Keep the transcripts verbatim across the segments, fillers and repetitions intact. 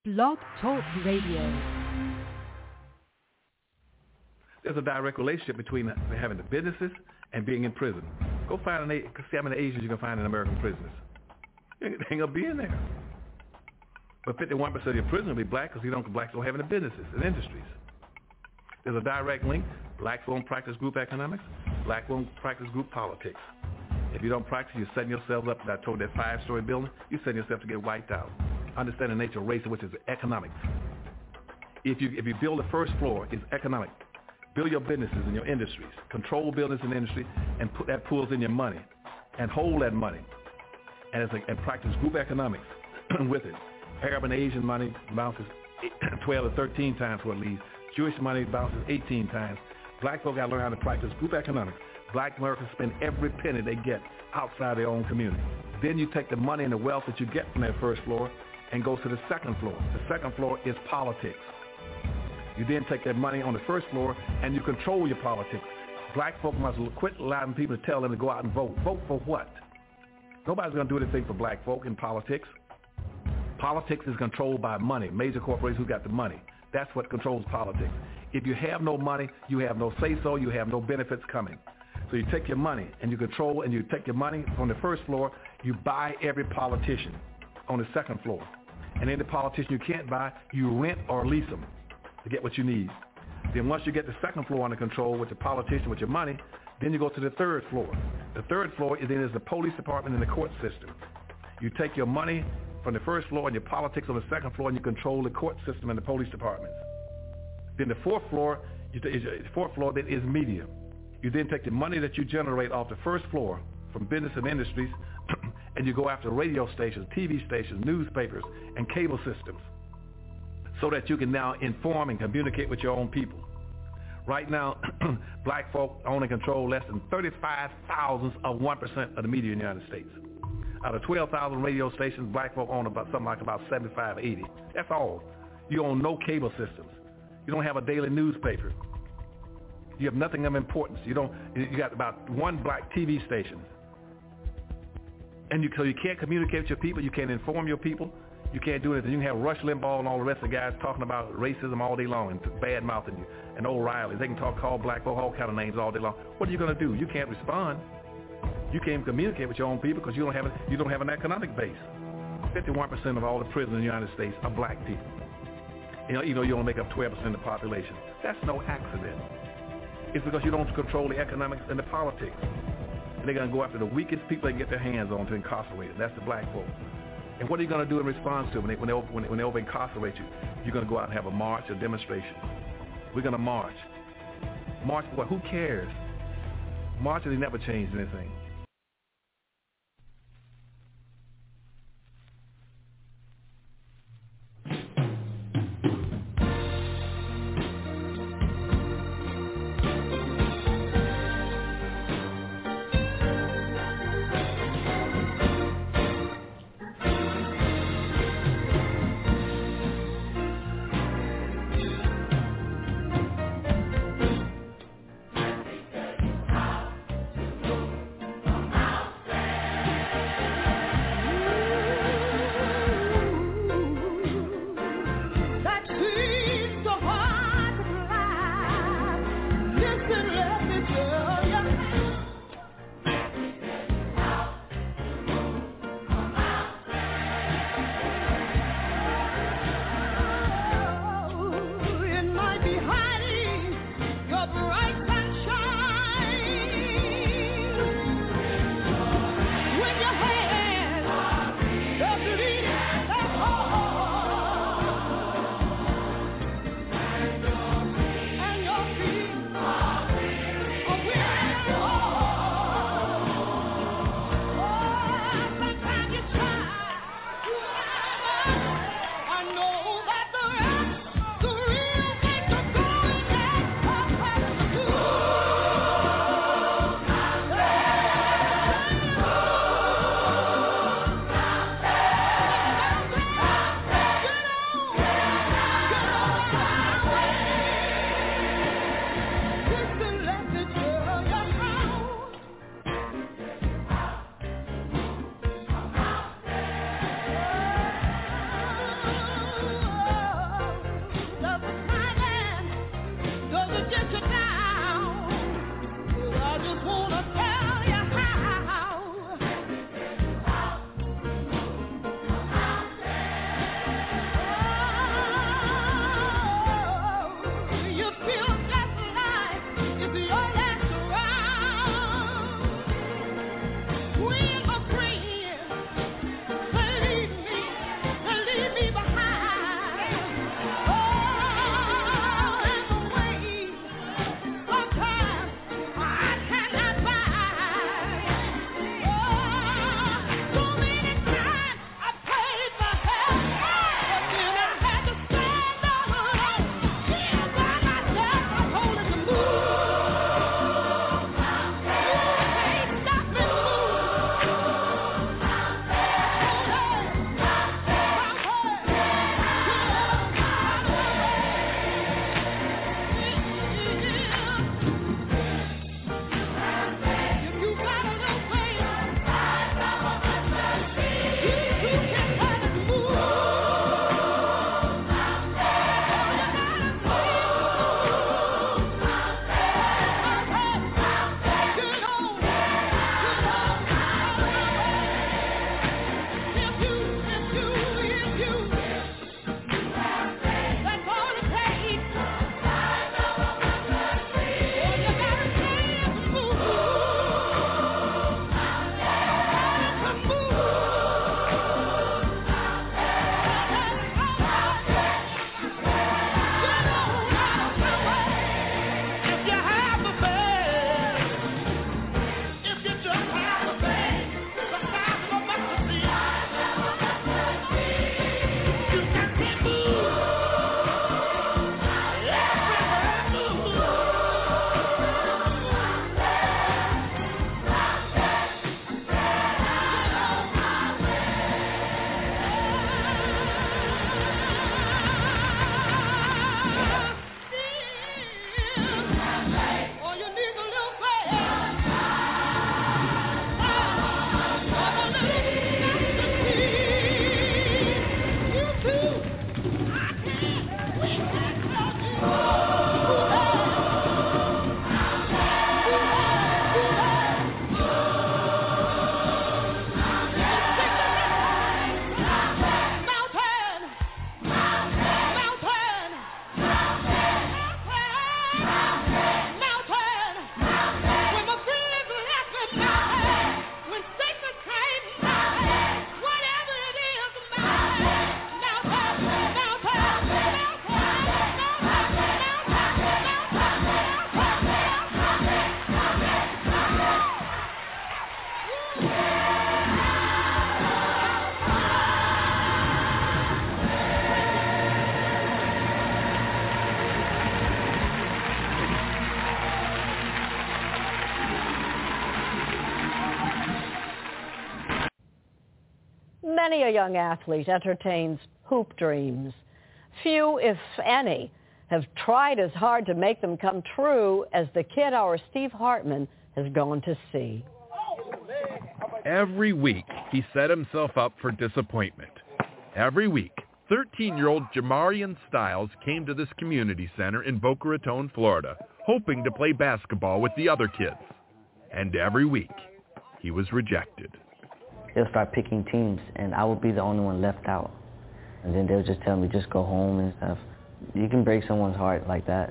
Blog Talk Radio. There's a direct relationship between having the businesses and being in prison. Go find an, see how many Asians you can find in American prisons. They ain't gonna be in there. But fifty-one percent of your prisoners will be black because you don't blacks don't have any businesses and industries. There's a direct link. Blacks won't practice group economics. Black won't practice group politics. If you don't practice, you're setting yourself up. I told that five-story building, you're setting yourself to get wiped out. Understand the nature of race, which is economics. If you if you build the first floor, it's economic. Build your businesses and your industries. Control business and industry, and put that pulls in your money, and hold that money, and it's like, and practice group economics with it. Arab and Asian money bounces twelve to thirteen times what it leaves. Jewish money bounces eighteen times. Black folk got to learn how to practice group economics. Black Americans spend every penny they get outside their own community. Then you take the money and the wealth that you get from that first floor and go to the second floor. The second floor is politics. You then take that money on the first floor and you control your politics. Black folk must quit allowing people to tell them to go out and vote. Vote for what? Nobody's going to do anything for black folk in politics. Politics is controlled by money, major corporations who got the money. That's what controls politics. If you have no money, you have no say-so, you have no benefits coming. So you take your money and you control, and you take your money from the first floor, you buy every politician on the second floor. And any politician you can't buy, you rent or lease them to get what you need. Then once you get the second floor under control with the politician, with your money, then you go to the third floor. The third floor is then is the police department and the court system. You take your money from the first floor and your politics on the second floor, and you control the court system and the police departments. Then the fourth floor, you t- the fourth floor then is media. You then take the money that you generate off the first floor from business and industries, and you go after radio stations, T V stations, newspapers, and cable systems, so that you can now inform and communicate with your own people. Right now, black folk own and control less than thirty-five thousandths of one percent of the media in the United States. Out of twelve thousand radio stations, black folk own about something like about seventy-five, eighty. That's all. You own no cable systems. You don't have a daily newspaper. You have nothing of importance. You don't. You got about one black T V station, and you so you can't communicate with your people. You can't inform your people. You can't do anything. You can have Rush Limbaugh and all the rest of the guys talking about racism all day long and bad mouthing you, and O'Reilly. They can talk, call black folk all kind of names all day long. What are you going to do? You can't respond. You can't communicate with your own people because you don't have a, you don't have an economic base. fifty-one percent of all the prisoners in the United States are black people. You know, you know, you only make up twelve percent of the population. That's no accident. It's because you don't control the economics and the politics. And they're going to go after the weakest people they can get their hands on to incarcerate them. That's the black folk. And what are you going to do in response to it when they, when they, when they, when they over-incarcerate you? You're going to go out and have a march, a demonstration. We're going to march. March for what? Who cares? Marching, they never changed anything. Many a young athlete entertains hoop dreams. Few, if any, have tried as hard to make them come true as the kid our Steve Hartman has gone to see. Every week, he set himself up for disappointment. Every week, thirteen-year-old Jamarian Styles came to this community center in Boca Raton, Florida, hoping to play basketball with the other kids. And every week, he was rejected. They'll start picking teams, and I would be the only one left out. And then they'll just tell me, just go home and stuff. You can break someone's heart like that.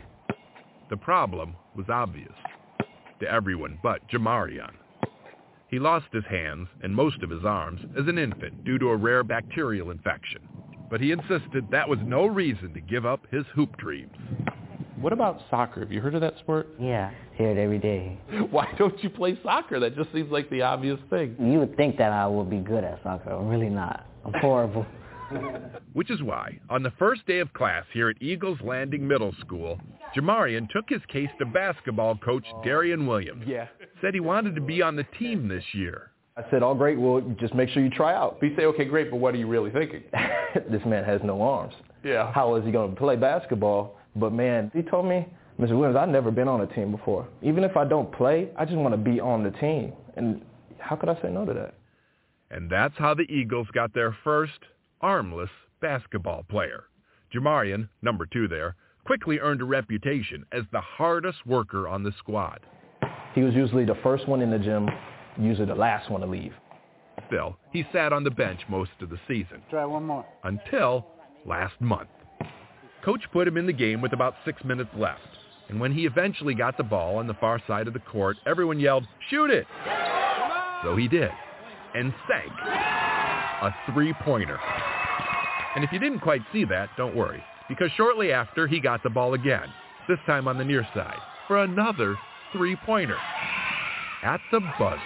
The problem was obvious to everyone but Jamarian. He lost his hands and most of his arms as an infant due to a rare bacterial infection. But he insisted that was no reason to give up his hoop dreams. What about soccer? Have you heard of that sport? Yeah, hear it every day. Why don't you play soccer? That just seems like the obvious thing. You would think that I would be good at soccer. I'm really not. I'm horrible. Which is why, on the first day of class here at Eagles Landing Middle School, Jamarian took his case to basketball coach Darian Williams. Yeah. Said he wanted to be on the team this year. I said, oh, great, well, just make sure you try out. You say, okay, great, but what are you really thinking? This man has no arms. Yeah. How is he going to play basketball? But, man, he told me, Mister Williams, I've never been on a team before. Even if I don't play, I just want to be on the team. And how could I say no to that? And that's how the Eagles got their first armless basketball player. Jamarian, number two there, quickly earned a reputation as the hardest worker on the squad. He was usually the first one in the gym, usually the last one to leave. Still, he sat on the bench most of the season. Try one more. Until last month. Coach put him in the game with about six minutes left. And when he eventually got the ball on the far side of the court, everyone yelled, "Shoot it!" So he did. And sank a three-pointer. And if you didn't quite see that, don't worry, because shortly after he got the ball again, this time on the near side, for another three-pointer at the buzzer.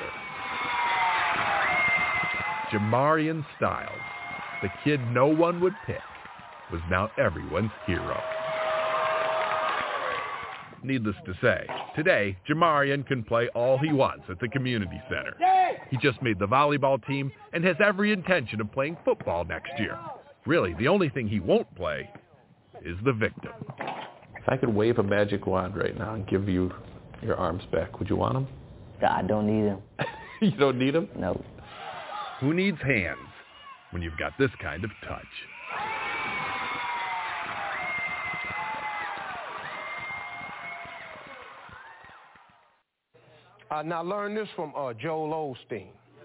Jamarian Styles, the kid no one would pick, was now everyone's hero. Needless to say, today, Jamarian can play all he wants at the community center. He just made the volleyball team and has every intention of playing football next year. Really, the only thing he won't play is the victim. If I could wave a magic wand right now and give you your arms back, would you want them? I don't need them. You don't need them? No. Who needs hands when you've got this kind of touch? Uh, now learn this from uh, Joel Osteen.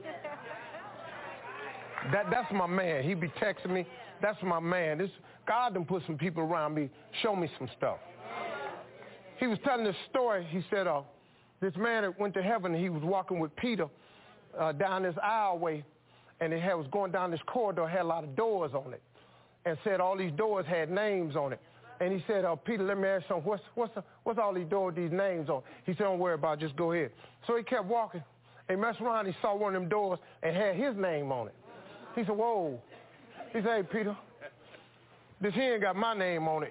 That, that's my man. He be texting me. That's my man. This, God done put some people around me, show me some stuff. He was telling this story. He said, uh, this man that went to heaven, he was walking with Peter uh, down this aisleway, and it had, was going down this corridor, had a lot of doors on it, and said all these doors had names on it. And he said, uh, Peter, let me ask you something. What's, what's, the, what's all these doors, these names on? He said, don't worry about it, just go ahead. So he kept walking. He messed around, he saw one of them doors and had his name on it. He said, whoa. He said, hey, Peter, this here ain't got my name on it.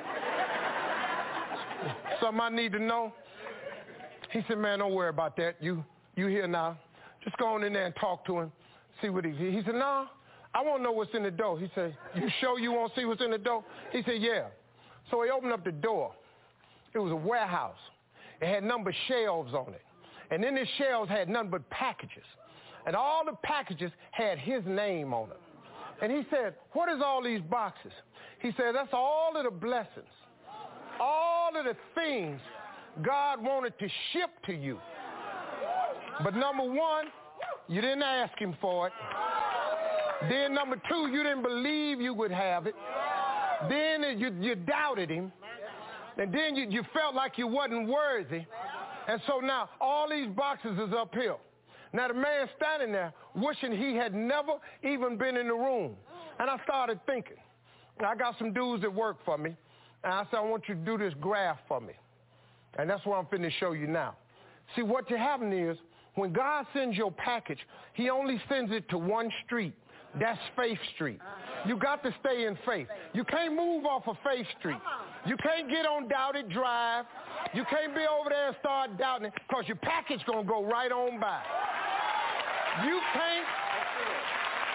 Something I need to know? He said, man, don't worry about that. You you here now. Just go on in there and talk to him, see what he's here. He said, no, I want to know what's in the door. He said, you sure you want to see what's in the door? He said, yeah. So he opened up the door. It was a warehouse. It had number shelves on it. And then the shelves had nothing but packages. And all the packages had his name on them. And he said, what is all these boxes? He said, that's all of the blessings, all of the things God wanted to ship to you. But number one, you didn't ask him for it. Then number two, you didn't believe you would have it. Then you, you doubted him. And then you, you felt like you wasn't worthy. And so now all these boxes is uphill. Now the man standing there wishing he had never even been in the room. And I started thinking, I got some dudes that work for me. And I said, I want you to do this graph for me. And that's what I'm finna show you now. See, what you having is, when God sends your package, he only sends it to one street. That's Faith Street. You got to stay in faith. You can't move off of Faith Street. You can't get on Doubted Drive. You can't be over there and start doubting it, because your package going to go right on by. You can't,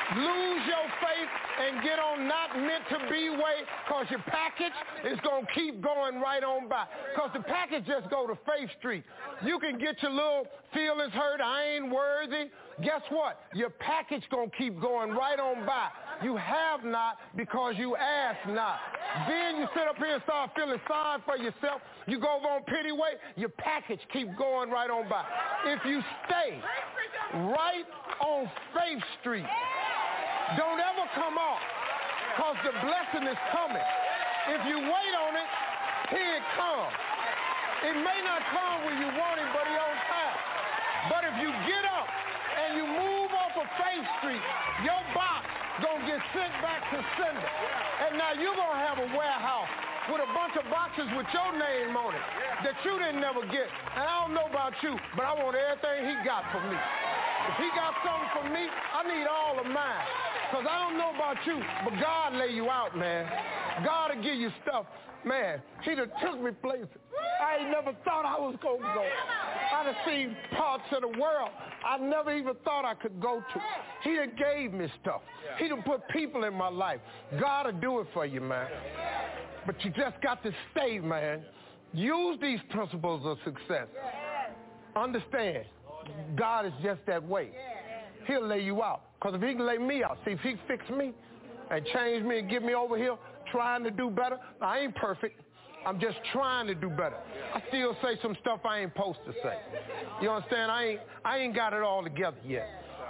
lose your faith and get on not meant to be way, because your package is going to keep going right on by. Because the package just go to Faith Street. You can get your little feelings hurt, I ain't worthy. Guess what? Your package going to keep going right on by. You have not because you ask not. Then you sit up here and start feeling sorry for yourself. You go over on pity way, your package keep going right on by. If you stay right on Faith Street, don't ever come off, because the blessing is coming. If you wait on it, here it comes. It may not come when you want it, but it's on time. But if you get up and you move off of Faith Street, your box gonna get sent back to sender. And now you're gonna have a warehouse with a bunch of boxes with your name on it that you didn't never get. And I don't know about you, but I want everything he got for me. If he got something for me, I need all of mine. Because I don't know about you, but God lay you out, man. God will give you stuff. Man, he done took me places I ain't never thought I was going to go. I done seen parts of the world I never even thought I could go to. He done gave me stuff. He done put people in my life. God will do it for you, man. But you just got to stay, man. Use these principles of success. Understand, God is just that way. He'll lay you out. Because if he can lay me out, see, if he fix me and change me and get me over here trying to do better, I ain't perfect. I'm just trying to do better. I still say some stuff I ain't supposed to say. You understand? I ain't, I ain't got it all together yet.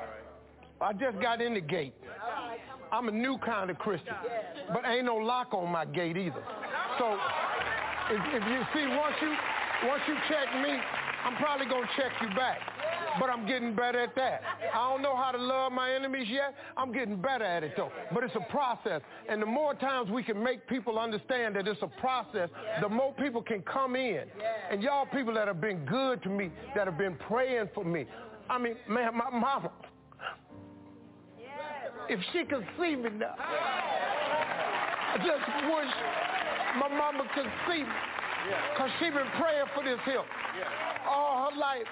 I just got in the gate. I'm a new kind of Christian, but ain't no lock on my gate either. So if, if you see, once you, once you check me, I'm probably going to check you back. But I'm getting better at that. I don't know how to love my enemies yet. I'm getting better at it, though. But it's a process. And the more times we can make people understand that it's a process, the more people can come in. And y'all people that have been good to me, that have been praying for me. I mean, man, my mama, if she could see me now, I just wish my mama could see me. Because she been praying for this here all her life.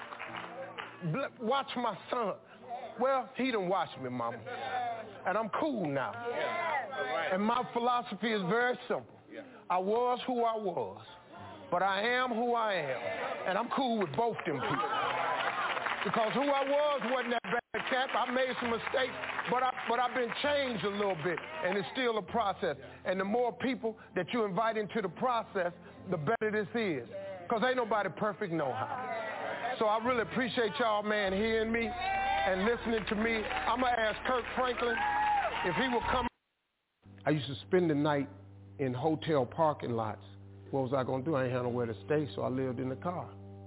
Watch my son. Well, he done watched me, mama. And I'm cool now. And my philosophy is very simple. I was who I was, but I am who I am. And I'm cool with both them people. Because who I was wasn't that bad cat. I made some mistakes, but, I, but I've been changed a little bit, and it's still a process. And the more people that you invite into the process, the better this is. Because ain't nobody perfect no how. So I really appreciate y'all, man, hearing me and listening to me. I'm going to ask Kirk Franklin if he will come. I used to spend the night in hotel parking lots. What was I going to do? I ain't had nowhere to stay, so I lived in the car.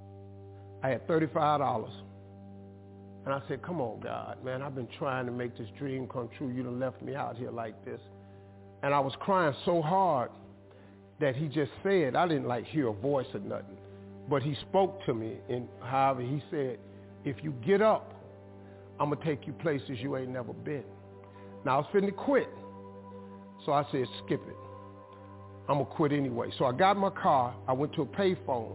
I had thirty-five dollars. And I said, come on, God, man, I've been trying to make this dream come true. You done left me out here like this. And I was crying so hard that he just said, I didn't like hear a voice or nothing. But he spoke to me, and however, he said, if you get up, I'm going to take you places you ain't never been. Now, I was finna quit. So I said, skip it. I'm going to quit anyway. So I got in my car. I went to a payphone,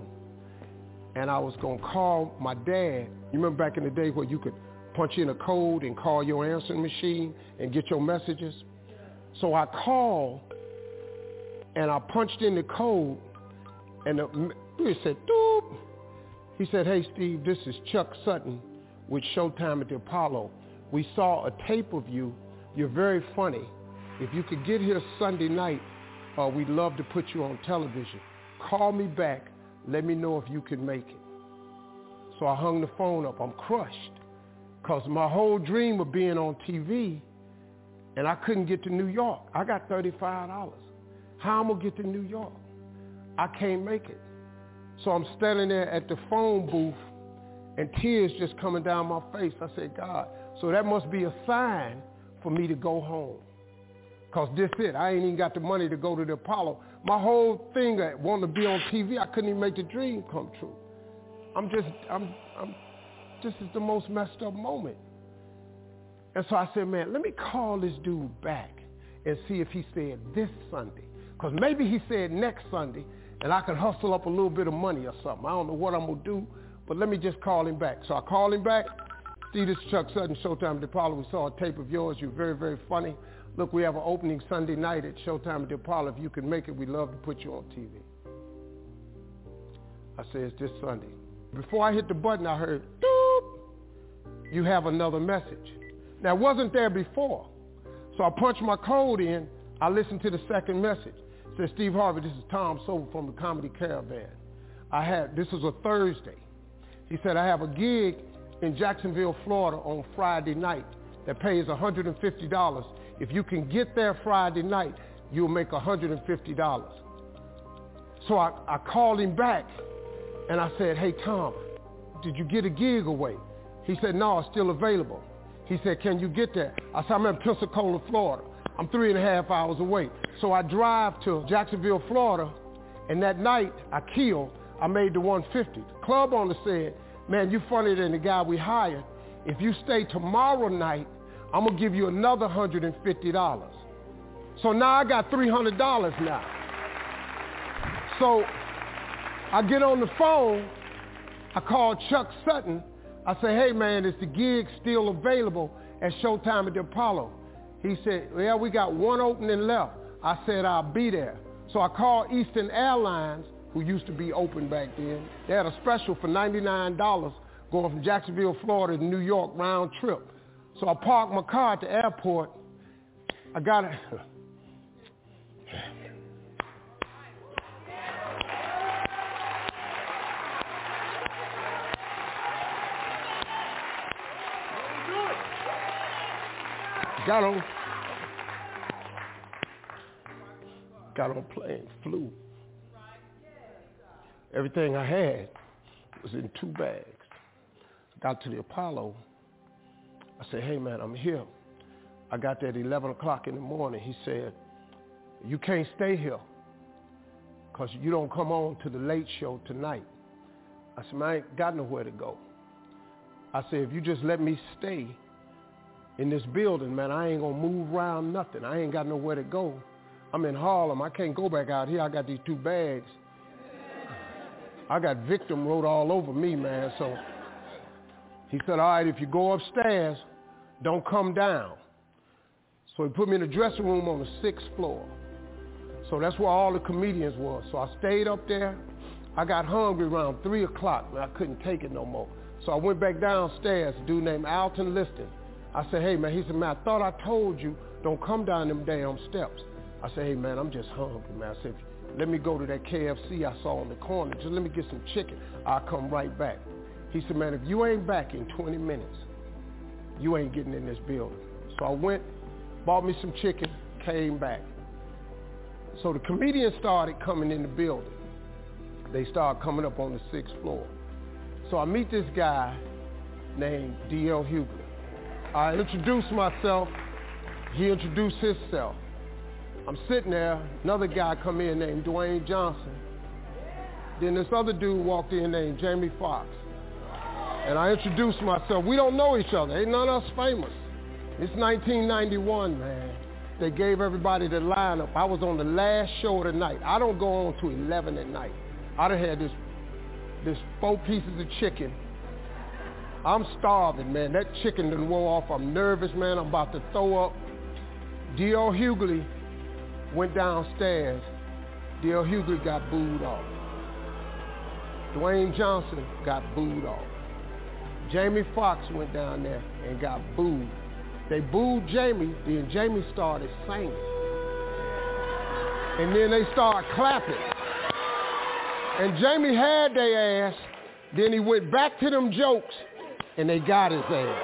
and I was going to call my dad. You remember back in the day where you could punch in a code and call your answering machine and get your messages? So I called, and I punched in the code, and the He said, doop. He said, hey, Steve, this is Chuck Sutton with Showtime at the Apollo. We saw a tape of you. You're very funny. If you could get here Sunday night, uh, we'd love to put you on television. Call me back. Let me know if you can make it. So I hung the phone up. I'm crushed because my whole dream of being on T V, and I couldn't get to New York. I got thirty-five dollars. How am I going to get to New York? I can't make it. So I'm standing there at the phone booth, and tears just coming down my face. I said, God, so that must be a sign for me to go home. Because this it. I ain't even got the money to go to the Apollo. My whole thing that wanted to be on T V, I couldn't even make the dream come true. I'm just, I'm, I'm, this is the most messed up moment. And so I said, man, let me call this dude back and see if he said this Sunday. Because maybe he said next Sunday, and I can hustle up a little bit of money or something. I don't know what I'm going to do, but let me just call him back. So I called him back. Steve, this is Chuck Sutton, Showtime at the Apollo. We saw a tape of yours. You're very, very funny. Look, we have an opening Sunday night at Showtime at the Apollo. If you can make it, we'd love to put you on T V. I said, it's this Sunday. Before I hit the button, I heard, doop, you have another message. Now, it wasn't there before. So I punched my code in. I listened to the second message. It said, Steve Harvey, this is Tom Silver from the Comedy Caravan. I had, this was a Thursday. He said, I have a gig in Jacksonville, Florida on Friday night that pays one hundred fifty dollars. If you can get there Friday night, you'll make one hundred fifty dollars. So I, I called him back and I said, hey, Tom, did you get a gig away? He said, no, it's still available. He said, can you get there? I said, I'm in Pensacola, Florida. I'm three and a half hours away. So I drive to Jacksonville, Florida, and that night I killed. I made the one hundred fifty. The club owner said, man, you funnier than the guy we hired. If you stay tomorrow night, I'm going to give you another one hundred fifty dollars. So now I got three hundred dollars now. So I get on the phone. I call Chuck Sutton. I say, hey, man, is the gig still available at Showtime at the Apollo? He said, well, we got one opening left. I said, I'll be there. So I called Eastern Airlines, who used to be open back then. They had a special for ninety-nine dollars going from Jacksonville, Florida to New York round trip. So I parked my car at the airport. I got it. Got on. Got on plane, flew. Everything I had was in two bags. Got to the Apollo. I said, hey, man, I'm here. I got there at eleven o'clock in the morning. He said, you can't stay here because you don't come on to the late show tonight. I said, man, I ain't got nowhere to go. I said, if you just let me stay in this building, man, I ain't going to move around nothing. I ain't got nowhere to go. I'm in Harlem. I can't go back out here. I got these two bags. I got victim wrote all over me, man. So he said, all right, if you go upstairs, don't come down. So he put me in the dressing room on the sixth floor. So that's where all the comedians were. So I stayed up there. I got hungry around three o'clock, and I couldn't take it no more. So I went back downstairs, a dude named Alton Liston. I said, hey, man, he said, man, I thought I told you, don't come down them damn steps. I said, hey, man, I'm just hungry, man. I said, let me go to that K F C I saw on the corner. Just let me get some chicken. I'll come right back. He said, man, if you ain't back in twenty minutes, you ain't getting in this building. So I went, bought me some chicken, came back. So the comedians started coming in the building. They started coming up on the sixth floor. So I meet this guy named D L Hughley. I introduced myself. He introduced himself. I'm sitting there. Another guy come in named Dwayne Johnson. Then this other dude walked in named Jamie Foxx. And I introduced myself. We don't know each other. Ain't none of us famous. It's nineteen ninety-one, man. They gave everybody the lineup. I was on the last show of the night. I don't go on to eleven at night. I done had this, this four pieces of chicken. I'm starving, man. That chicken done wore off. I'm nervous, man. I'm about to throw up. D L Hughley went downstairs. D L Hughley got booed off. Dwayne Johnson got booed off. Jamie Foxx went down there and got booed. They booed Jamie, then Jamie started singing. And then they started clapping. And Jamie had their ass, then he went back to them jokes, and they got his ass.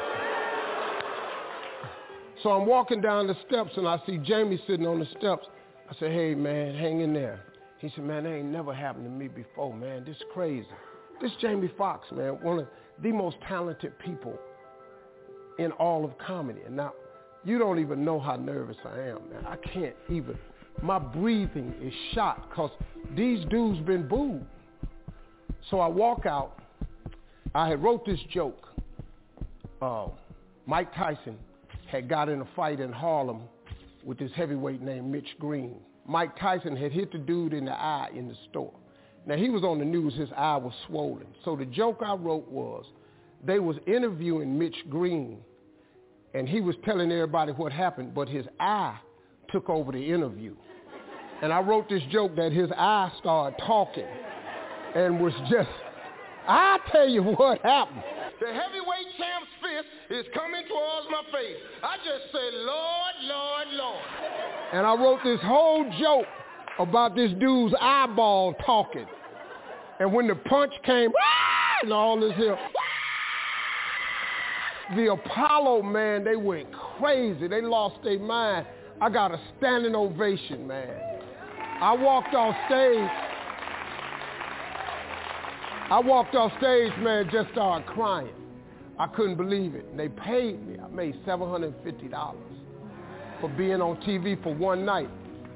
So I'm walking down the steps, and I see Jamie sitting on the steps. I said, hey, man, hang in there. He said, man, that ain't never happened to me before, man. This is crazy. This is Jamie Foxx, man, one of the most talented people in all of comedy. And now, you don't even know how nervous I am, man. I can't even. My breathing is shot because these dudes been booed. So I walk out. I had wrote this joke. Uh, Mike Tyson had got in a fight in Harlem with this heavyweight named Mitch Green. Mike Tyson had hit the dude in the eye in the store. Now, he was on the news. His eye was swollen. So the joke I wrote was, they was interviewing Mitch Green, and he was telling everybody what happened, but his eye took over the interview. And I wrote this joke that his eye started talking and was just, I tell you what happened. The heavyweight champ's fist is coming towards my face. I just said, Lord, Lord, Lord. And I wrote this whole joke about this dude's eyeball talking. And when the punch came, and all this here, the Apollo, man, they went crazy. They lost their mind. I got a standing ovation, man. I walked off stage. I walked off stage, man, just started crying. I couldn't believe it. And they paid me. I made seven hundred fifty dollars for being on T V for one night.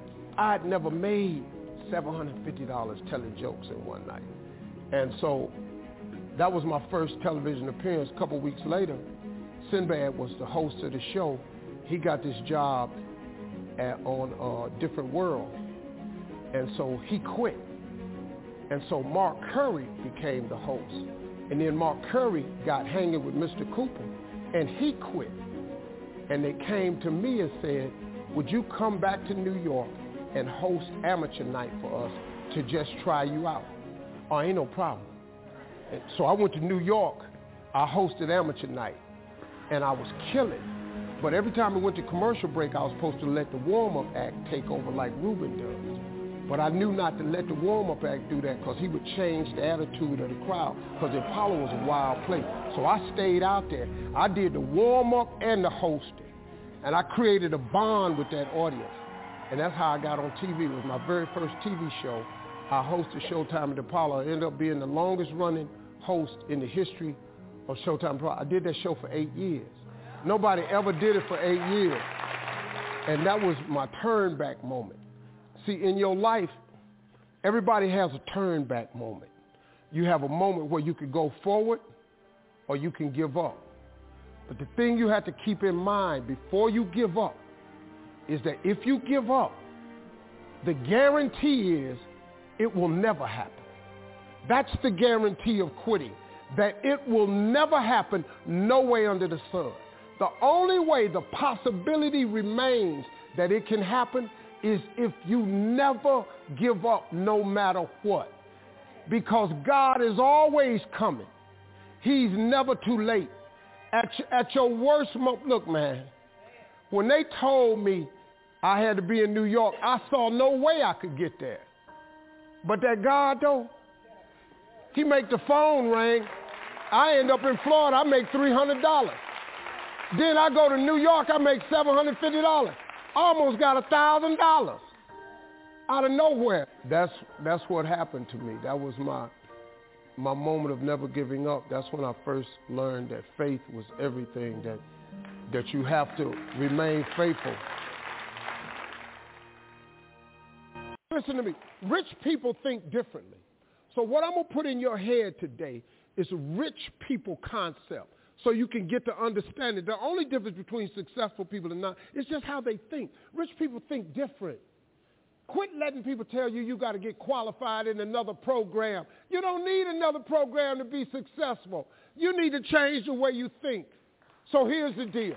I had never made seven hundred fifty dollars telling jokes in one night. And so that was my first television appearance. A couple weeks later, Sinbad was the host of the show. He got this job at, on uh, Different World. And so he quit. And so Mark Curry became the host. And then Mark Curry got hanging with Mister Cooper, and he quit. And they came to me and said, would you come back to New York and host Amateur Night for us to just try you out? Oh, ain't no problem. And so I went to New York. I hosted Amateur Night, and I was killing. But every time we went to commercial break, I was supposed to let the warm-up act take over like Ruben does. But I knew not to let the warm-up act do that because he would change the attitude of the crowd because the Apollo was a wild place. So I stayed out there. I did the warm-up and the hosting. And I created a bond with that audience. And that's how I got on T V. It was my very first T V show. I hosted Showtime at the Apollo. I ended up being the longest running host in the history of Showtime Apollo. I did that show for eight years. Nobody ever did it for eight years. And that was my turn back moment. See, in your life, everybody has a turn back moment. You have a moment where you can go forward or you can give up. But the thing you have to keep in mind before you give up is that if you give up, the guarantee is it will never happen. That's the guarantee of quitting, that it will never happen no way under the sun. The only way the possibility remains that it can happen is if you never give up no matter what. Because God is always coming. He's never too late. At, at your worst moment, look, man, when they told me I had to be in New York, I saw no way I could get there. But that God, though, he make the phone ring. I end up in Florida, I make three hundred dollars. Then I go to New York, I make seven hundred fifty dollars. Almost got one thousand dollars out of nowhere. That's, that's what happened to me. That was my, my moment of never giving up. That's when I first learned that faith was everything, that, that you have to remain faithful. Listen to me. Rich people think differently. So what I'm going to put in your head today is a rich people concept, so you can get to understand it. The only difference between successful people and not is just how they think. Rich people think different. Quit letting people tell you you got to get qualified in another program. You don't need another program to be successful. You need to change the way you think. So here's the deal.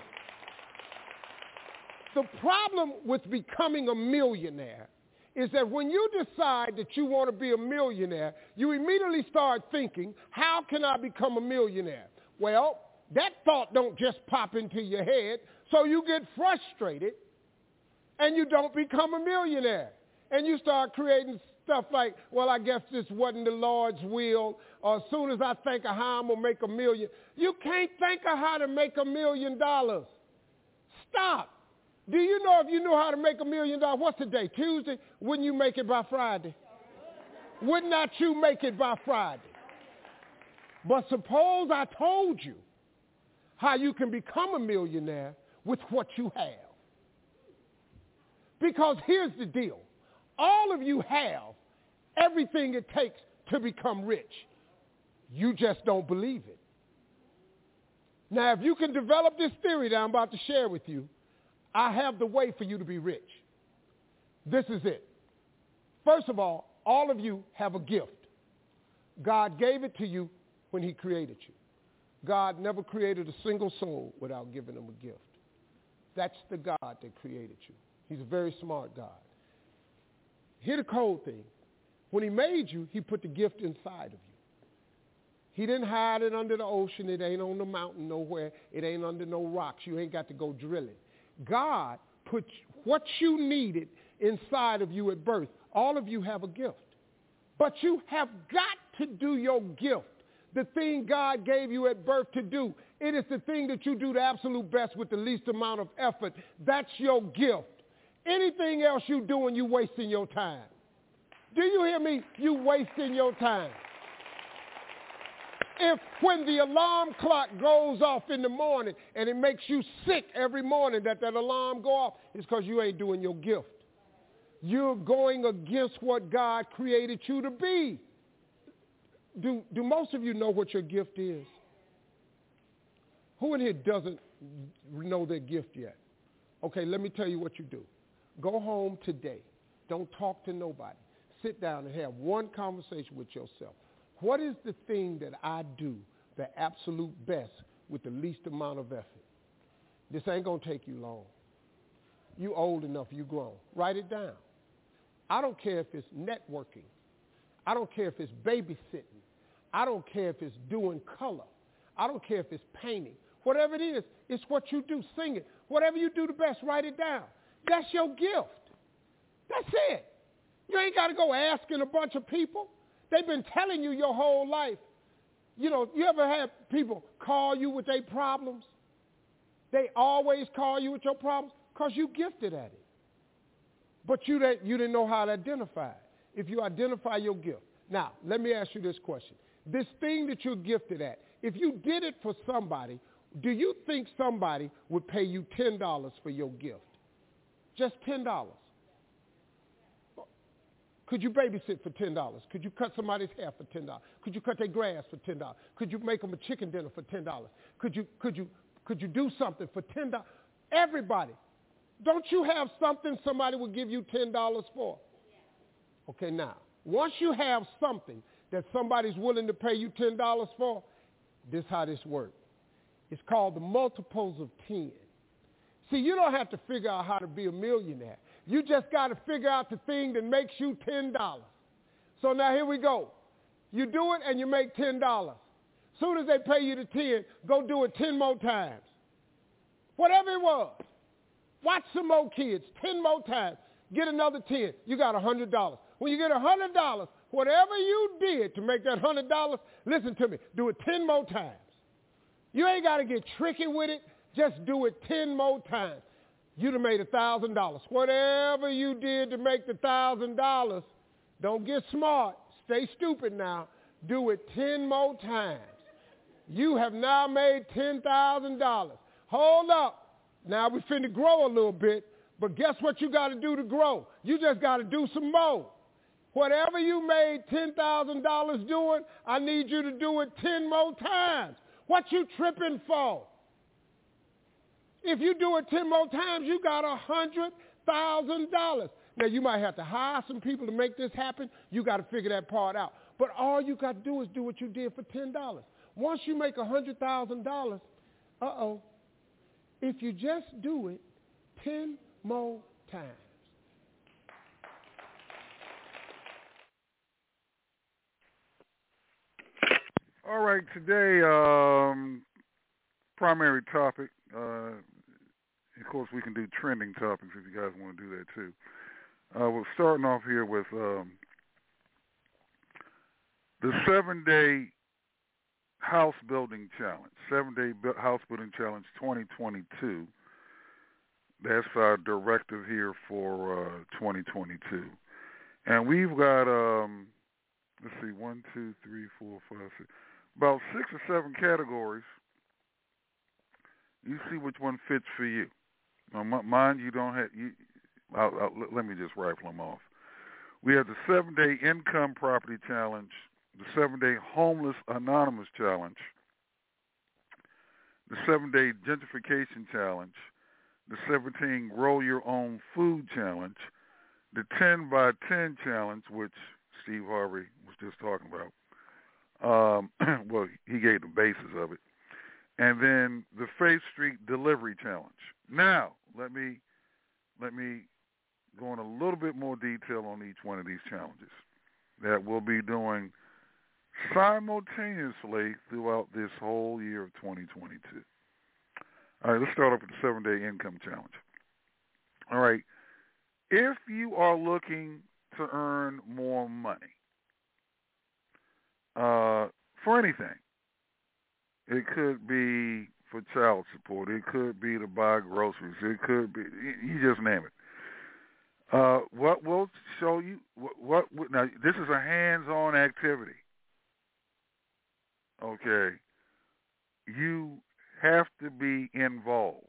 The problem with becoming a millionaire is that when you decide that you want to be a millionaire, you immediately start thinking, how can I become a millionaire? Well, that thought don't just pop into your head, so you get frustrated and you don't become a millionaire. And you start creating stuff like, well, I guess this wasn't the Lord's will, or as soon as I think of how I'm going to make a million. You can't think of how to make a million dollars. Stop. Do you know if you knew how to make a million dollars, what's today, Tuesday? Wouldn't you make it by Friday? Would not you make it by Friday? But suppose I told you how you can become a millionaire with what you have. Because here's the deal. All of you have everything it takes to become rich. You just don't believe it. Now, if you can develop this theory that I'm about to share with you, I have the way for you to be rich. This is it. First of all, all of you have a gift. God gave it to you when he created you. God never created a single soul without giving them a gift. That's the God that created you. He's a very smart God. Here's the cold thing. When he made you, he put the gift inside of you. He didn't hide it under the ocean. It ain't on the mountain nowhere. It ain't under no rocks. You ain't got to go drilling. God put what you needed inside of you at birth. All of you have a gift. But you have got to do your gift. The thing God gave you at birth to do. It is the thing that you do the absolute best with the least amount of effort. That's your gift. Anything else you doing, you wasting your time. Do you hear me? You wasting your time. If when the alarm clock goes off in the morning and it makes you sick every morning that that alarm go off, it's because you ain't doing your gift. You're going against what God created you to be. Do, do most of you know what your gift is? Who in here doesn't know their gift yet? Okay, let me tell you what you do. Go home today. Don't talk to nobody. Sit down and have one conversation with yourself. What is the thing that I do the absolute best with the least amount of effort? This ain't going to take you long. You old enough, you grown. Write it down. I don't care if it's networking. I don't care if it's babysitting. I don't care if it's doing color. I don't care if it's painting. Whatever it is, it's what you do. Sing it. Whatever you do the best, write it down. That's your gift. That's it. You ain't got to go asking a bunch of people. They've been telling you your whole life. You know, you ever had people call you with their problems? They always call you with your problems because you gifted at it. But you didn't, you didn't know how to identify it. If you identify your gift. Now, let me ask you this question. This thing that you're gifted at, if you did it for somebody, do you think somebody would pay you ten dollars for your gift? Just ten dollars. Could you babysit for ten dollars? Could you cut somebody's hair for ten dollars? Could you cut their grass for ten dollars? Could you make them a chicken dinner for ten dollars? Could you, could you, could you do something for ten dollars? Everybody. Don't you have something somebody would give you ten dollars for? Okay, now, once you have something that somebody's willing to pay you ten dollars for, this is how this works. It's called the multiples of ten. See, you don't have to figure out how to be a millionaire. You just got to figure out the thing that makes you ten dollars. So now here we go. You do it and you make ten dollars. As soon as they pay you the ten, go do it ten more times. Whatever it was. Watch some more kids, ten more times. Get another ten. You got one hundred dollars. When you get one hundred dollars, whatever you did to make that one hundred dollars, listen to me, do it ten more times. You ain't got to get tricky with it. Just do it ten more times. You'd have made one thousand dollars. Whatever you did to make the one thousand dollars, don't get smart. Stay stupid now. Do it ten more times. You have now made ten thousand dollars. Hold up. Now we're finna grow a little bit, but guess what you got to do to grow? You just got to do some more. Whatever you made ten thousand dollars doing, I need you to do it ten more times. What you tripping for? If you do it ten more times, you got one hundred thousand dollars. Now, you might have to hire some people to make this happen. You got to figure that part out. But all you got to do is do what you did for ten dollars. Once you make one hundred thousand dollars, uh-oh, if you just do it ten more times. All right, today, um, primary topic, uh, of course we can do trending topics if you guys want to do that too. Uh, we're starting off here with um, the seven-day house building challenge, seven-day house building challenge twenty twenty-two. That's our directive here for uh, twenty twenty-two. And we've got, um, let's see, one, two, three, four, five, six, about six or seven categories. You see which one fits for you. Now, mind you don't have, you, I'll, I'll, let me just rifle them off. We have the seven-day income property challenge, the seven-day homeless anonymous challenge, the seven-day gentrification challenge, the seventeen grow your own food challenge, the ten by ten challenge, which Steve Harvey was just talking about. Um, well, he gave the basis of it. and then the Faith Street Delivery Challenge. Now, let me let me go in a little bit more detail on each one of these challenges that we'll be doing simultaneously throughout this whole year of twenty twenty-two. All right, let's start off with the seven-day income challenge. All right, if you are looking to earn more money uh, for anything, it could be for child support, it could be to buy groceries, it could be, you just name it. Uh, what we'll show you, what, what now this is a hands-on activity. Okay, you have to be involved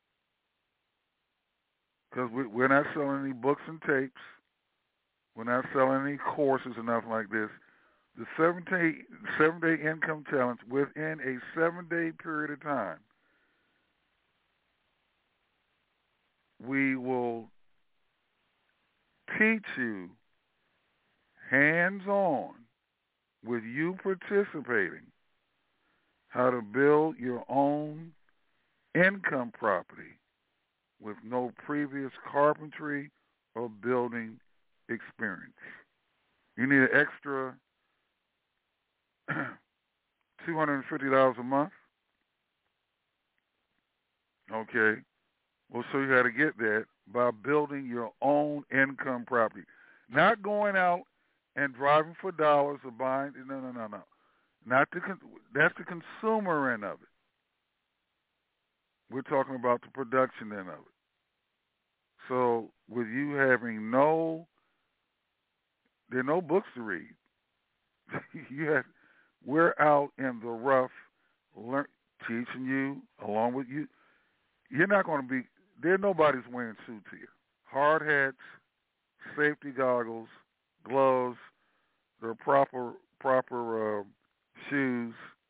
because we, we're not selling any books and tapes. We're not selling any courses or nothing like this. The seven-day, seven-day income challenge, within a seven-day period of time, we will teach you hands-on, with you participating, how to build your own income property with no previous carpentry or building experience. You need an extra two hundred fifty dollars a month. Okay. We'll show you how to get that by building your own income property. Not going out and driving for dollars or buying. No, no, no, no. Not the that's the consumer end of it. We're talking about the production end of it. So with you having no, there are no books to read. you have, we're out in the rough, learn, teaching you along with you. You're not going to be. There nobody's wearing suits here. Hard hats, safety goggles, gloves, the proper proper. Uh, shoes.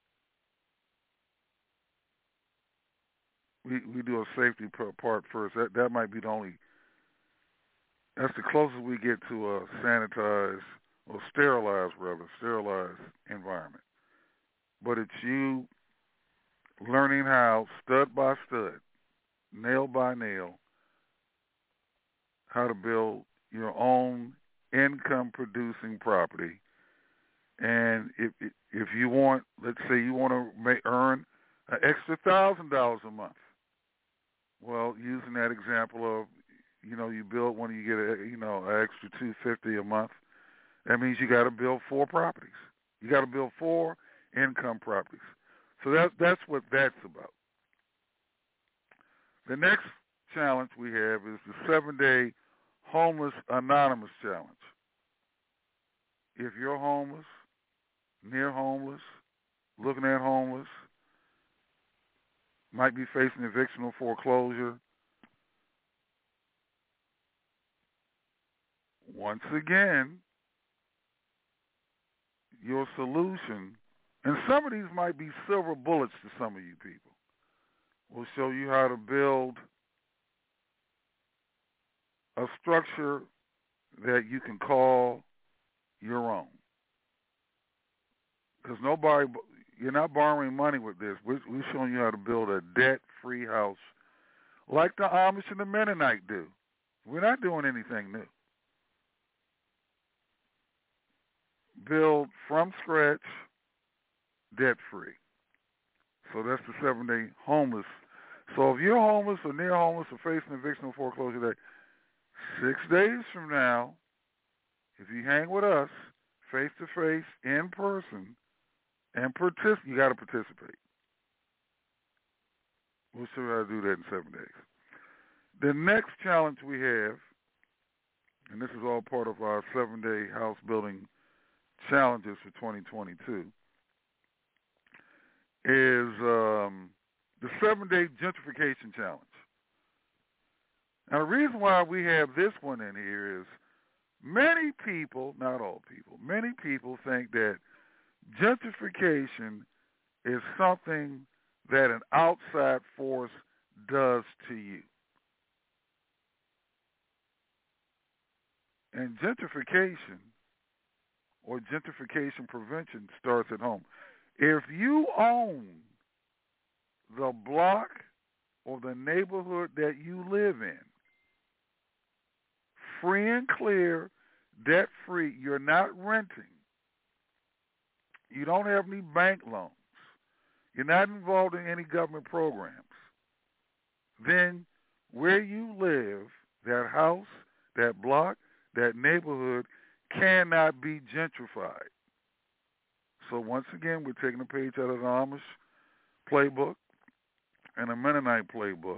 We we do a safety part first. That that might be the only. That's the closest we get to a sanitized or sterilized, rather sterilized environment. But it's you learning how, stud by stud, nail by nail, how to build your own income-producing property. And if if you want, let's say you want to make, earn an extra thousand dollars a month, well, using that example of, you know, you build when you get a, you know, an extra two fifty a month, that means you got to build four properties. You got to build four income properties. So that's that's what that's about. The next challenge we have is the seven-day Homeless Anonymous Challenge. If you're homeless, near homeless, looking at homeless, might be facing eviction or foreclosure, once again, your solution, and some of these might be silver bullets to some of you people, will show you how to build a structure that you can call your own. Because nobody, you're not borrowing money with this. We're, we're showing you how to build a debt-free house like the Amish and the Mennonite do. We're not doing anything new. Build from scratch, debt-free. So that's the seven-day homeless. So if you're homeless or near homeless or facing eviction or foreclosure day, six days from now, if you hang with us, face-to-face, in person, and participate, you got to participate. We'll show you how to do that in seven days. The next challenge we have, and this is all part of our seven-day house building challenges for twenty twenty-two, is um, the seven-day gentrification challenge. Now, the reason why we have this one in here is many people, not all people, many people think that gentrification is something that an outside force does to you. And gentrification or gentrification prevention starts at home. If you own the block or the neighborhood that you live in. Free and clear, debt-free. You're not renting. You don't have any bank loans. You're not involved in any government programs. Then where you live, that house, that block, that neighborhood cannot be gentrified. So once again, we're taking a page out of the Amish playbook and a Mennonite playbook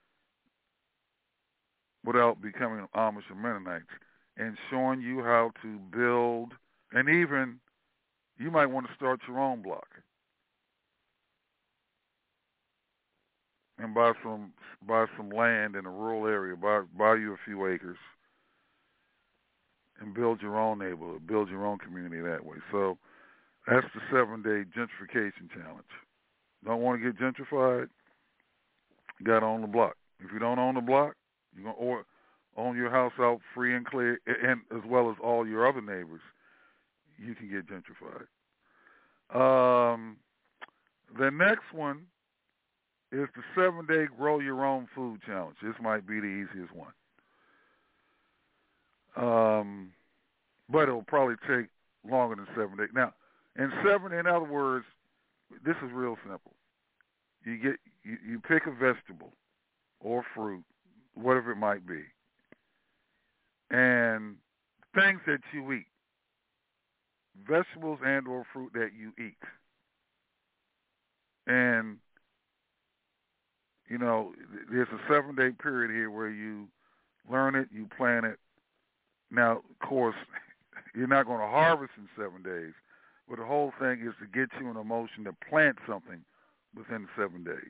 without becoming Amish or Mennonites, and showing you how to build, and even you might want to start your own block and buy some buy some land in a rural area, buy buy you a few acres, and build your own neighborhood, build your own community that way. So that's the seven-day gentrification challenge. Don't want to get gentrified? You got to own the block. If you don't own the block, you're going to or own your house out free and clear, and as well as all your other neighbors, you can get gentrified. Um, the next one is the seven-day grow your own food challenge. This might be the easiest one. Um, but it'll probably take longer than seven days. Now, in seven, in other words, this is real simple. You get you, you pick a vegetable or fruit, whatever it might be, and things that you eat, vegetables and or fruit that you eat. And, you know, there's a seven-day period here where you learn it, you plant it. Now, of course, you're not going to harvest in seven days, but the whole thing is to get you in a motion to plant something within seven days.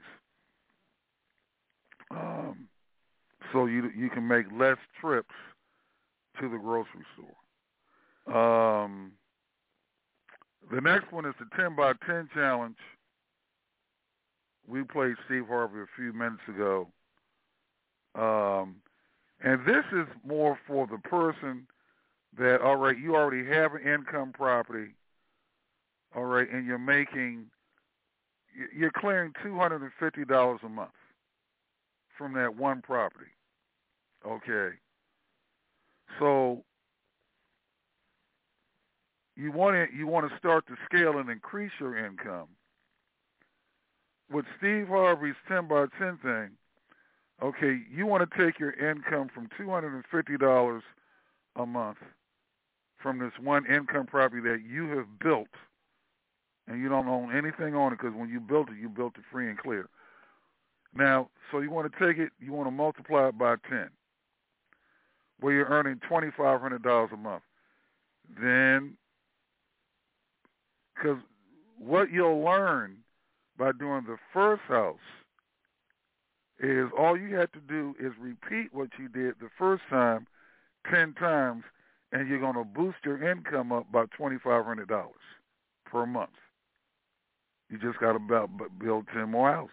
Um, so you you can make less trips to the grocery store. Um, the next one is the ten by ten challenge. We played Steve Harvey a few minutes ago. Um, and this is more for the person that, all right, you already have an income property, all right, and you're making, you're clearing two hundred fifty dollars a month from that one property, okay? So you want to you want to start to scale and increase your income. With Steve Harvey's ten by ten thing, okay, you want to take your income from two hundred fifty dollars a month from this one income property that you have built, and you don't own anything on it because when you built it, you built it free and clear. Now, so you want to take it, you want to multiply it by ten, where you're earning twenty-five hundred dollars a month. Then, because what you'll learn by doing the first house is all you have to do is repeat what you did the first time ten times, and you're going to boost your income up by twenty-five hundred dollars per month. You just got to build ten more houses.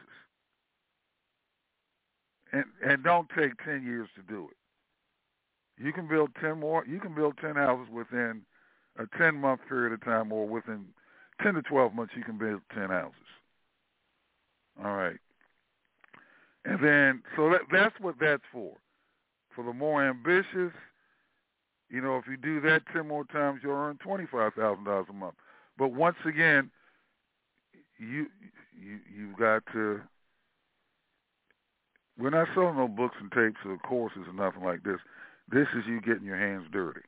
And and don't take ten years to do it. You can build ten more. You can build ten houses within a ten-month period of time, or within ten to twelve months, you can build ten houses. All right. And then, so that, that's what that's for. For the more ambitious, you know, if you do that ten more times, you'll earn twenty-five thousand dollars a month. But once again, you, you, you've got to, we're not selling no books and tapes or courses or nothing like this. This is you getting your hands dirty.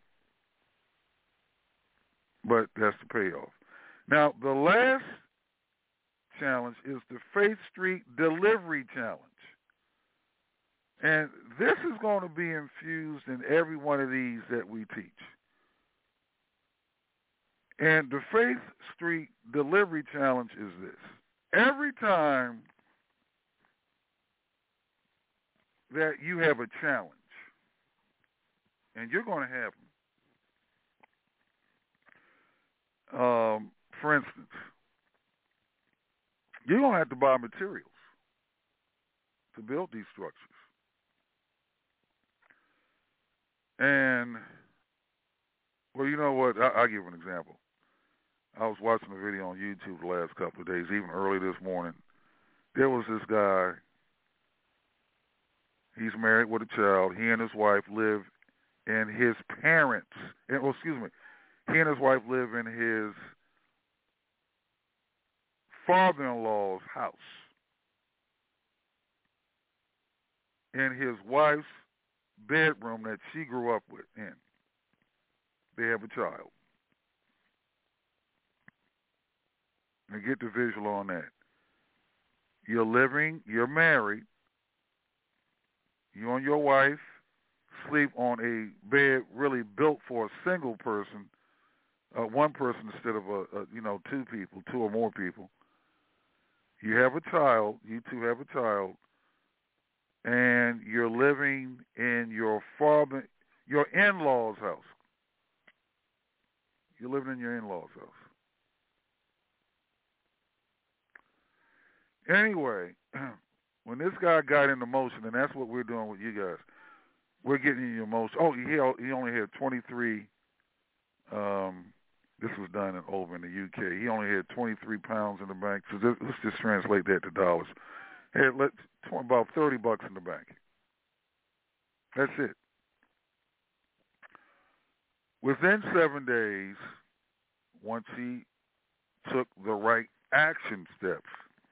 But that's the payoff. Now, the last challenge is the Faith Street Delivery Challenge. And this is going to be infused in every one of these that we teach. And the Faith Street Delivery Challenge is this. Every time that you have a challenge, and you're going to have them, um, for instance, you're going to have to buy materials to build these structures. And, well, you know what? I, I'll give an example. I was watching a video on YouTube the last couple of days, even early this morning, there was this guy. He's married with a child. He and his wife live in his parents. Oh, excuse me. He and his wife live in his father-in-law's house. In his wife's bedroom that she grew up with in. They have a child. And get the visual on that. You're living, you're married, you and your wife sleep on a bed really built for a single person, uh, one person instead of, a, a, you know, two people, two or more people. You have a child, you two have a child, and you're living in your father, your in-laws' house. You're living in your in-laws' house. Anyway, when this guy got into motion, and that's what we're doing with you guys, we're getting in your motion. Oh, he he only had twenty-three. Um, this was done in, over in the U K. He only had twenty-three pounds in the bank. So this, let's just translate that to dollars. He had let, about thirty bucks in the bank. That's it. Within seven days, once he took the right action steps,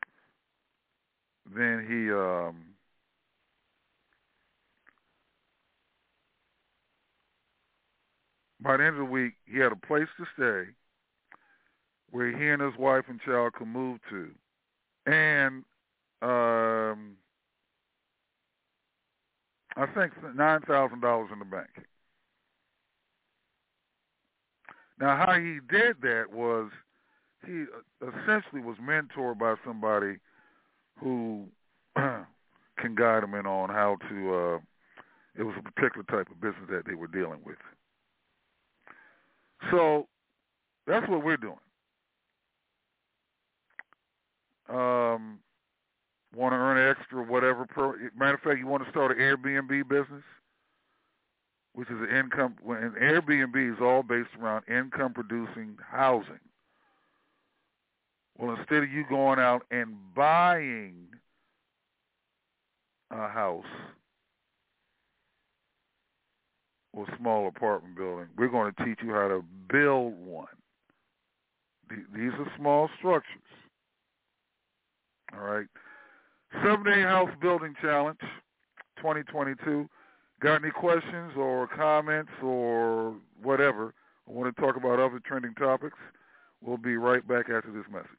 then he um, by the end of the week, he had a place to stay where he and his wife and child could move to, and um, I think nine thousand dollars in the bank. Now, how he did that was he essentially was mentored by somebody who can guide him in on how to, uh, it was a particular type of business that they were dealing with. So that's what we're doing. Um, want to earn extra whatever. Per, matter of fact, you want to start an Airbnb business, which is an income, and Airbnb is all based around income-producing housing. Well, instead of you going out and buying a house or small apartment building, we're going to teach you how to build one. These are small structures. All right. Seven-day house building challenge, twenty twenty-two. Got any questions or comments or whatever? I want to talk about other trending topics. We'll be right back after this message.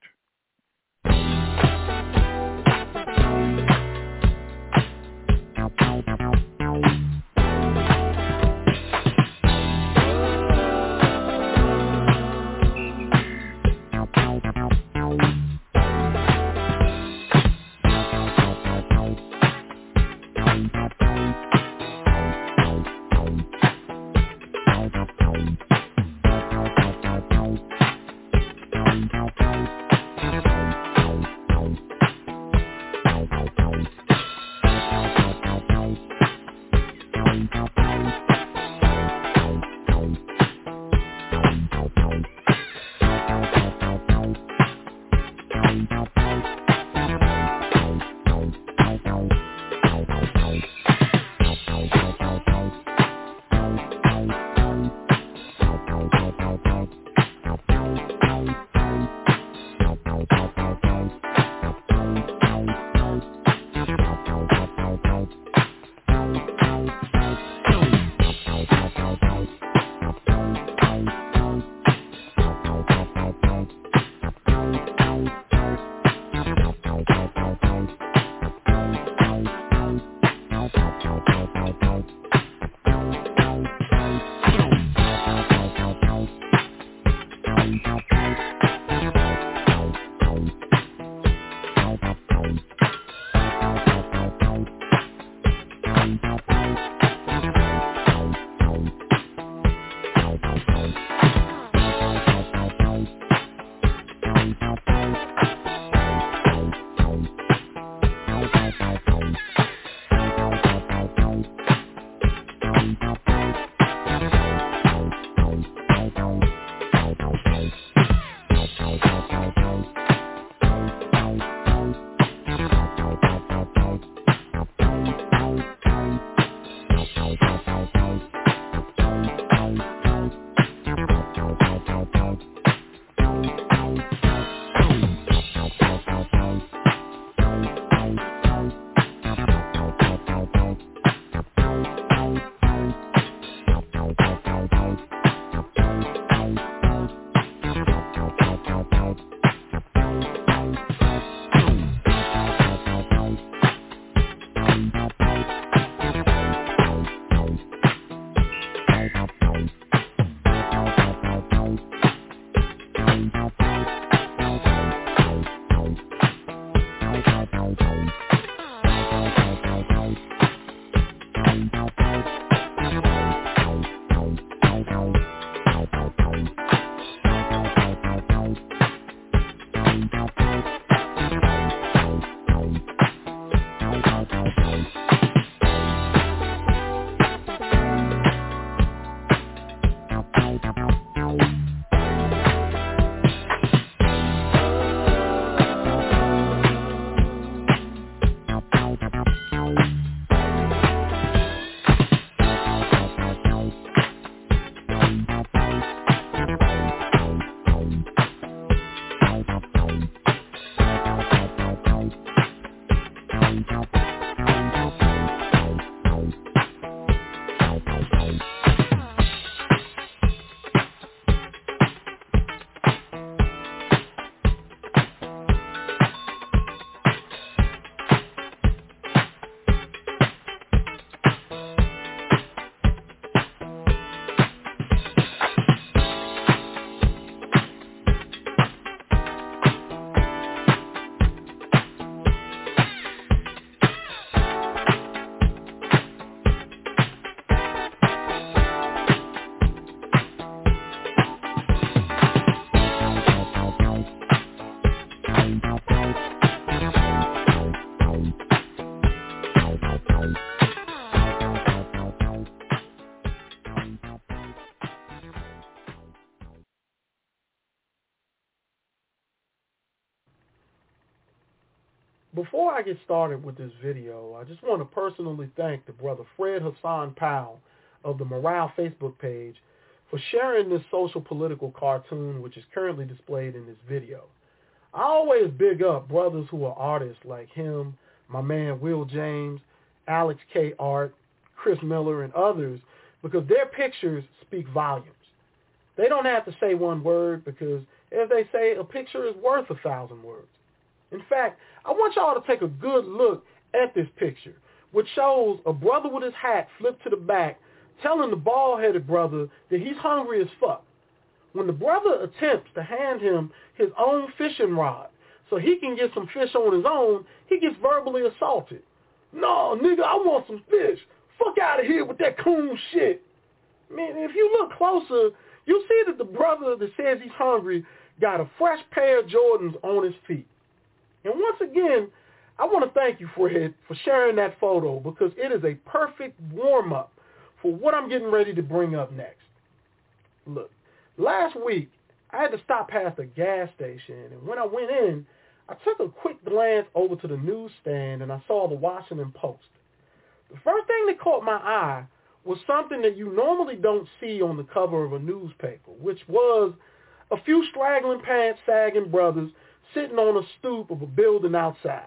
Before I get started with this video, I just want to personally thank the brother Fred Hassan Powell of the Morale Facebook page for sharing this social political cartoon which is currently displayed in this video. I always big up brothers who are artists like him, my man Will James, Alex K. Art, Chris Miller, and others because their pictures speak volumes. They don't have to say one word because, as they say, a picture is worth a thousand words. In fact, I want y'all to take a good look at this picture, which shows a brother with his hat flipped to the back telling the bald-headed brother that he's hungry as fuck. When the brother attempts to hand him his own fishing rod so he can get some fish on his own, he gets verbally assaulted. No, nigga, I want some fish. Fuck out of here with that coon shit. Man, if you look closer, you'll see that the brother that says he's hungry got a fresh pair of Jordans on his feet. And once again, I want to thank you, Fred, for sharing that photo because it is a perfect warm-up for what I'm getting ready to bring up next. Look, last week, I had to stop past a gas station, and when I went in, I took a quick glance over to the newsstand, and I saw the Washington Post. The first thing that caught my eye was something that you normally don't see on the cover of a newspaper, which was a few straggling pants sagging brothers sitting on a stoop of a building outside.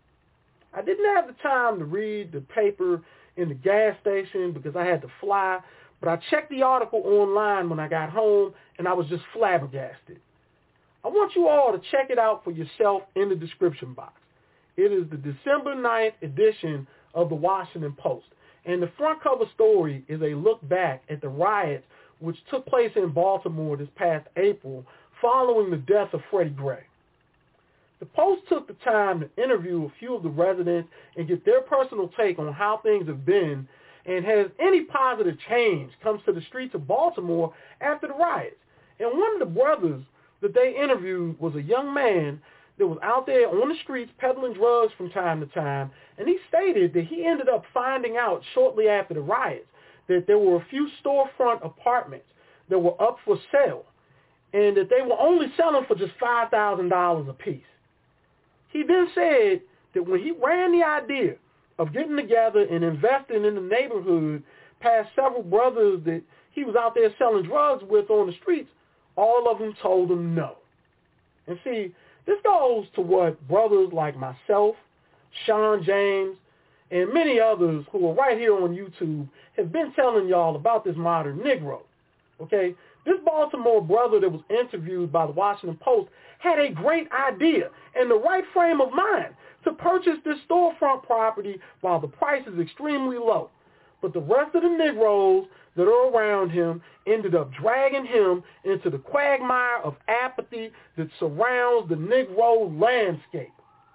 I didn't have the time to read the paper in the gas station because I had to fly, but I checked the article online when I got home, and I was just flabbergasted. I want you all to check it out for yourself in the description box. It is the December ninth edition of the Washington Post, and the front cover story is a look back at the riots which took place in Baltimore this past April following the death of Freddie Gray. The Post took the time to interview a few of the residents and get their personal take on how things have been and has any positive change comes to the streets of Baltimore after the riots. And one of the brothers that they interviewed was a young man that was out there on the streets peddling drugs from time to time, and he stated that he ended up finding out shortly after the riots that there were a few storefront apartments that were up for sale and that they were only selling for just five thousand dollars a piece. He then said that when he ran the idea of getting together and investing in the neighborhood past several brothers that he was out there selling drugs with on the streets, all of them told him no. And see, this goes to what brothers like myself, Sean James, and many others who are right here on YouTube have been telling y'all about this modern Negro. Okay? This Baltimore brother that was interviewed by the Washington Post had a great idea and the right frame of mind to purchase this storefront property while the price is extremely low. But the rest of the Negroes that are around him ended up dragging him into the quagmire of apathy that surrounds the Negro landscape.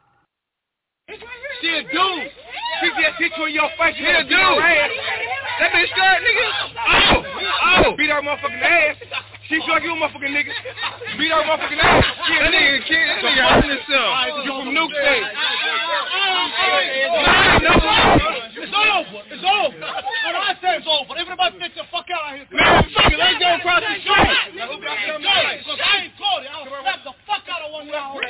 She a dude. She just hit you in your face. She a dude. That bitch scared, nigga. Oh, oh. Beat her motherfucking ass. She drug you a motherfucking nigga. Beat her motherfucking ass. That nigga kid. That nigga hurting himself. You from Nuke State. It's over. It's over. When I say it's over, everybody gets the fuck out of here. Man, fuck it. Let's go across the street. Because I ain't caught it. I'll slap the fuck out of one of y'all.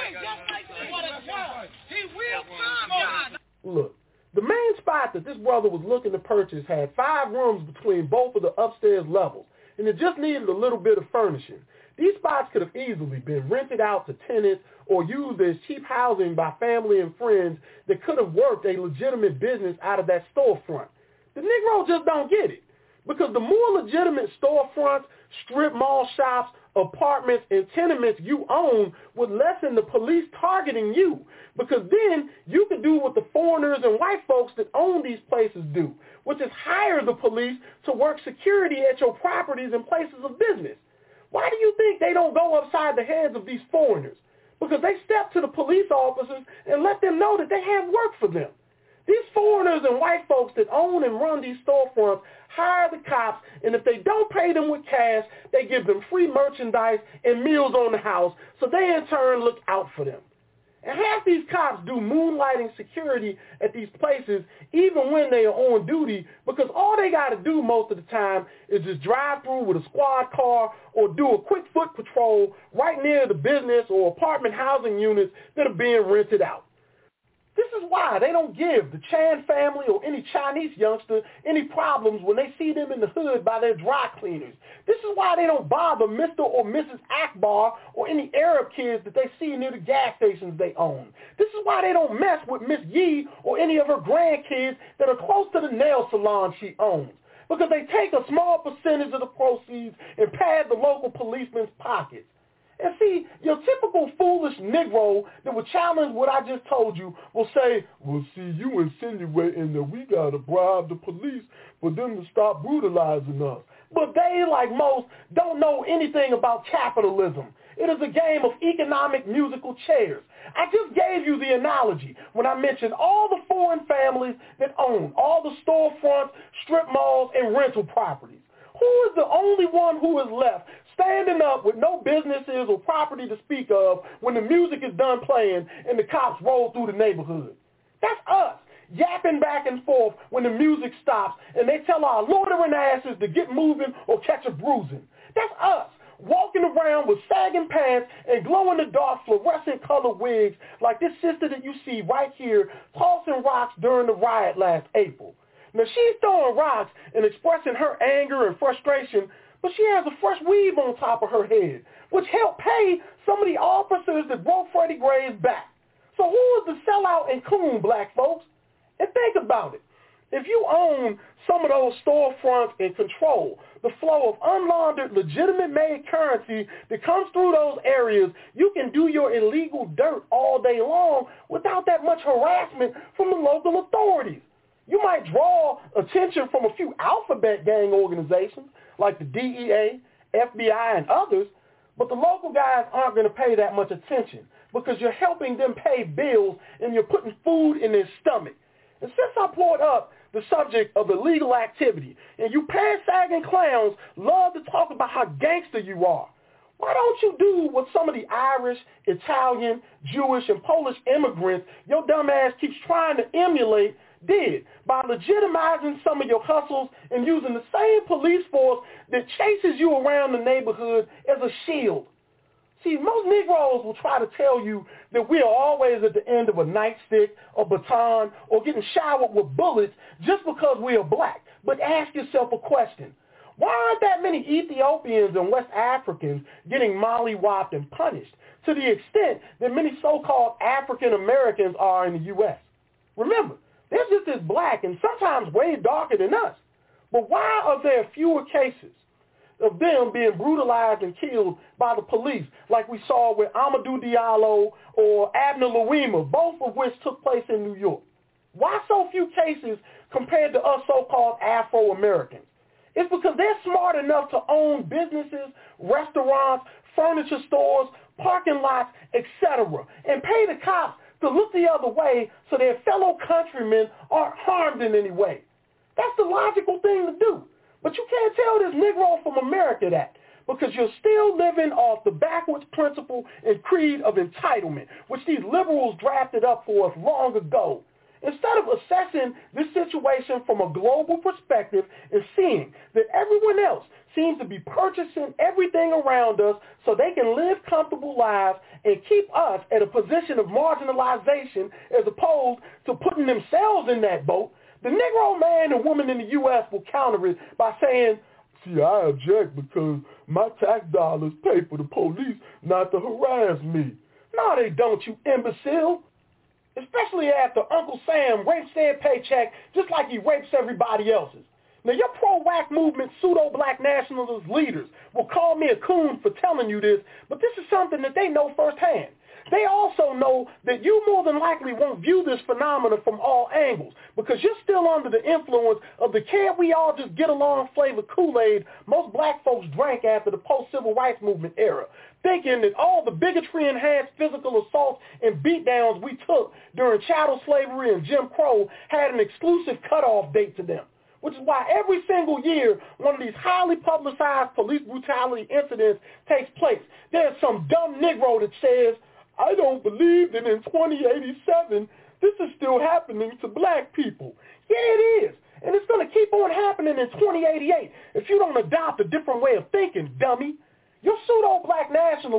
He will come. Look, the main spot that this brother was looking to purchase had five rooms between both of the upstairs levels, and it just needed a little bit of furnishing. These spots could have easily been rented out to tenants or used as cheap housing by family and friends that could have worked a legitimate business out of that storefront. The Negro just don't get it, because the more legitimate storefronts, strip mall shops, apartments, and tenements you own would lessen the police targeting you, because then you can do what the foreigners and white folks that own these places do, which is hire the police to work security at your properties and places of business. Why do you think they don't go upside the heads of these foreigners? Because they step to the police officers and let them know that they have work for them. These foreigners and white folks that own and run these storefronts hire the cops, and if they don't pay them with cash, they give them free merchandise and meals on the house, so they in turn look out for them. And half these cops do moonlighting security at these places even when they are on duty, because all they got to do most of the time is just drive through with a squad car or do a quick foot patrol right near the business or apartment housing units that are being rented out. is why they don't give the Chan family or any Chinese youngster any problems when they see them in the hood by their dry cleaners. This is why they don't bother Mister or Missus Akbar or any Arab kids that they see near the gas stations they own. This is why they don't mess with Miss Yee or any of her grandkids that are close to the nail salon she owns. Because they take a small percentage of the proceeds and pad the local policeman's pockets. And see, your typical foolish Negro that would challenge what I just told you will say, well, see, you insinuating that we got to bribe the police for them to stop brutalizing us. But they, like most, don't know anything about capitalism. It is a game of economic musical chairs. I just gave you the analogy when I mentioned all the foreign families that own all the storefronts, strip malls, and rental properties. Who is the only one who is left standing up with no businesses or property to speak of when the music is done playing and the cops roll through the neighborhood? That's us, yapping back and forth when the music stops and they tell our loitering asses to get moving or catch a bruising. That's us, walking around with sagging pants and glow-in-the-dark fluorescent colored wigs like this sister that you see right here tossing rocks during the riot last April. Now, she's throwing rocks and expressing her anger and frustration, but she has a fresh weave on top of her head, which helped pay some of the officers that broke Freddie Gray's back. So who is the sellout and coon, black folks? And think about it. If you own some of those storefronts and control the flow of unlaundered, legitimate-made currency that comes through those areas, you can do your illegal dirt all day long without that much harassment from the local authorities. You might draw attention from a few alphabet gang organizations like the D E A, F B I, and others, but the local guys aren't going to pay that much attention because you're helping them pay bills and you're putting food in their stomach. And since I brought up the subject of illegal activity, and you pants-sagging clowns love to talk about how gangster you are, why don't you do what some of the Irish, Italian, Jewish, and Polish immigrants your dumb ass keeps trying to emulate did by legitimizing some of your hustles and using the same police force that chases you around the neighborhood as a shield. See, most Negroes will try to tell you that we are always at the end of a nightstick or baton or getting showered with bullets just because we are black. But ask yourself a question. Why aren't that many Ethiopians and West Africans getting mollywopped and punished to the extent that many so-called African Americans are in the U S? Remember, they're just as black and sometimes way darker than us. But why are there fewer cases of them being brutalized and killed by the police like we saw with Amadou Diallo or Abner Louima, both of which took place in New York? Why so few cases compared to us so-called Afro-Americans? It's because they're smart enough to own businesses, restaurants, furniture stores, parking lots, et cetera, and pay the cops to look the other way so their fellow countrymen aren't harmed in any way. That's the logical thing to do. But you can't tell this Negro from America that because you're still living off the backwards principle and creed of entitlement, which these liberals drafted up for us long ago. Instead of assessing this situation from a global perspective and seeing that everyone else seems to be purchasing everything around us so they can live comfortable lives and keep us at a position of marginalization as opposed to putting themselves in that boat, the Negro man and woman in the U S will counter it by saying, see, I object because my tax dollars pay for the police not to harass me. No, they don't, you imbecile. Especially after Uncle Sam rapes their paycheck just like he rapes everybody else's. Now, your pro-W A C movement pseudo-black nationalist leaders will call me a coon for telling you this, but this is something that they know firsthand. They also know that you more than likely won't view this phenomenon from all angles because you're still under the influence of the can't we all just get along flavor Kool-Aid most black folks drank after the post-civil rights movement era, thinking that all the bigotry-enhanced physical assaults and beatdowns we took during chattel slavery and Jim Crow had an exclusive cutoff date to them, which is why every single year one of these highly publicized police brutality incidents takes place. There's some dumb Negro that says, I don't believe that in twenty eighty-seven this is still happening to black people. Yeah, it is. And it's going to keep on happening in twenty eighty-eight if you don't adopt a different way of thinking, dummy. Your pseudo-black nationalists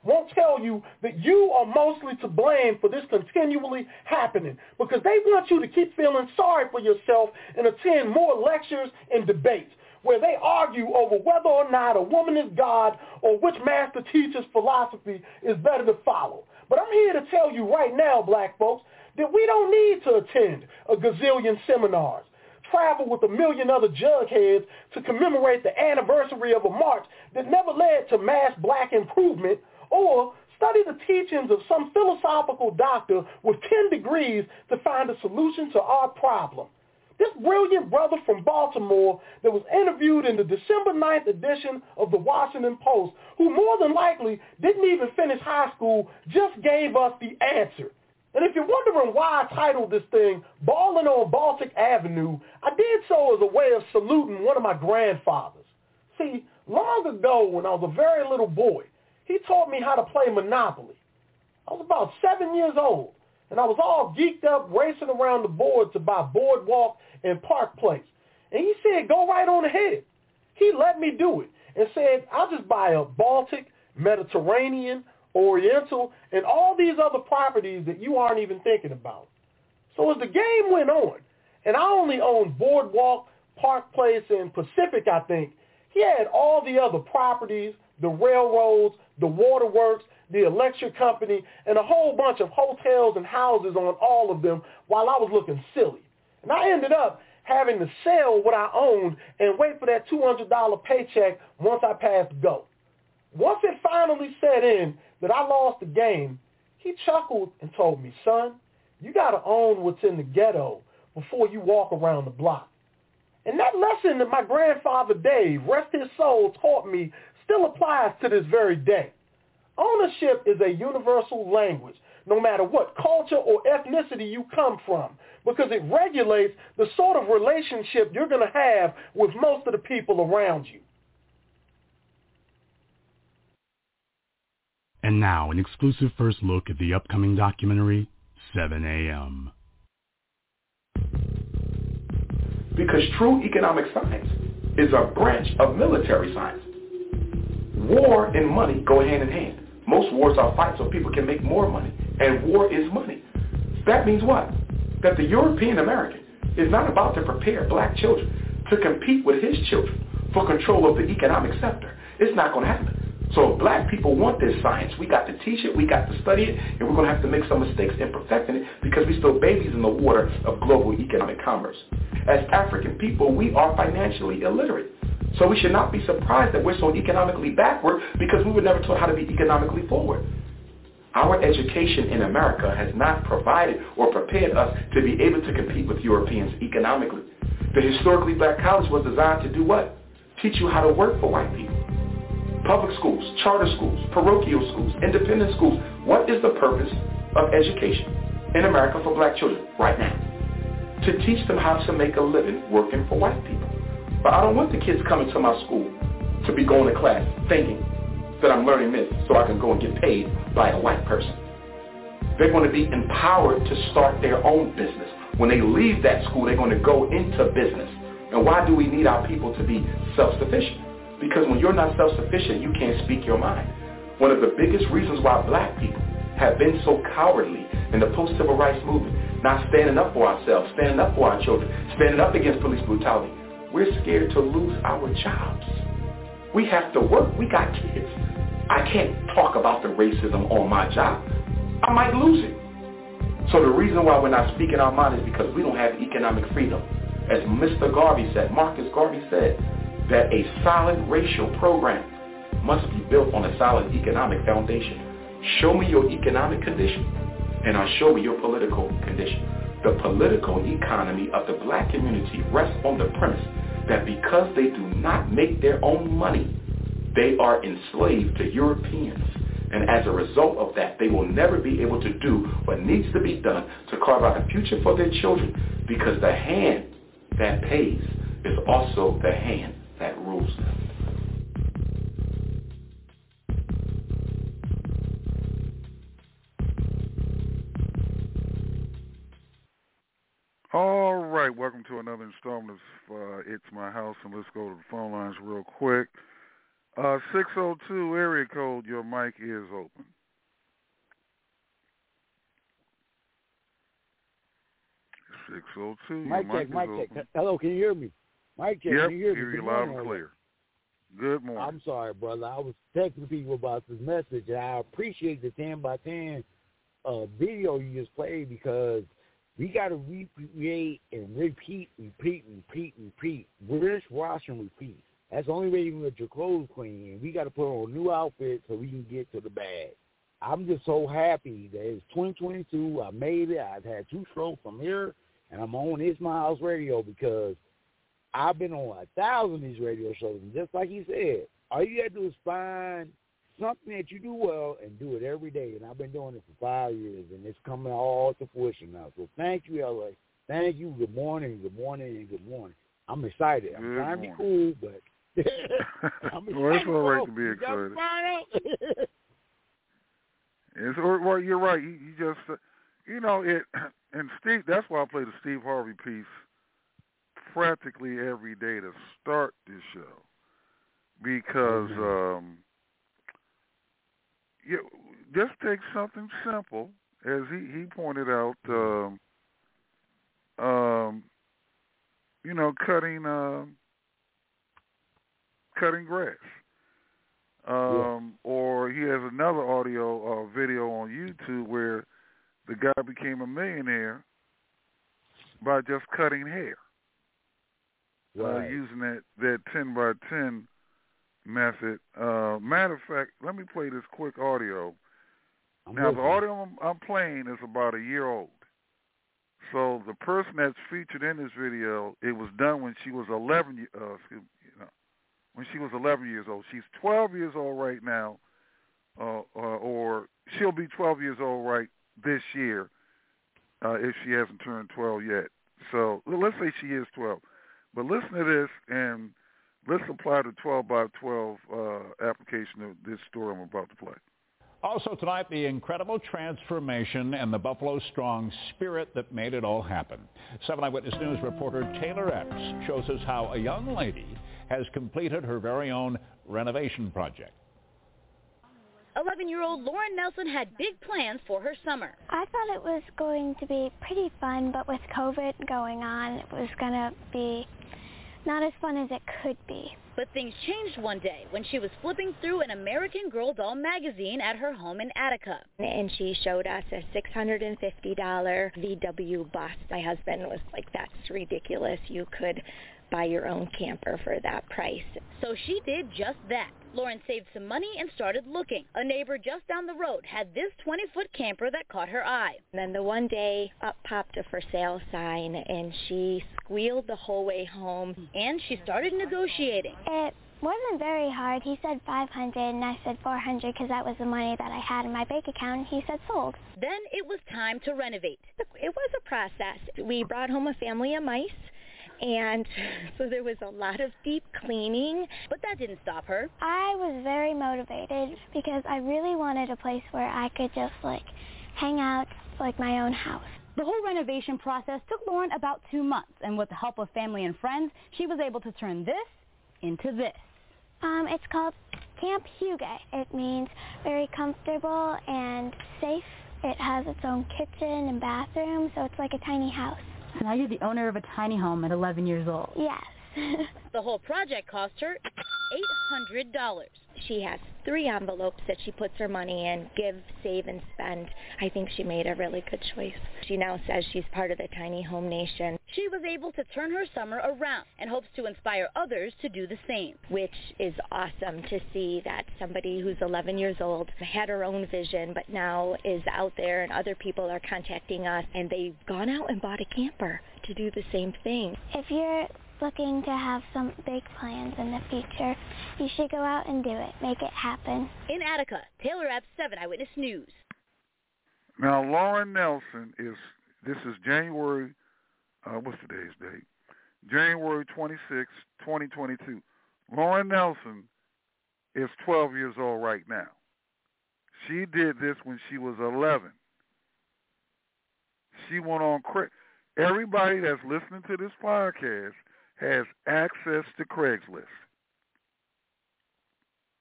won't tell you that you are mostly to blame for this continually happening because they want you to keep feeling sorry for yourself and attend more lectures and debates where they argue over whether or not a woman is God or which master teacher's philosophy is better to follow. But I'm here to tell you right now, black folks, that we don't need to attend a gazillion seminars, travel with a million other jugheads to commemorate the anniversary of a march that never led to mass black improvement, or study the teachings of some philosophical doctor with ten degrees to find a solution to our problem. This brilliant brother from Baltimore that was interviewed in the December ninth edition of the Washington Post, who more than likely didn't even finish high school, just gave us the answer. And if you're wondering why I titled this thing Ballin' on Baltic Avenue, I did so as a way of saluting one of my grandfathers. See, long ago when I was a very little boy, he taught me how to play Monopoly. I was about seven years old, and I was all geeked up racing around the board to buy Boardwalk and Park Place. And he said, go right on ahead. He let me do it and said, I'll just buy a Baltic, Mediterranean, Oriental, and all these other properties that you aren't even thinking about. So as the game went on, and I only owned Boardwalk, Park Place, and Pacific, I think, he had all the other properties, the railroads, the waterworks, the electric company, and a whole bunch of hotels and houses on all of them while I was looking silly. And I ended up having to sell what I owned and wait for that two hundred dollars paycheck once I passed go. Once it finally set in that I lost the game, he chuckled and told me, son, you got to own what's in the ghetto before you walk around the block. And that lesson that my grandfather Dave, rest his soul, taught me still applies to this very day. Ownership is a universal language, no matter what culture or ethnicity you come from, because it regulates the sort of relationship you're going to have with most of the people around you. And now, an exclusive first look at the upcoming documentary, seven a.m. Because true economic science is a branch of military science. War and money go hand in hand. Most wars are fights so people can make more money, and war is money. That means what? That the European American is not about to prepare black children to compete with his children for control of the economic sector. It's not going to happen. So if black people want this science, we got to teach it, we got to study it, and we're going to have to make some mistakes in perfecting it because we're still babies in the water of global economic commerce. As African people, we are financially illiterate. So we should not be surprised that we're so economically backward because we were never taught how to be economically forward. Our education in America has not provided or prepared us to be able to compete with Europeans economically. The historically black college was designed to do what? Teach you how to work for white people. Public schools, charter schools, parochial schools, independent schools. What is the purpose of education in America for black children right now? To teach them how to make a living working for white people. But I don't want the kids coming to my school to be going to class thinking that I'm learning this so I can go and get paid by a white person. They're going to be empowered to start their own business. When they leave that school, they're going to go into business. And why do we need our people to be self-sufficient? Because when you're not self-sufficient, you can't speak your mind. One of the biggest reasons why black people have been so cowardly in the post-civil rights movement, not standing up for ourselves, standing up for our children, standing up against police brutality, we're scared to lose our jobs. We have to work. We got kids. I can't talk about the racism on my job. I might lose it. So the reason why we're not speaking our mind is because we don't have economic freedom. As Mister Garvey said, Marcus Garvey said, that a solid racial program must be built on a solid economic foundation. Show me your economic condition, and I'll show you your political condition. The political economy of the black community rests on the premise that because they do not make their own money, they are enslaved to Europeans. And as a result of that, they will never be able to do what needs to be done to carve out a future for their children, because the hand that pays is also the hand that rules them. All right, welcome to another installment of uh, It's My House, and let's go to the phone lines real quick. Uh, six oh two area code, your mic is open. six oh two, your Mic mic check, is mic open. check. Hello, can you hear me? Mic check, Yep, can you hear me? hear you Good loud morning, and clear. Good morning. I'm sorry, brother. I was texting people about this message, and I appreciate the ten by ten uh, video you just played because we got to recreate and repeat, repeat, repeat, repeat. Rinse, wash, and repeat. That's the only way you can get your clothes clean. And we got to put on new outfits so we can get to the bag. I'm just so happy that it's twenty twenty-two. I made it. I've had two strokes from here, and I'm on It's My House Radio because I've been on a thousand of these radio shows, and just like he said, all you got to do is find something that you do well and do it every day. And I've been doing it for five years, and it's coming all to fruition now. So thank you, L A. Thank you. Good morning, good morning, and good morning. I'm excited. I'm Good trying morning. to be cool, but I'm excited. Well, it's all right bro. to be You gotta excited. find out. It's, well, you're right. You, you just, uh, you know, it. And Steve, that's why I play the Steve Harvey piece practically every day to start this show, because um, you just take something simple, as he, he pointed out. Um, um, you know, cutting uh, cutting grass. Um, yeah. Or he has another audio or uh, video on YouTube where the guy became a millionaire by just cutting hair, right. uh, using that, that ten by ten method. Uh, matter of fact, let me play this quick audio. I'm now, listening. the audio I'm, I'm playing is about a year old. So the person that's featured in this video, it was done when she was eleven. Uh, excuse me, you know, when she was eleven years old. She's twelve years old right now, uh, uh, or she'll be twelve years old right this year uh, if she hasn't turned twelve yet. So let's say she is twelve. But listen to this, and let's apply the twelve by twelve uh, application of this story I'm about to play. Also tonight, the incredible transformation and the Buffalo Strong spirit that made it all happen. seven Eyewitness News reporter Taylor Epps shows us how a young lady has completed her very own renovation project. eleven-year-old Lauren Nelson had big plans for her summer. I thought it was going to be pretty fun, but with COVID going on, it was going to be not as fun as it could be. But things changed one day when she was flipping through an American Girl doll magazine at her home in Attica. And she showed us a six hundred fifty dollars V W bus. My husband was like, that's ridiculous. You could buy your own camper for that price. So she did just that. Lauren saved some money and started looking. A neighbor just down the road had this twenty-foot camper that caught her eye. And then the one day up popped a for sale sign, and she squealed the whole way home. And she started negotiating. It wasn't very hard. He said five hundred dollars, and I said four hundred dollars because that was the money that I had in my bank account, and he said sold. Then it was time to renovate. It was a process. We brought home a family of mice. And so there was a lot of deep cleaning. But that didn't stop her. I was very motivated because I really wanted a place where I could just, like, hang out like my own house. The whole renovation process took Lauren about two months. And with the help of family and friends, she was able to turn this into this. Um, it's called Camp Hugo. It means very comfortable and safe. It has its own kitchen and bathroom, so it's like a tiny house. So now you're the owner of a tiny home at eleven years old. Yes. The whole project cost her eight hundred dollars. She has three envelopes that she puts her money in, give, save, and spend. I think she made a really good choice. She now says she's part of the Tiny Home Nation. She was able to turn her summer around and hopes to inspire others to do the same. Which is awesome to see that somebody who's eleven years old had her own vision, but now is out there and other people are contacting us, and they've gone out and bought a camper to do the same thing. If you're looking to have some big plans in the future, you should go out and do it. Make it happen. In Attica, Taylor Epps, seven Eyewitness News. Now, Lauren Nelson is, this is January, uh, what's today's date? January twenty-sixth, twenty twenty-two. Lauren Nelson is twelve years old right now. She did this when she was eleven. She went on, everybody that's listening to this podcast has access to Craigslist.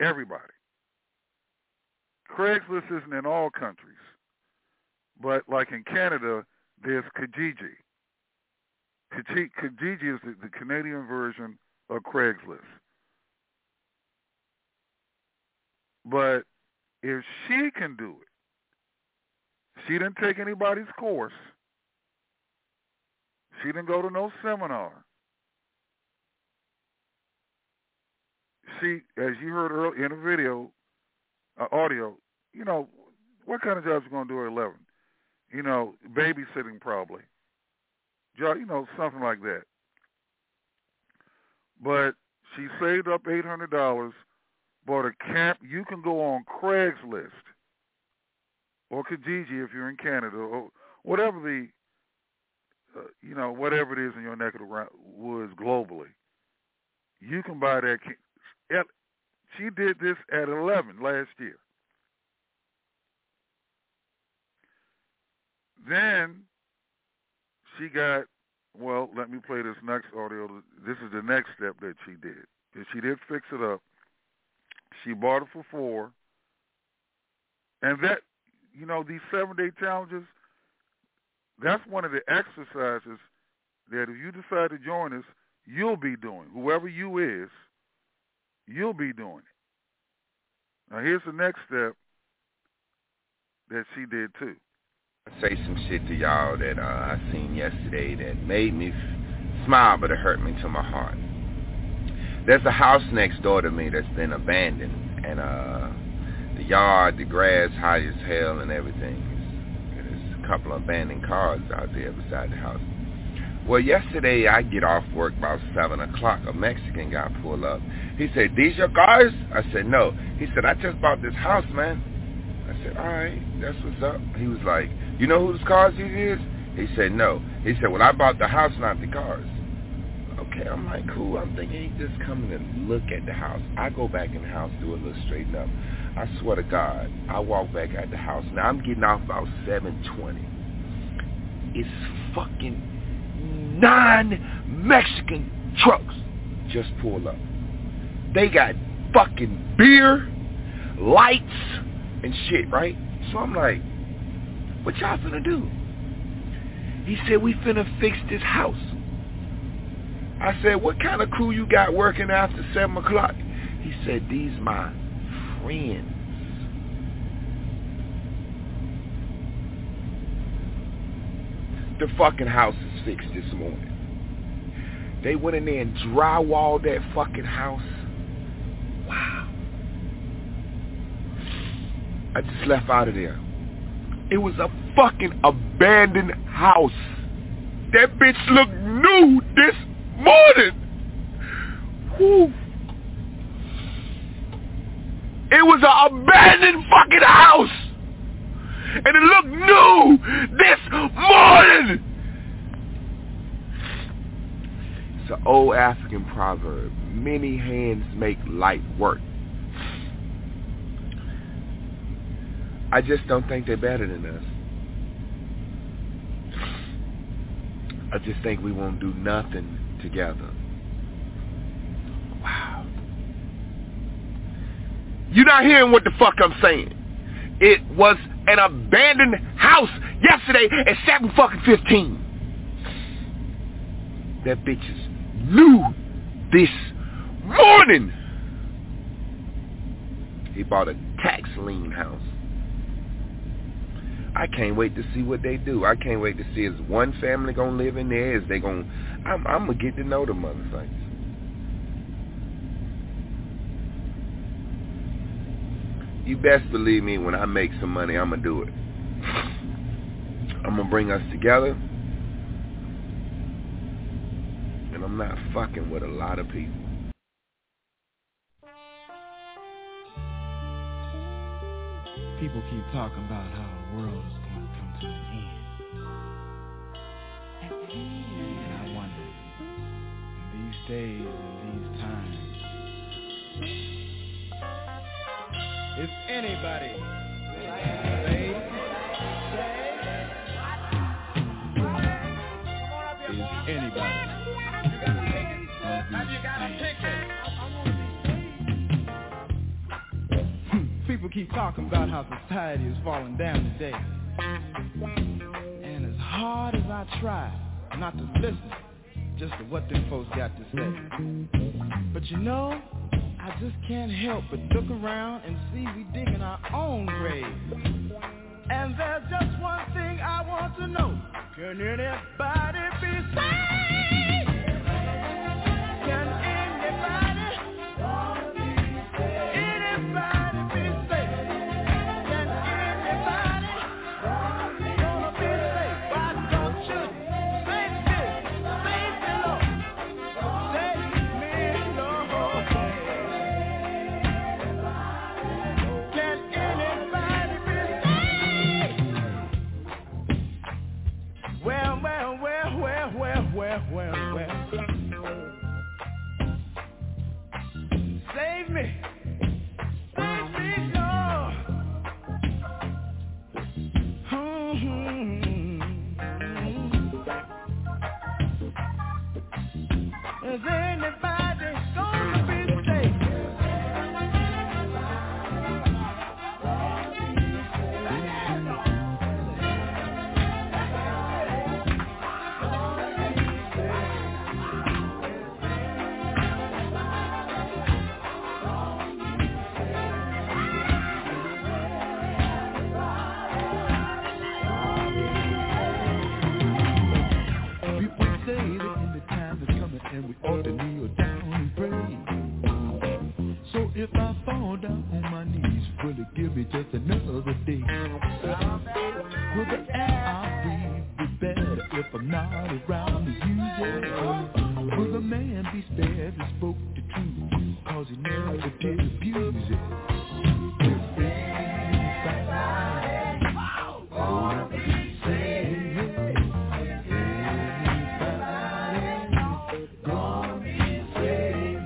everybody. Craigslist isn't in all countries, but like in Canada, there's Kijiji. Kijiji is the, the Canadian version of Craigslist. But if she can do it, she didn't take anybody's course. She didn't go to no seminar. She, as you heard earlier in the video, uh, audio, you know, what kind of jobs you going to do at eleven? You know, babysitting probably. Job, you know, something like that. But she saved up eight hundred dollars, bought a camp. You can go on Craigslist or Kijiji if you're in Canada or whatever the, uh, you know, whatever it is in your neck of the woods globally. You can buy that. She did this at eleven last year. Then she got, well, let me play this next audio. This is the next step that she did. She did fix it up. She bought it for four. And that, you know, these seven-day challenges, that's one of the exercises that if you decide to join us, you'll be doing. Whoever you is, you'll be doing it. Now, here's the next step that she did, too. I say some shit to y'all that uh, I seen yesterday that made me f- smile, but it hurt me to my heart. There's a house next door to me that's been abandoned, and uh, the yard, the grass high as hell and everything. There's a couple of abandoned cars out there beside the house. Well, yesterday I get off work about seven o'clock. A Mexican guy pulled up. He said, "These your cars?" I said, "No." He said, "I just bought this house, man." I said, "All right, that's what's up." He was like, "You know whose cars it is?" He said, "No." He said, "Well, I bought the house, not the cars." Okay, I'm like, cool. I'm thinking he's just coming to look at the house. I go back in the house, do a little straighten up. I swear to God, I walk back at the house. Now, I'm getting off about seven twenty. It's fucking nine Mexican trucks just pull up. They got fucking beer, lights, and shit, right? So I'm like, what y'all finna do? He said, we finna fix this house. I said, what kind of crew you got working after seven o'clock? He said, these my friends. The fucking house is fixed this morning. They went in there and drywalled that fucking house. Wow. I just left out of there. It was a fucking abandoned house. That bitch looked new this morning. Whew. It was an abandoned fucking house. And it looked new this morning. It's an old African proverb. Many hands make light work. I just don't think they're better than us. I just think we won't do nothing together. Wow. You're not hearing what the fuck I'm saying. It was an abandoned house yesterday at seven fucking fifteen. That bitch is new this morning. He bought a tax lien house. I can't wait to see what they do. I can't wait to see is one family gonna live in there? Is they gonna? I'm, I'm gonna get to know the motherfuckers. You best believe me, when I make some money, I'm gonna do it. I'm gonna bring us together, and I'm not fucking with a lot of people. People keep talking about how the world is going to come to an end. And I wonder, in these days and these times, if anybody saved, is anybody gonna be saved? People keep talking about how society is falling down today. And as hard as I try not to listen just to what them folks got to say, but you know, I just can't help but look around and see we digging our own grave. And there's just one thing I want to know. Can anybody be saved? Can anybody? Anybody be saved? Can anybody? Gonna be saved? Why don't you save me? Save me, Lord. Save me, Lord. Can anybody be saved? Well, well, well, well, well, well, well, well. Save me. Save me, Lord. Mm-hmm. Is anybody gonna be saved? People say that in the time that's coming and we ought to kneel down and pray. So if I fall down on my knees, will it give me just another day? Will the air I breathe be better if I'm not around to use it? Will the man be spared who spoke the truth, cause he never did abuse it? Gonna be saved. Gonna be saved.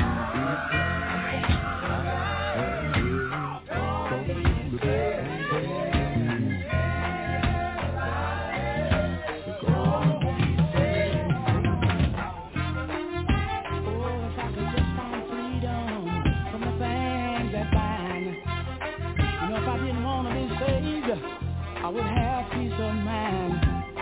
I would have peace of mind.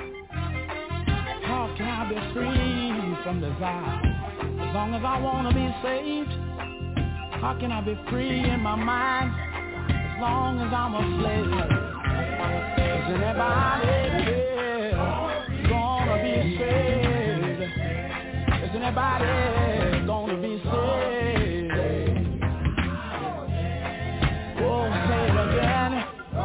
How can I be free from desire? As long as I want to be saved. How can I be free in my mind? As long as I'm a slave. Is anybody here gonna be saved? Is anybody gonna be saved? Oh, say it again.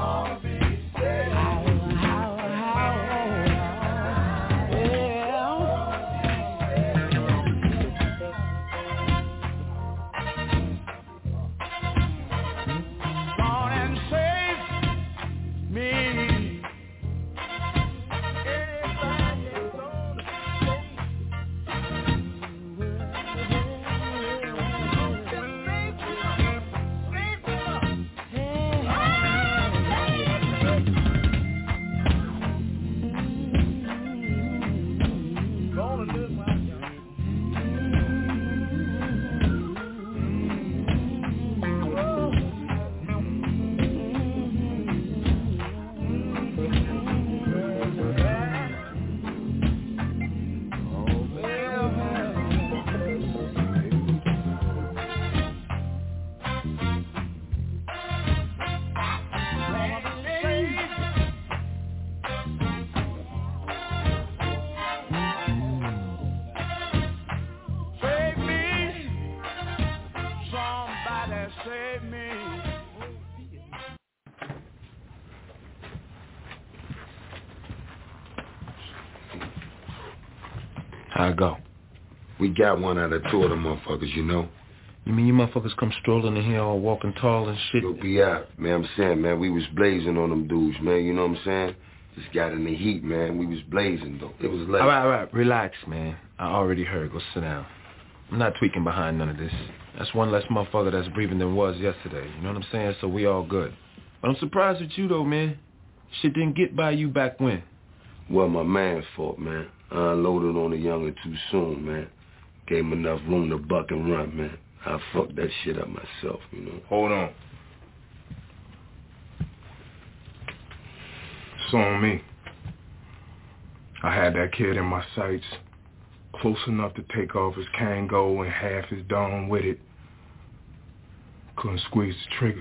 How I go? We got one out of two of them motherfuckers, you know. You mean you motherfuckers come strolling in here all walking tall and shit? You'll be out, man. I'm saying, man, we was blazing on them dudes, man. You know what I'm saying? Just got in the heat, man. We was blazing, though. It was late. All right, all right. Relax, man. I already heard. Go sit down. I'm not tweaking behind none of this. That's one less motherfucker that's breathing than was yesterday. You know what I'm saying? So we all good. But I'm surprised at you, though, man. Shit didn't get by you back when. Well, my man's fault, man. I unloaded on the younger too soon, man. Gave him enough room to buck and run, man. I fucked that shit up myself, you know. Hold on. So on me. I had that kid in my sights, close enough to take off his Kango and half his dome with it. Couldn't squeeze the trigger.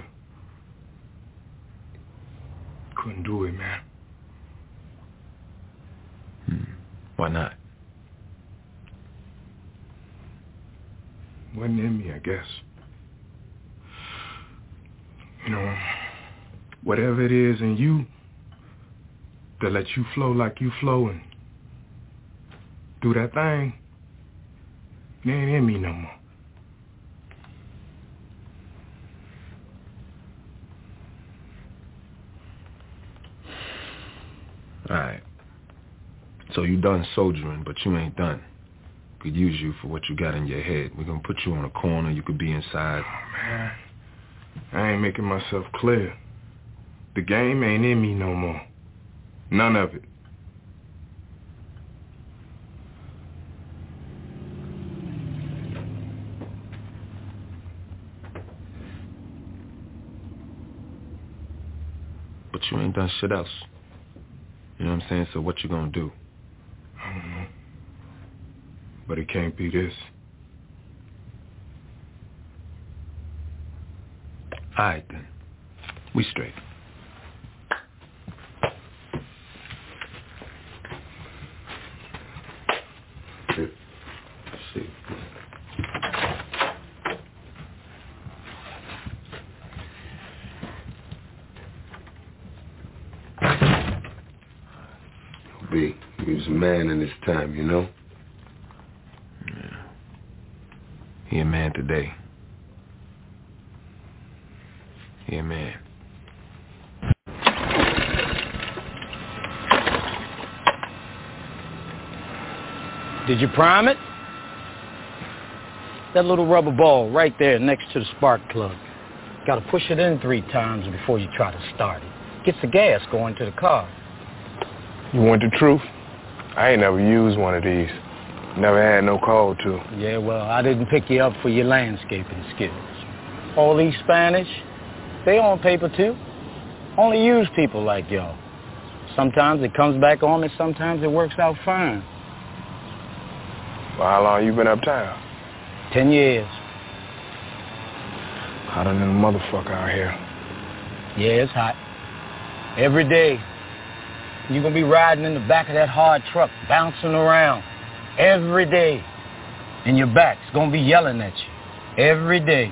Couldn't do it, man. Hmm. Why not? Wasn't in me, I guess. You know, whatever it is in you that lets you flow like you flow and do that thing, it ain't in me no more. Alright. So you done soldiering, but you ain't done. Could use you for what you got in your head. We're gonna put you on a corner, you could be inside. Oh, man. I ain't making myself clear. The game ain't in me no more. None of it. But you ain't done shit else. You know what I'm saying? So what you gonna do? I don't know. But it can't be this. All right, then. We straight. Let's see. B, he was a man in his time, you know? Yeah. He a man today. He a man. Did you prime it? That little rubber ball right there next to the spark plug. Got to push it in three times before you try to start it. Gets the gas going to the car. You want the truth? I ain't never used one of these. Never had no call to. Yeah, well, I didn't pick you up for your landscaping skills. All these Spanish, they on paper too. Only use people like y'all. Sometimes it comes back on me, sometimes it works out fine. Well, how long you been uptown? Ten years. Hotter than a motherfucker out here. Yeah, it's hot. Every day. You're going to be riding in the back of that hard truck, bouncing around. Every day. And your back's going to be yelling at you. Every day.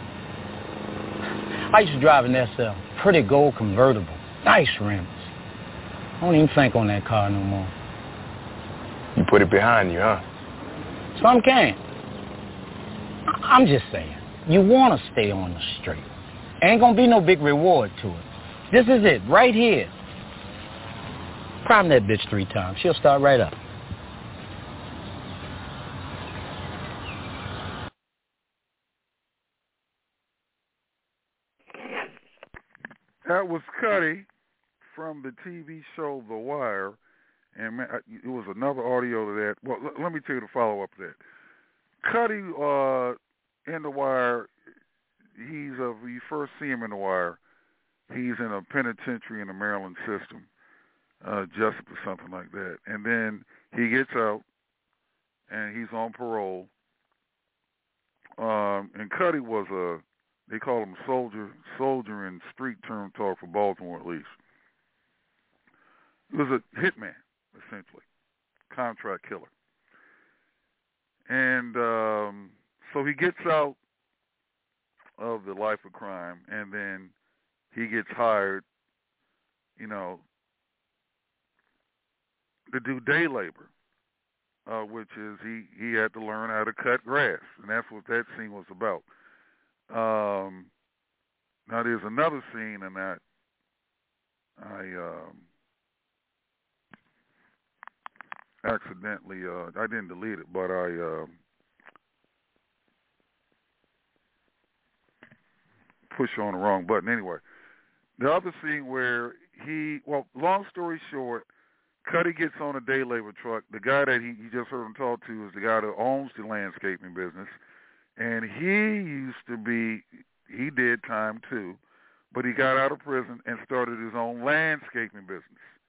I used to drive an S L. Pretty gold convertible. Nice rims. I don't even think on that car no more. You put it behind you, huh? Some can. I'm just saying. You want to stay on the straight. Ain't going to be no big reward to it. This is it, right here. Prime that bitch three times. She'll start right up. That was Cuddy from the T V show The Wire. And man, it was another audio to that. Well, l- let me tell you the follow-up to that. Cuddy uh, in The Wire, he's a, when you first see him in The Wire, he's in a penitentiary in the Maryland system, uh, Jessup or something like that. And then he gets out, and he's on parole. Um, and Cuddy was a, they call him soldier, soldier in street term talk for Baltimore at least. He was a hitman, essentially, contract killer. And um, so he gets out of the life of crime, and then he gets hired, you know, to do day labor, uh, which is he, he had to learn how to cut grass, and that's what that scene was about. Um, now there's another scene in that I um, accidentally, uh, I didn't delete it, but I uh, pushed on the wrong button. Anyway, the other scene where he, well, long story short, Cuddy gets on a day labor truck. The guy that he, you just heard him talk to is the guy that owns the landscaping business. And he used to be, he did time too, but he got out of prison and started his own landscaping business.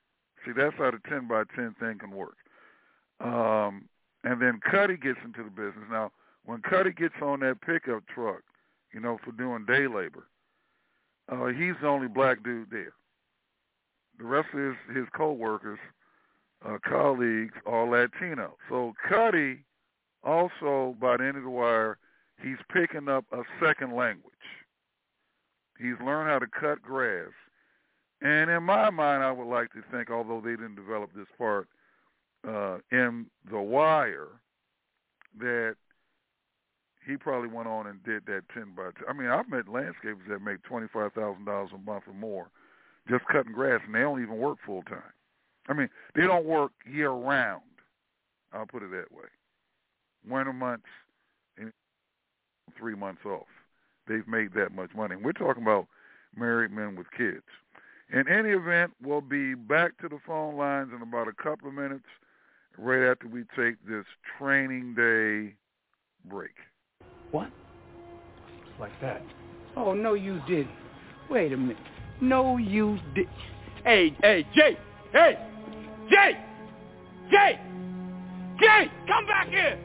See, that's how the ten by ten thing can work. Um, and then Cuddy gets into the business. Now, when Cuddy gets on that pickup truck, you know, for doing day labor, uh, he's the only black dude there. The rest of his, his co-workers, uh, colleagues, are Latino. So Cuddy also, by the end of the wire, he's picking up a second language. He's learned how to cut grass. And in my mind, I would like to think, although they didn't develop this part uh, in The Wire, that he probably went on and did that ten by ten. I mean, I've met landscapers that make twenty-five thousand dollars a month or more just cutting grass, and they don't even work full time. I mean, they don't work year round. I'll put it that way. Winter months and three months off. They've made that much money. And we're talking about married men with kids. In any event, we'll be back to the phone lines in about a couple of minutes, right after we take this training day break. What? Like that. Oh, no, you didn't. Wait a minute. No, you didn't. Hey, hey, Jay! Hey! Jay! Jay! Jay! Come back here!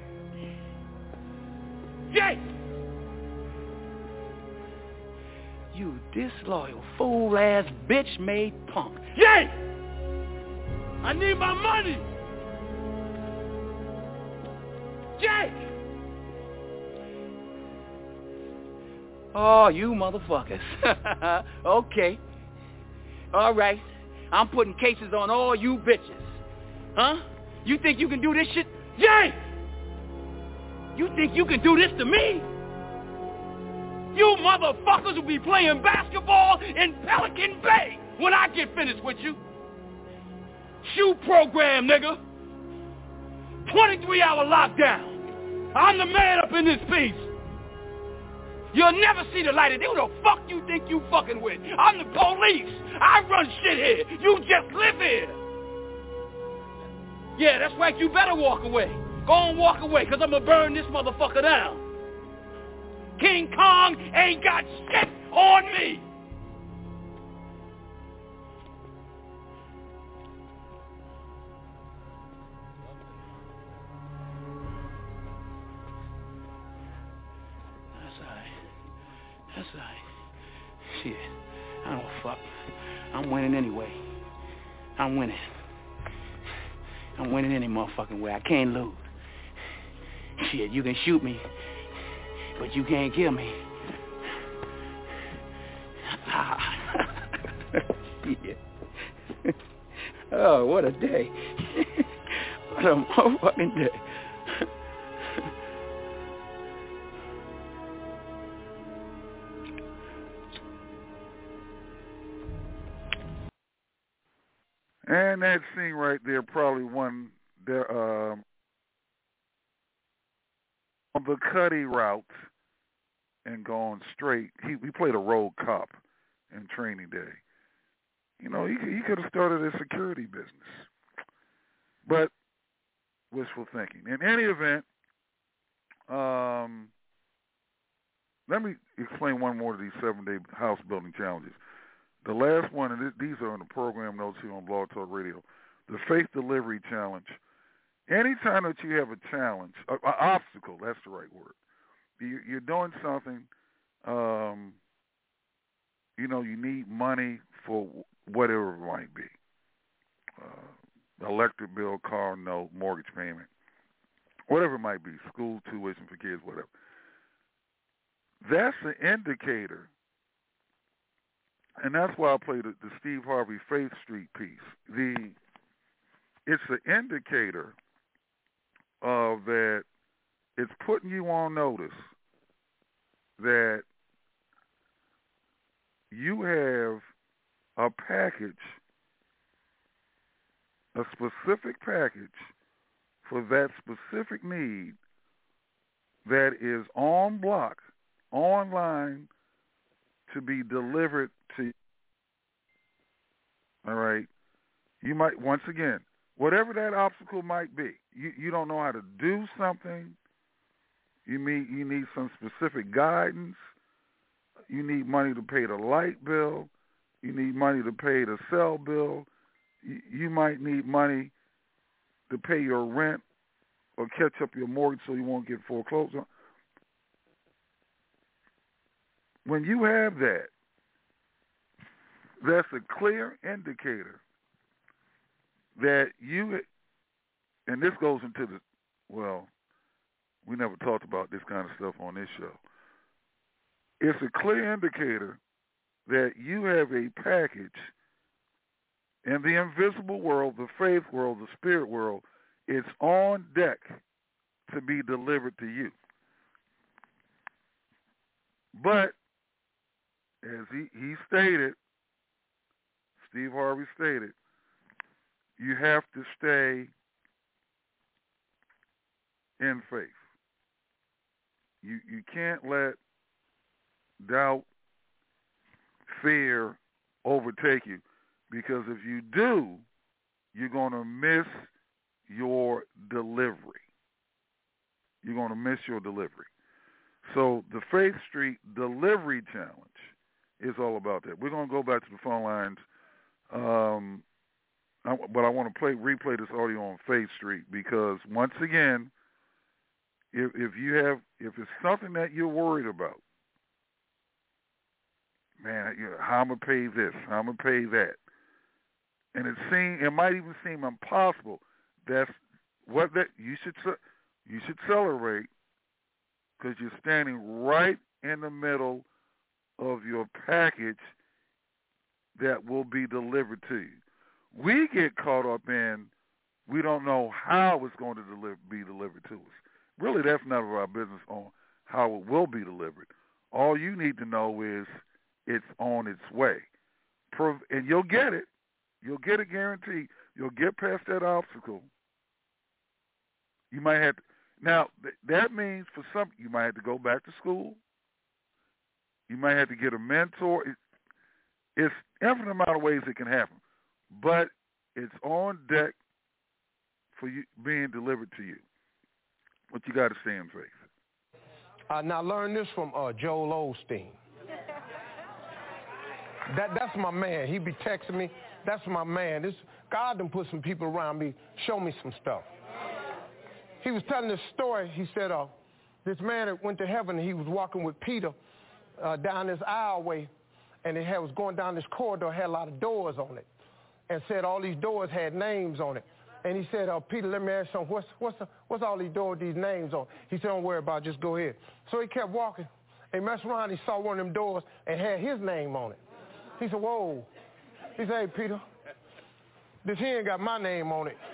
Jay! You disloyal, fool-ass, bitch-made punk. Jay! I need my money! Jay! Oh, you motherfuckers. Okay. All right. I'm putting cases on all you bitches. Huh? You think you can do this shit? Jay! You think you can do this to me? You motherfuckers will be playing basketball in Pelican Bay when I get finished with you. Shoe program, nigga. twenty-three hour lockdown. I'm the man up in this piece. You'll never see the light of day. Who the fuck you think you fucking with? I'm the police. I run shit here. You just live here. Yeah, that's right. You better walk away. Go on, walk away, because I'm going to burn this motherfucker down. King Kong ain't got shit on me. That's all right. That's all right. Shit, I don't fuck. I'm winning anyway. I'm winning. I'm winning any motherfucking way. I can't lose. Shit, you can shoot me, but you can't kill me. Ah. Shit. Oh, what a day. What a motherfucking day. And that scene right there probably won their um, on the Cuddy route and going straight. He he played a road cop in Training Day. You know, he he could have started a security business, but wishful thinking. In any event, um, let me explain one more of these seven-day house building challenges. The last one, and these are in the program notes here on Blog Talk Radio, the Faith Delivery Challenge. Anytime that you have a challenge, an obstacle, that's the right word. You, you're doing something, um, you know, you need money for whatever it might be. Uh, electric bill, car note, mortgage payment, whatever it might be, school tuition for kids, whatever. That's an indicator. And that's why I played the, the Steve Harvey Faith Street piece. The it's an indicator of that it's putting you on notice that you have a package, a specific package for that specific need that is on block, online, to be delivered to you. All right? You might, once again, whatever that obstacle might be, you, you don't know how to do something, you need, you need some specific guidance, you need money to pay the light bill, you need money to pay the cell bill, you, you might need money to pay your rent or catch up your mortgage so you won't get foreclosed on. When you have that, that's a clear indicator that you, and this goes into the, well, we never talked about this kind of stuff on this show. It's a clear indicator that you have a package in the invisible world, the faith world, the spirit world. It's on deck to be delivered to you. But, as he, he stated, Steve Harvey stated, you have to stay in faith. You you can't let doubt, fear overtake you, because if you do, you're going to miss your delivery. You're going to miss your delivery. So the Faith Street Delivery Challenge is all about that. We're going to go back to the phone lines, um, I, but I want to play replay this audio on Faith Street, because once again, if, if you have, if it's something that you're worried about, man, you know, how I'm gonna pay this, how I'm gonna pay that, and it seem, it might even seem impossible. That's what that you should you should celebrate, because you're standing right in the middle of your package that will be delivered to you. We get caught up in, we don't know how it's going to deliver, be delivered to us. Really, that's none of our business on how it will be delivered. All you need to know is it's on its way. And you'll get it. You'll get it guaranteed. You'll get past that obstacle. You might have to, now, th- that means for some, you might have to go back to school. You might have to get a mentor. It, it's infinite amount of ways it can happen. But it's on deck for you being delivered to you. But you got to stay in faith. Uh, now, learn this from uh, Joel Osteen. That That's my man. He be texting me. That's my man. This God done put some people around me, show me some stuff. He was telling this story. He said, uh, this man that went to heaven, he was walking with Peter uh, down this aisleway, and it had, was going down this corridor, had a lot of doors on it, and said all these doors had names on it. And he said, uh, Peter, let me ask you something. What's, what's, the, what's all these doors, these names on? He said, don't worry about it. Just go ahead. So he kept walking. He messed around. He saw one of them doors and had his name on it. He said, whoa. He said, hey, Peter, this here ain't got my name on it.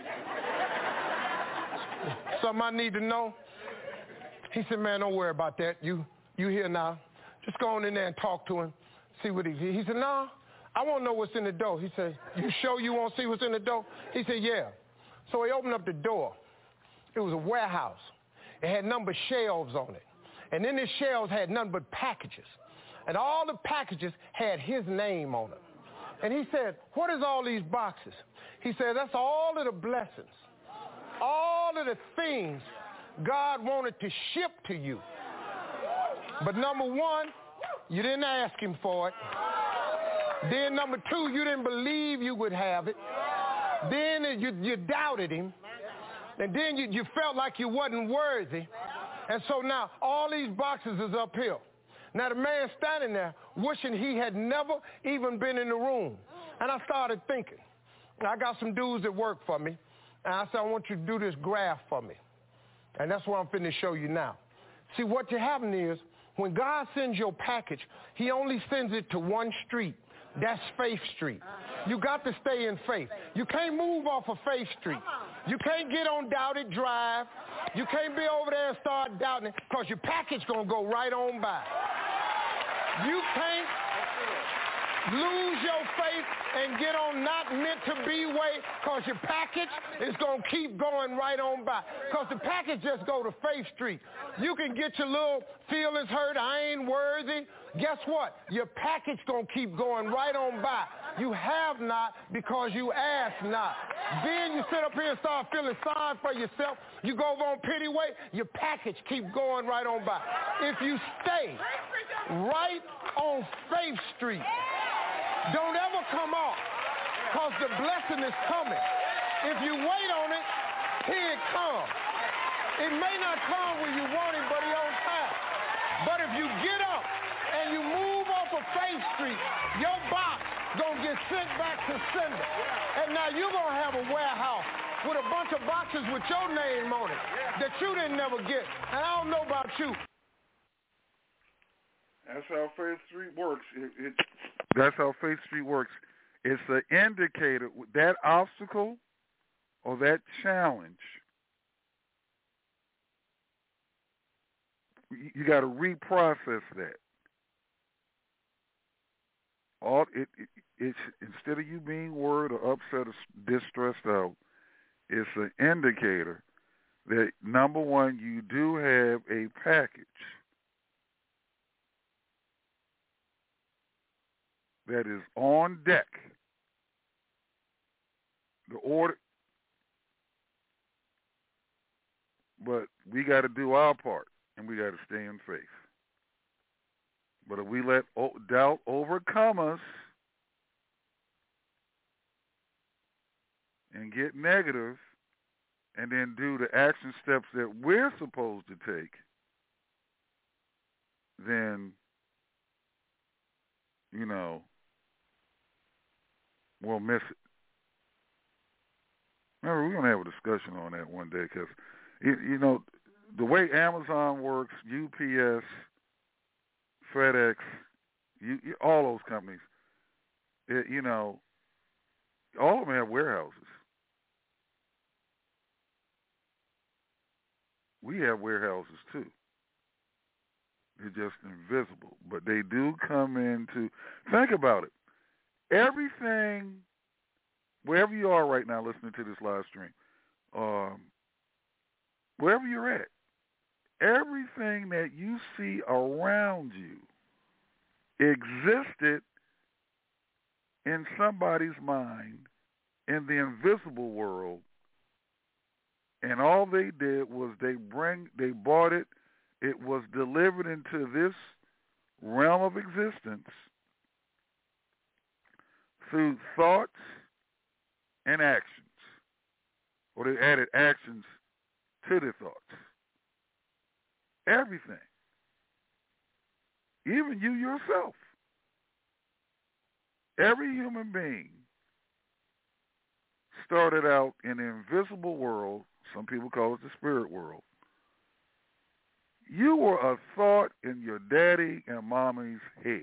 Something I need to know? He said, man, don't worry about that. You you here now. Just go on in there and talk to him, see what he He said, no, I want to know what's in the door. He said, you sure you want to see what's in the door? He said, yeah. So he opened up the door. It was a warehouse. It had numbered shelves on it. And in the shelves had none but packages. And all the packages had his name on them. And he said, what is all these boxes? He said, that's all of the blessings, all of the things God wanted to ship to you. But number one, you didn't ask him for it. Then number two, you didn't believe you would have it. Then you, you doubted him. And then you, you felt like you wasn't worthy. And so now all these boxes is up here. Now the man standing there wishing he had never even been in the room. And I started thinking, I got some dudes that work for me. And I said, I want you to do this graph for me. And that's what I'm finna show you now. See, what you happen is, when God sends your package, he only sends it to one street. That's Faith Street. You got to stay in faith. You can't move off of Faith Street. You can't get on Doubted Drive. You can't be over there and start doubting it, because your package going to go right on by. You can't lose your faith and get on not meant to be way, because your package is going to keep going right on by. Because the package just go to Faith Street. You can get your little feelings hurt, I ain't worthy. Guess what? Your package going to keep going right on by. You have not because you ask not. Then you sit up here and start feeling sorry for yourself. You go over on pity way, your package keep going right on by. If you stay right on Faith Street, don't ever come off. because the blessing is coming. If you wait on it, here it comes. It may not come when you want it, but it's on time. But if you get up and you move off of Faith Street, your box gonna get sent back to sender. And now you're gonna have a warehouse with a bunch of boxes with your name on it that you didn't never get. And I don't know about you. That's how Faith Street works. It, it, that's how Faith Street works. It's an indicator. That obstacle or that challenge, you, you got to reprocess that. All it, it it's instead of you being worried or upset or distressed out, it's an indicator that, number one, you do have a package that is on deck. The order, but we got to do our part, and we got to stay in faith. But if we let doubt overcome us and get negative and then do the action steps that we're supposed to take, then, you know, we'll miss it. Remember, we're going to have a discussion on that one day because, you, you know, the way Amazon works, U P S, FedEx, you, you, all those companies, it, you know, all of them have warehouses. We have warehouses too. They're just invisible, but they do come into, think about it. Everything, wherever you are right now listening to this live stream, um, wherever you're at, everything that you see around you existed in somebody's mind in the invisible world, and all they did was they bring, they bought it. It was delivered into this realm of existence through thoughts and actions, or they added actions to the thoughts. Everything. Even you yourself. Every human being started out in the invisible world. Some people call it the spirit world. You were a thought in your daddy and mommy's head.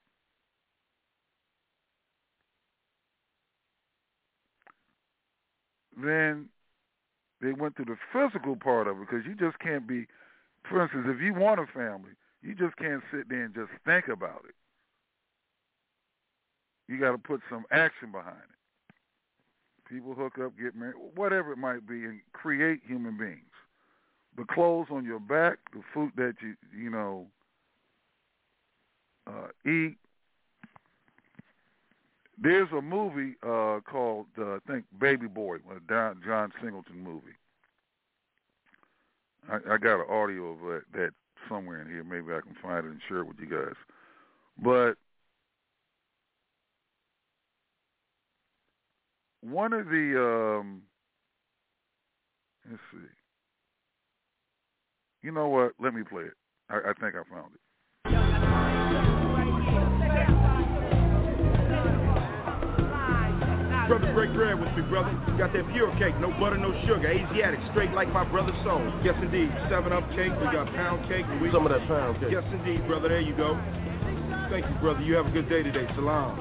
Then they went through the physical part of it, because you just can't be, for instance, if you want a family, you just can't sit there and just think about it. You got to put some action behind it. People hook up, get married, whatever it might be, and create human beings. The clothes on your back, the food that you, you know, uh, eat. There's a movie uh, called, uh, I think, Baby Boy, a John Singleton movie. I, I got an audio of that, that somewhere in here. Maybe I can find it and share it with you guys. But one of the, um, let's see. You know what? Let me play it. I, I think I found it. Brother Greg Greg with me, brother. Got that pure cake, no butter, no sugar. Asiatic, straight like my brother's soul. Yes, indeed. Seven Up cake. We got pound cake. We... Some of that pound cake. Yes, indeed, brother. There you go. Thank you, brother. You have a good day today. Salam.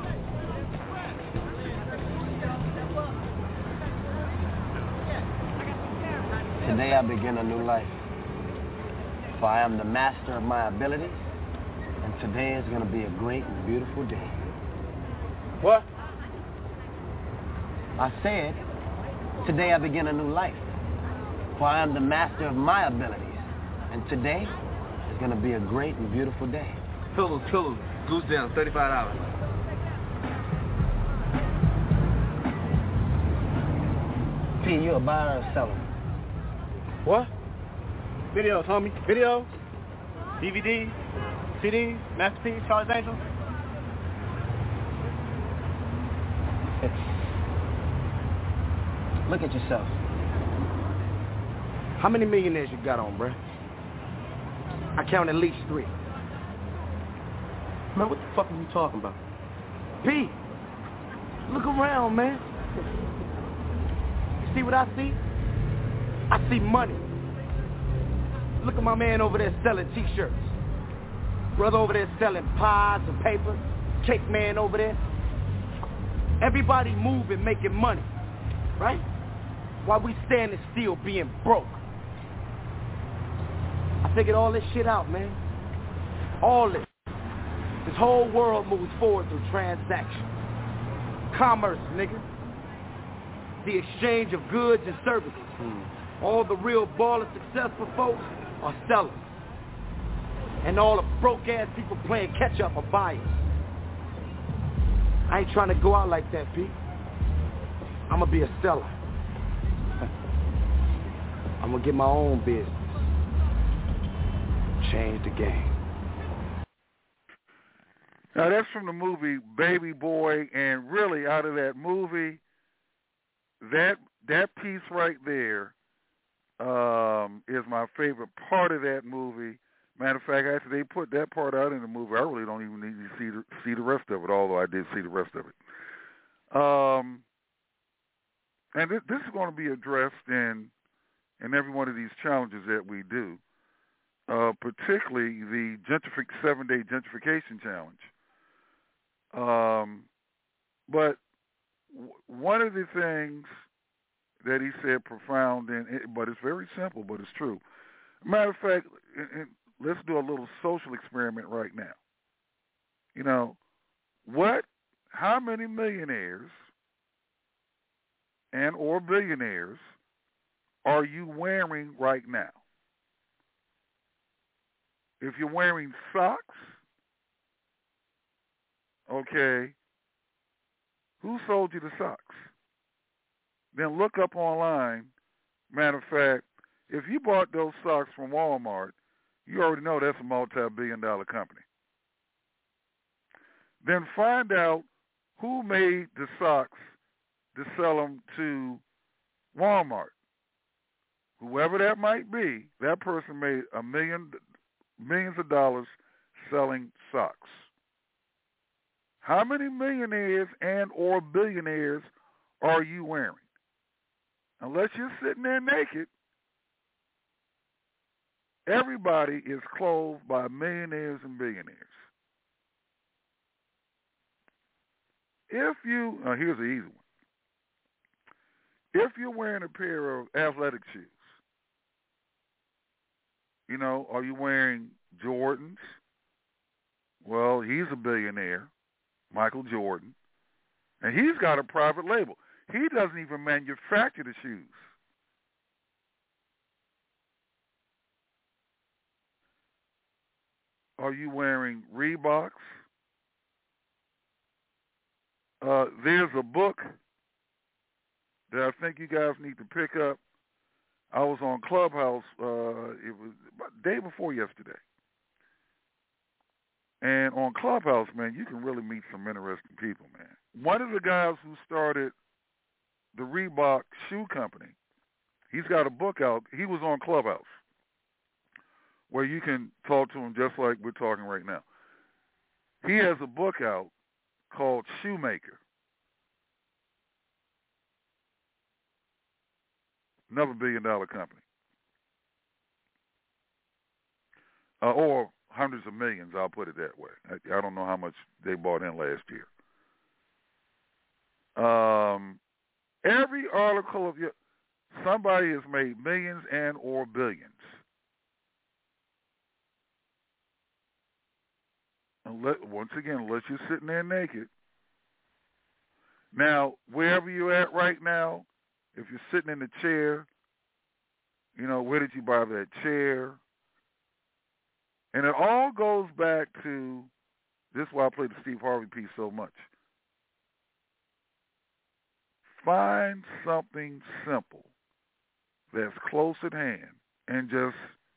Today I begin a new life. For I am the master of my abilities, and today is going to be a great and beautiful day. What? I said, today I begin a new life. For I am the master of my abilities, and today is going to be a great and beautiful day. Pillows, pillows, goose down, thirty-five dollars. P, you a buyer or a seller? What? Videos, homie. Videos, D V Ds, C Ds, Masterpiece, Charlie's Angels. Look at yourself. How many millionaires you got on, bruh? I count at least three. Man, what the fuck are you talking about? P, look around, man. You see what I see? I see money. Look at my man over there selling T-shirts. Brother over there selling pies and paper. Cake man over there. Everybody moving, making money, right? While we standing still being broke. I figured all this shit out, man. All this. This whole world moves forward through transaction. Commerce, nigga. The exchange of goods and services. Mm. All the real baller successful folks are sellers. And all the broke-ass people playing catch-up are buyers. I ain't trying to go out like that, Pete. I'm gonna be a seller. I'm gonna get my own business. Change the game. Now, that's from the movie Baby Boy, and really out of that movie, that that piece right there um, is my favorite part of that movie. Matter of fact, after they put that part out in the movie, I really don't even need to see the, see the rest of it, although I did see the rest of it. Um, and th- this is going to be addressed in in every one of these challenges that we do, uh, particularly the gentrific- seven-day gentrification challenge. Um, but w- one of the things that he said profound, and it, but it's very simple, but it's true. Matter of fact, it, it, let's do a little social experiment right now. You know, what, how many millionaires and or billionaires are you wearing right now? If you're wearing socks, okay, who sold you the socks? Then look up online. Matter of fact, if you bought those socks from Walmart, you already know that's a multi-billion dollar company. Then find out who made the socks to sell them to Walmart. Whoever that might be, that person made a million, millions of dollars selling socks. How many millionaires and or billionaires are you wearing? Unless you're sitting there naked, everybody is clothed by millionaires and billionaires. If you, uh, here's the easy one. If you're wearing a pair of athletic shoes, you know, are you wearing Jordans? Well, he's a billionaire, Michael Jordan, and he's got a private label. He doesn't even manufacture the shoes. Are you wearing Reeboks? Uh, there's a book that I think you guys need to pick up. I was on Clubhouse, uh, it was about the day before yesterday. And on Clubhouse, man, you can really meet some interesting people, man. One of the guys who started the Reebok shoe company, he's got a book out. He was on Clubhouse, where you can talk to him just like we're talking right now. He has a book out called Shoemaker. Another billion dollar company. Uh, or hundreds of millions, I'll put it that way. I, I don't know how much they bought in last year. Um, every article of your, somebody has made millions and or billions. Unless, once again, unless you're sitting there naked. Now, wherever you're at right now, if you're sitting in a chair, you know, where did you buy that chair? And it all goes back to, this is why I play the Steve Harvey piece so much. Find something simple that's close at hand and just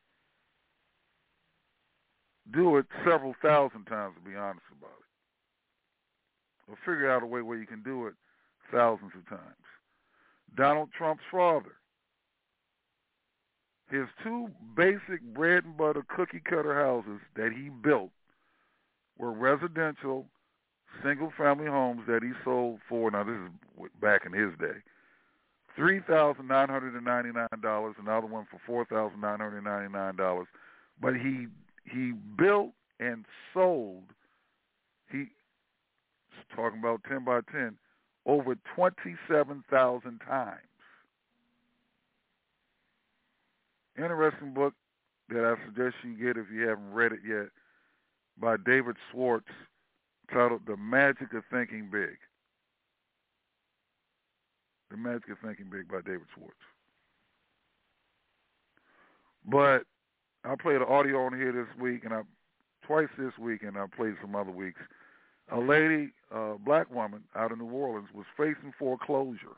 do it several thousand times, to be honest about it. Or figure out a way where you can do it thousands of times. Donald Trump's father. His two basic bread and butter cookie cutter houses that he built were residential single family homes that he sold for, now this is back in his day, three thousand nine hundred ninety-nine dollars, another one for four thousand nine hundred ninety-nine dollars. But he he built and sold, he talking about ten by ten, over twenty-seven thousand times. Interesting book that I suggest you get if you haven't read it yet, by David Schwartz, titled The Magic of Thinking Big. The Magic of Thinking Big by David Schwartz. But I played an audio on here this week, and I twice this week, and I played some other weeks. A lady, a black woman out in New Orleans, was facing foreclosure.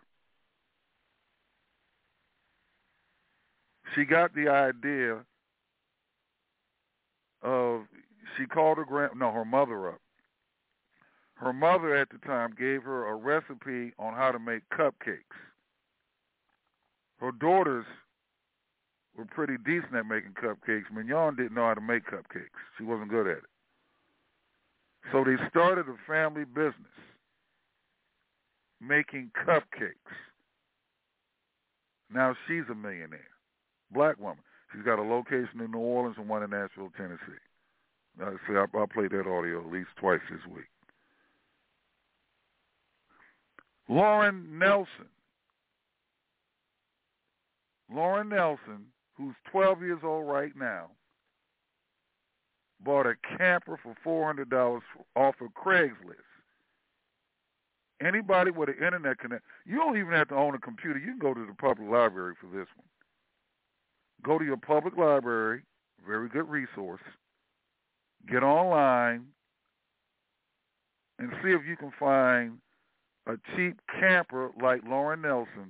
She got the idea of, she called her grand, no, her mother up. Her mother at the time gave her a recipe on how to make cupcakes. Her daughters were pretty decent at making cupcakes. Mignon didn't know how to make cupcakes. She wasn't good at it. So they started a family business making cupcakes. Now she's a millionaire. Black woman. She's got a location in New Orleans and one in Nashville, Tennessee. Uh, see, I, I played that audio at least twice this week. Lauren Nelson. Lauren Nelson, who's twelve years old right now, bought a camper for four hundred dollars off of Craigslist. Anybody with an internet connection, you don't even have to own a computer. You can go to the public library for this one. Go to your public library, very good resource. Get online and see if you can find a cheap camper like Lauren Nelson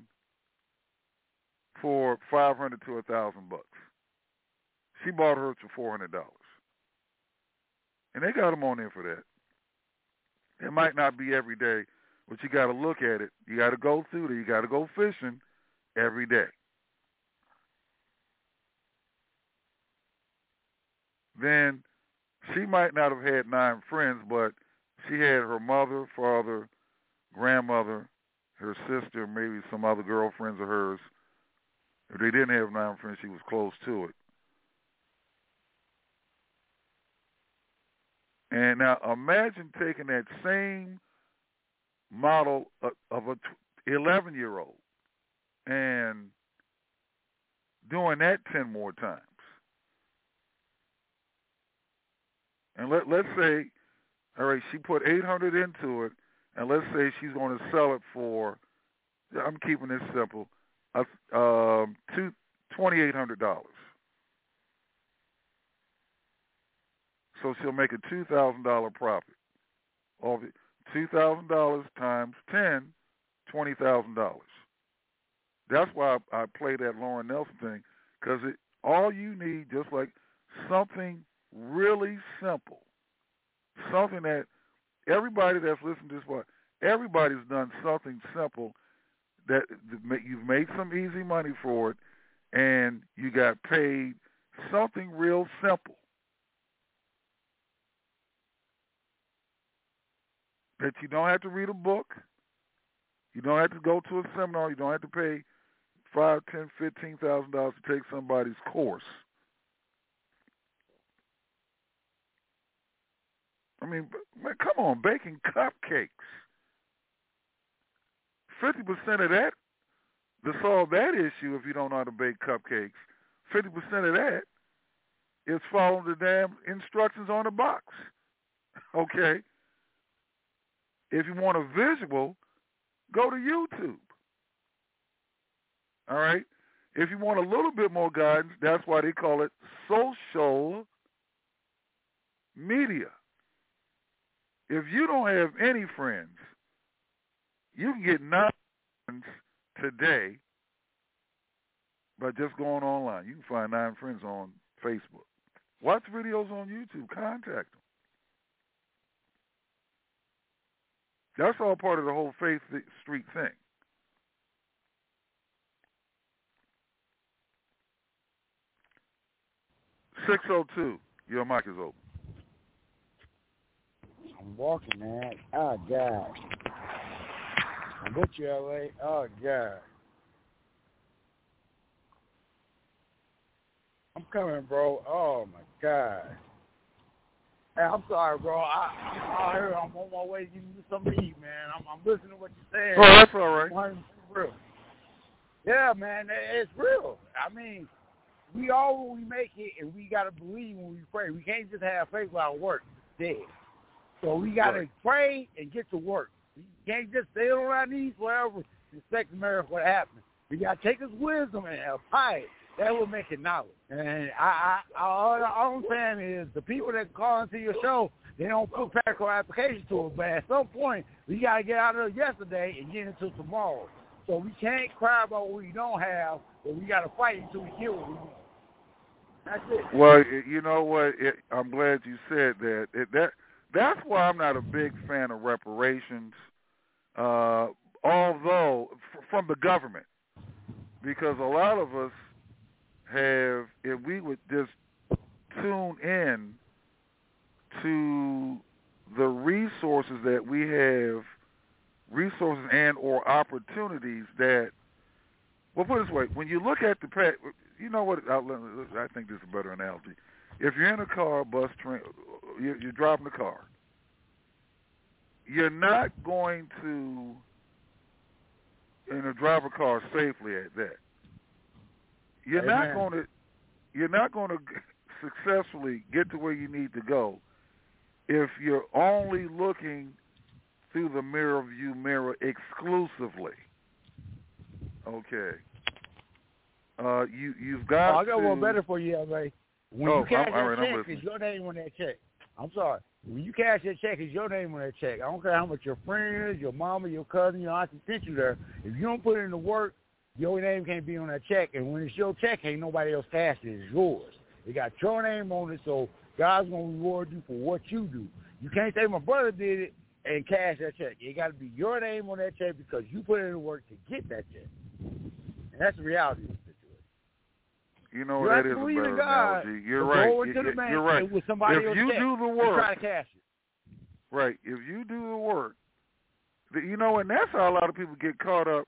for five hundred to a thousand bucks. She bought hers for four hundred dollars, and they got them on there for that. It might not be every day, but you got to look at it. You got to go through there. You got to go fishing every day. Then she might not have had nine friends, but she had her mother, father, grandmother, her sister, maybe some other girlfriends of hers. If they didn't have nine friends, she was close to it. And now imagine taking that same model of a eleven-year-old and doing that ten more times. And let, let's say, all right, she put eight hundred into it, and let's say she's going to sell it for, I'm keeping this simple, uh, um, two, twenty-eight hundred dollars. So she'll make a two thousand dollars profit. Of it, two thousand dollars times ten, twenty thousand dollars. That's why I, I play that Lauren Nelson thing, because it all you need, just like something really simple, something that everybody that's listening to this part, everybody's done something simple that you've made some easy money for it, and you got paid something real simple that you don't have to read a book, you don't have to go to a seminar, you don't have to pay five, ten, fifteen thousand dollars to take somebody's course. I mean, man, come on, baking cupcakes. fifty percent of that, to solve that issue, if you don't know how to bake cupcakes, fifty percent of that is following the damn instructions on the box. Okay? If you want a visual, go to YouTube. All right? If you want a little bit more guidance, that's why they call it social media. If you don't have any friends, you can get nine friends today by just going online. You can find nine friends on Facebook. Watch videos on YouTube. Contact them. That's all part of the whole Faith Street thing. six oh two, your mic is open. I'm walking, man. Oh, God. I'm with you, L A. Oh, God. I'm coming, bro. Oh, my God. Hey, I'm sorry, bro. I, I'm out here. I'm on my way to give you some meat, man. I'm, I'm listening to what you're saying. Oh, that's all right. Real. Yeah, man. It's real. I mean, we all when we make it, and we got to believe when we pray. We can't just have faith without work. It's dead. So we got to right. pray and get to work. We can't just stay on our knees forever and expect the miracle to happen. We got to take His wisdom and apply it. That will make it knowledge. And I, I, I, all, all I'm saying is the people that call into your show, they don't put practical application to it. But at some point, we got to get out of it yesterday and get into tomorrow. So we can't cry about what we don't have, but we got to fight until we get what we want. That's it. Well, you know what? It, I'm glad you said that. It, that that's why I'm not a big fan of reparations, uh, although f- from the government, because a lot of us have, if we would just tune in to the resources that we have, resources and or opportunities that, well, put it this way, when you look at the, you know what, I think this is a better analogy. If you're in a car, bus, train, you're driving a car, you're not going to, you know, drive a car safely at that. You're Amen. not going to, you're not going to successfully get to where you need to go if you're only looking through the mirror view mirror exclusively. Okay. Uh, you you've got. Oh, I got to, one better for you, L A. When oh, you cash I'm, that right, check, it's your name on that check. I'm sorry. When you cash that check, it's your name on that check. I don't care how much your friends, your mama, your cousin, your auntie sent you there. If you don't put in the work, your name can't be on that check. And when it's your check, ain't nobody else cash it. It's yours. It got your name on it, so God's going to reward you for what you do. You can't say my brother did it and cash that check. It got to be your name on that check because you put in the work to get that check. And that's the reality of the situation. You know, you that is a better analogy. You're right. Go into the bank You're right. with somebody if you do the work, try to cash it. Right. If you do the work, you know, and that's how a lot of people get caught up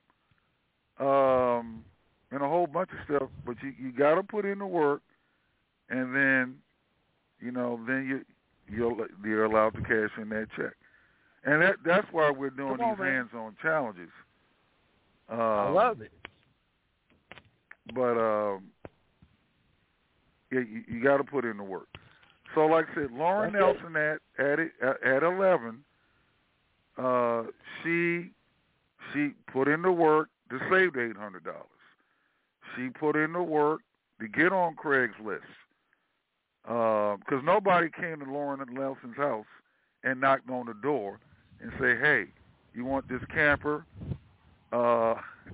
um, in a whole bunch of stuff. But you you got to put in the work, and then, you know, then you you're you're allowed to cash in that check. And that that's why we're doing on, these man. hands-on challenges. Um, I love it. But um, yeah, you, you got to put in the work. So, like I said, Lauren That's Nelson at at it, at eleven, uh, she she put in the work to save the eight hundred dollars. She put in the work to get on Craigslist because uh, nobody came to Lauren Nelson's house and knocked on the door and say, "Hey, you want this camper?" Uh,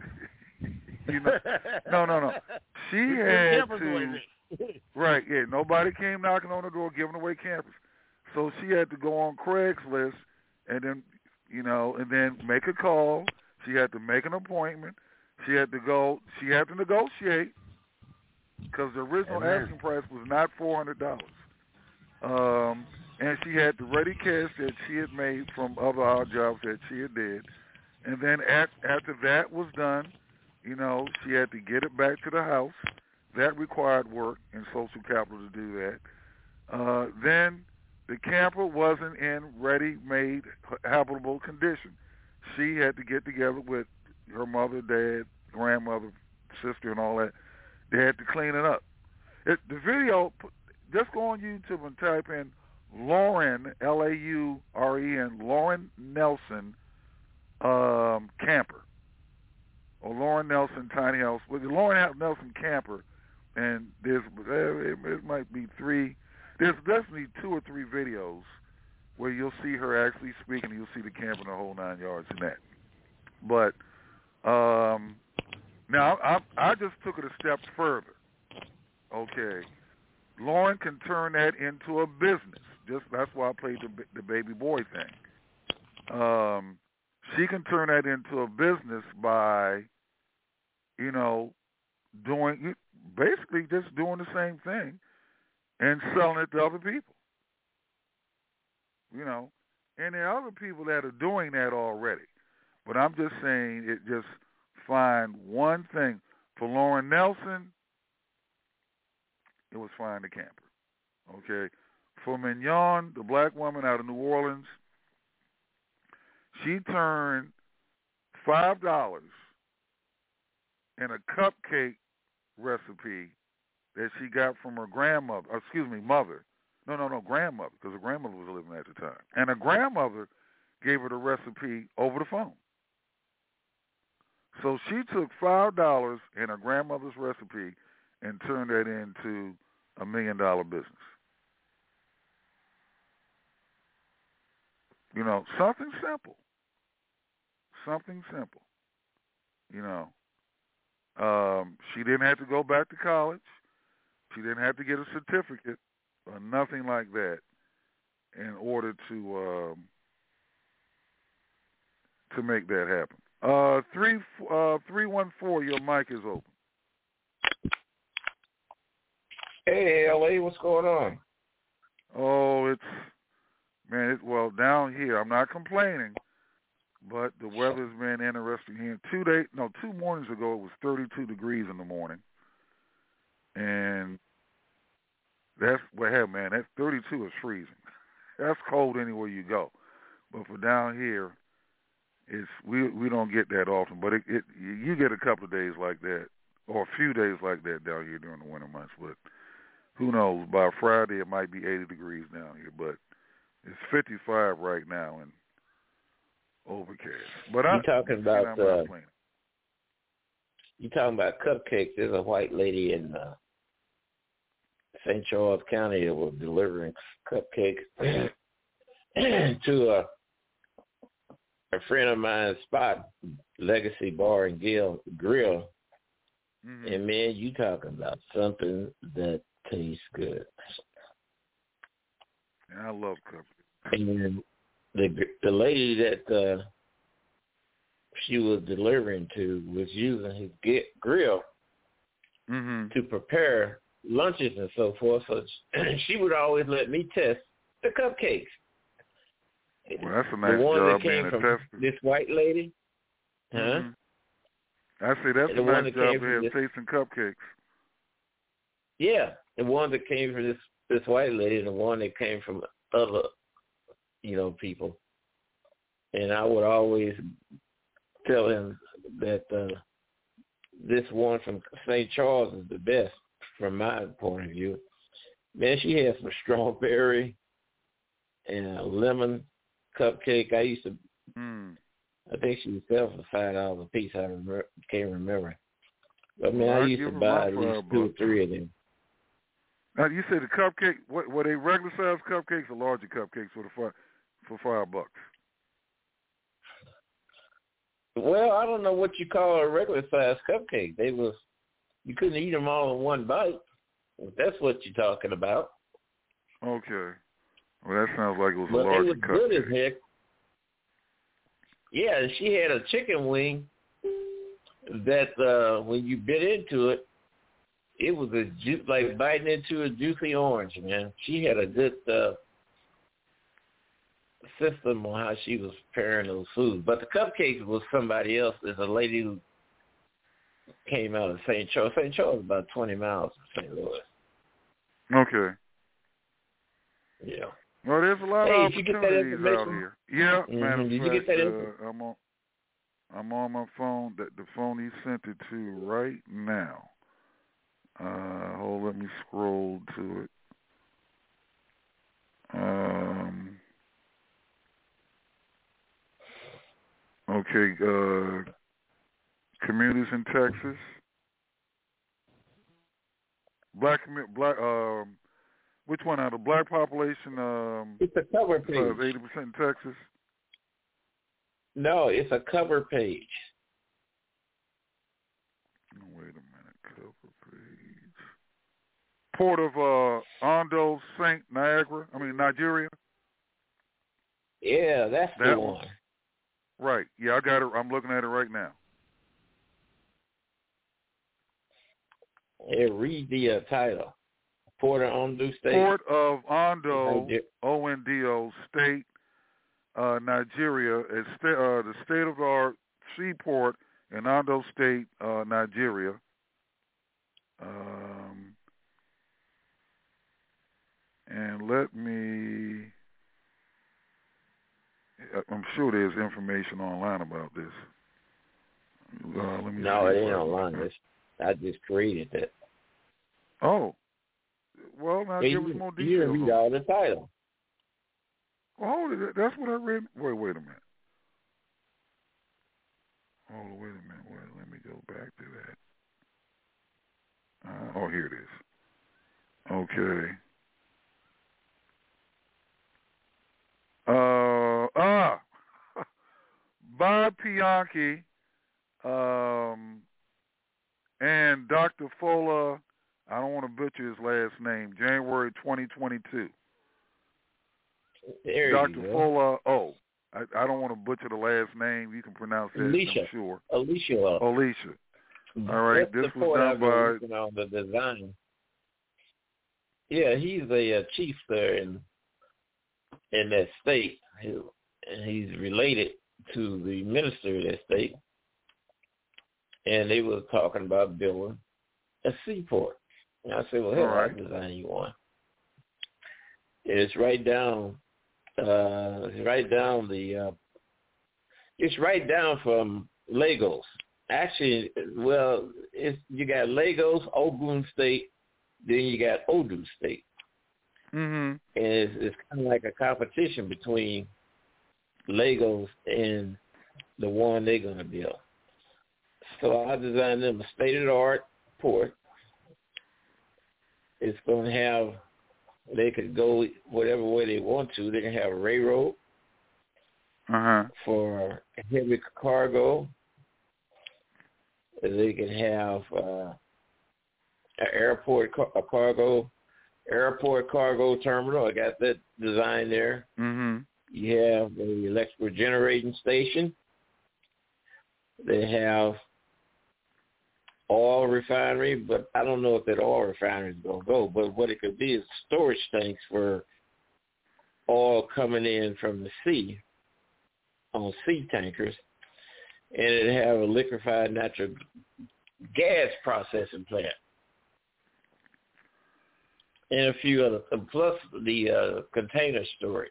you know, no, no, no. She had to. Right, yeah. Nobody came knocking on the door giving away campers. So she had to go on Craigslist and then, you know, and then make a call. She had to make an appointment. She had to go, she had to negotiate because the original Amen. asking price was not four hundred dollars. Um, and she had the ready cash that she had made from other odd jobs that she had did. And then at, after that was done, you know, she had to get it back to the house. That required work and social capital to do that. Uh, then the camper wasn't in ready-made, habitable condition. She had to get together with her mother, dad, grandmother, sister, and all that. They had to clean it up. It, the video, just go on YouTube and type in Lauren, L A U R E N, Lauren Nelson um, camper. Or Lauren Nelson tiny house. With the Lauren Nelson camper, and there's it might be three. There's definitely two or three videos where you'll see her actually speaking. And you'll see the camper in the whole nine yards and that. But um, now I, I just took it a step further. Okay, Lauren can turn that into a business. Just that's why I played the the baby boy thing. Um, she can turn that into a business by, you know, doing basically just doing the same thing and selling it to other people. You know, and there are other people that are doing that already. But I'm just saying, it just find one thing. For Lauren Nelson, it was find a camper. Okay? For Mignon, the black woman out of New Orleans, she turned five dollars in a cupcake recipe that she got from her grandmother, excuse me, mother. No, no, no, grandmother, because her grandmother was living at the time. And her grandmother gave her the recipe over the phone. So she took five dollars in her grandmother's recipe and turned that into a million-dollar business. You know, something simple. Something simple. You know, um, she didn't have to go back to college. She didn't have to get a certificate or nothing like that in order to um, to make that happen. Uh, three uh, three one four. Your mic is open. Hey, L A, what's going on? Oh, it's man. It, well, down here, I'm not complaining, but the weather's been interesting here. Two days, no, two mornings ago, it was thirty-two degrees in the morning, and that's well, hell, man, that thirty-two is freezing. That's cold anywhere you go, but for down here, it's we we don't get that often. But it, it you get a couple of days like that, or a few days like that down here during the winter months. But who knows? By Friday, it might be eighty degrees down here, but it's fifty-five right now and overcast. But you I, talking about you know, uh, you talking about cupcakes? There's a white lady in uh, Saint Charles County that was delivering cupcakes to a a friend of mine's spot, Legacy Bar and Grill. Grill. Mm-hmm. And man, you talking about something that tastes good. Yeah, I love cupcakes. And the the lady that uh, she was delivering to was using his get, grill mm-hmm. to prepare lunches and so forth. So she would always let me test the cupcakes. Well, that's a nice the one job that came being a from tester. This white lady, huh? Mm-hmm. I say that's the a one nice that job came from being this, tasting cupcakes. Yeah, the one that came from this this white lady, and the one that came from other, you know, people. And I would always tell him that uh, this one from Saint Charles is the best from my point of view. Man, she has some strawberry and a lemon cupcake. I used to, mm. I think she was selling for five dollars a piece. I remember, can't remember. But man, well, I used to buy at least two or three of them. Now you say the cupcake? What were they regular size cupcakes or larger cupcakes for the five, for five bucks? Well, I don't know what you call a regular size cupcake. They was you couldn't eat them all in one bite. If that's what you're talking about. Okay. Well, that sounds like it was but a larger it was cupcake. Good as heck. Yeah, she had a chicken wing that uh, when you bit into it, it was a ju- like biting into a juicy orange, man. She had a good uh, system on how she was preparing those foods. But the cupcakes was somebody else. There's a lady who came out of Saint Charles. Saint Charles is about twenty miles from Saint Louis. Okay. Yeah. Well, there's a lot hey, of opportunities out here. Yeah, mm-hmm. matter of Did fact, you get that uh, I'm on. I'm on my phone. That the phone he sent it to right now. Uh, hold, let me scroll to it. Um. Okay. Uh, communities in Texas. Black black. Um. Which one out of the black population? Um, it's a cover page. eighty percent in Texas. No, it's a cover page. Oh, wait a minute, cover page. Port of uh, Ondo, Saint Niagara. I mean Nigeria. Yeah, that's that the one. Right. Yeah, I got it. I'm looking at it right now. Yeah, read the uh, title. Port of Ondo State. Port of Ondo, O N D O State, uh, Nigeria. It's sta- uh, the state-of-the-art seaport in Ondo State, uh, Nigeria. Um, and let me, I'm sure there's information online about this. Uh, let me no, see it ain't online. It's, I just created that. Oh. Well, now hey, give you, us more you details. didn't read all the title. Well, hold it. That's what I read. Wait, wait a minute. Oh, wait a minute. Wait, let me go back to that. Uh, oh, here it is. Okay. Uh, ah, Bob Bianchi um, and Doctor Fola, I don't want to butcher his last name, January twenty twenty-two. There Doctor you go. Fola, oh, I, I don't want to butcher the last name. You can pronounce that, Alicia. I'm sure. Alicia. Alicia. All right, That's this the was done by... working on the design. Yeah, he's a, a chief there in in that state, and he's related to the minister of that state. And they were talking about building a seaport. And I said, well, hell, right. I'll design you one. And it's right down, uh, it's right down the, uh, it's right down from Lagos. Actually, well, it's, you got Lagos, Ogun State, then you got Odo State. Mm-hmm. And it's, it's kind of like a competition between Lagos and the one they're going to build. So I designed them a state-of-the-art port. It's going to have, they could go whatever way they want to. They can have a railroad uh-huh. for heavy cargo. They can have uh, an airport car- a cargo, airport cargo terminal. I got that design there. Mm-hmm. You have the electrical generating station. They have oil refinery, but I don't know if that oil refinery is going to go. But what it could be is storage tanks for oil coming in from the sea on sea tankers. And it have a liquefied natural gas processing plant. And a few other, plus the uh, container storage.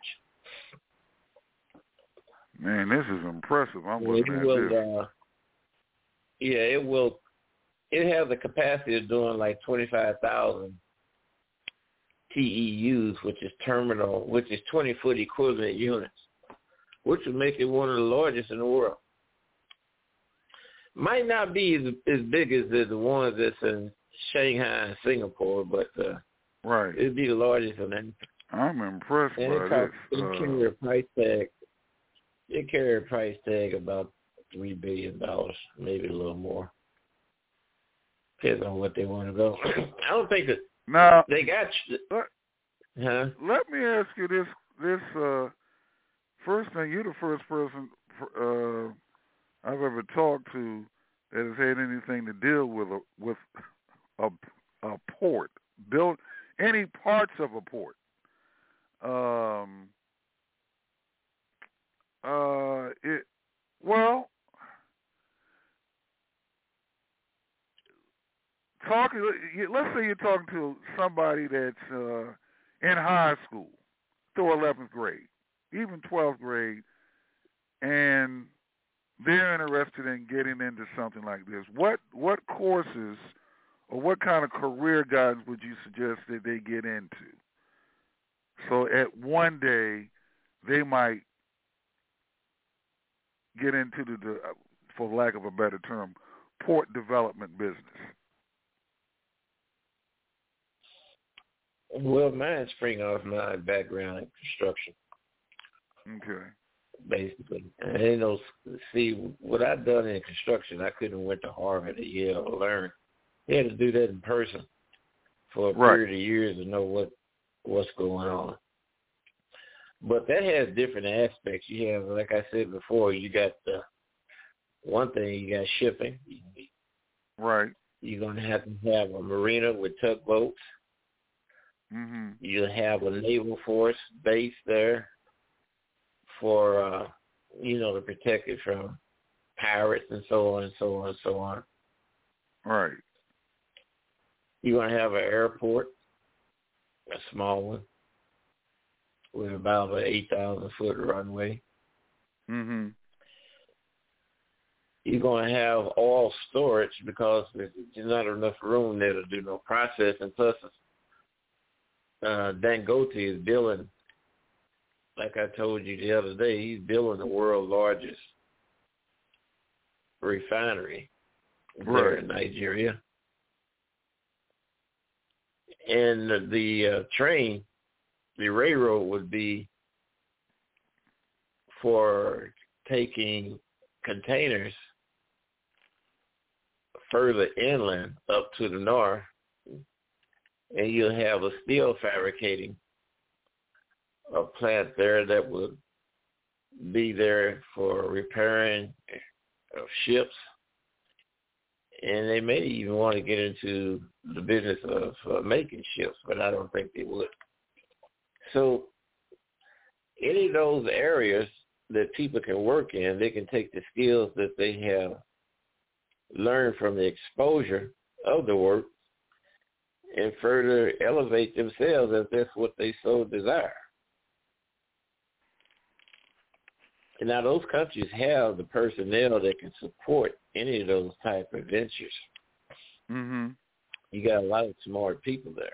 Man, this is impressive. I'm It looking at will, this. uh, yeah, it will. It has the capacity of doing like twenty-five thousand T E Us, which is terminal, which is twenty-foot equivalent units, which would make it one of the largest in the world. Might not be as, as big as the, the ones that's in Shanghai and Singapore, but uh, right, it'd be the largest in that. I'm impressed and by it costs, this. It Uh, carry a price tag. It carry a price tag about three billion dollars, maybe a little more. Depends on what they want to go. I don't think that now they got. Let, huh? let me ask you this: this uh, first thing, you're the first person uh, I've ever talked to that has had anything to deal with a with a, a port, build any parts of a port. Um. Uh. It. Well. Talking, let's say you're talking to somebody that's uh, in high school through eleventh grade, even twelfth grade, and they're interested in getting into something like this. What what courses or what kind of career guidance would you suggest that they get into? So at one day, they might get into the, the for lack of a better term, port development business. Well, mine spring off my background in construction. Okay. Basically, and you know, see what I've done in construction. I couldn't have went to Harvard or Yale to learn. You had to do that in person for a right. period of years to know what what's going on. But that has different aspects. You have, like I said before, you got the one thing. You got shipping. Right. You're gonna have to have a marina with tugboats. Mm-hmm. You'll have a naval force base there for, uh, you know, to protect it from pirates and so on and so on and so on. Right. You're going to have an airport, a small one, with about an eight thousand foot runway. Mm-hmm. You're going to have oil storage because there's not enough room there to do no processing. Plus, uh, Dangote is building, like I told you the other day, he's building the world's largest refinery there in Nigeria. And the, the uh, train, the railroad would be for taking containers further inland up to the north, and you'll have a steel fabricating a plant there that would be there for repairing of ships, and they may even want to get into the business of uh, making ships, but I don't think they would. So any of those areas that people can work in, they can take the skills that they have learned from the exposure of the work and further elevate themselves if that's what they so desire. And now those countries have the personnel that can support any of those type of ventures. Mm-hmm. You got a lot of smart people there.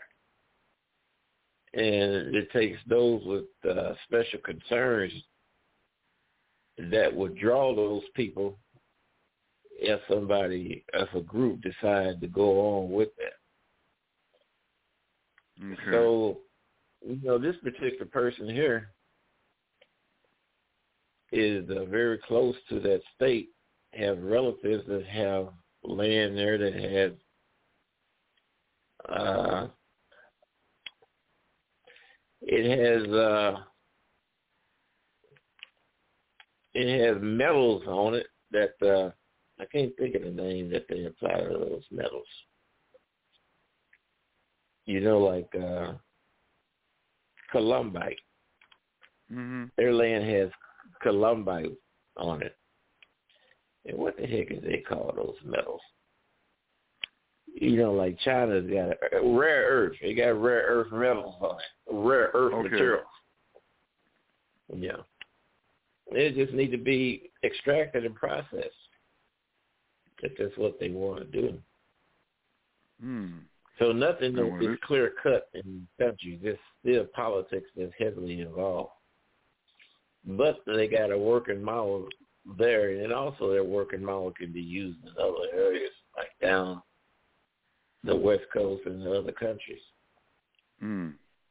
And it takes those with uh, special concerns that would draw those people if somebody, if a group decide to go on with that. Okay. So, you know, this particular person here is uh, very close to that state, have relatives that have land there that has uh, it has uh, it has metals on it that uh, I can't think of the name that they apply to those metals. You know, like uh, columbite. Mm-hmm. Their land has columbite on it. And what the heck is they call those metals? You know, like China's got a, a rare earth. They got rare earth metals on it. Rare earth Okay. materials. Yeah. They just need to be extracted and processed. If that's what they want to do. Hmm. So nothing No, is it's- clear cut in the country. There's still politics that's heavily involved. But they got a working model there, and also their working model can be used in other areas, like down the West Coast and the other countries. Hmm.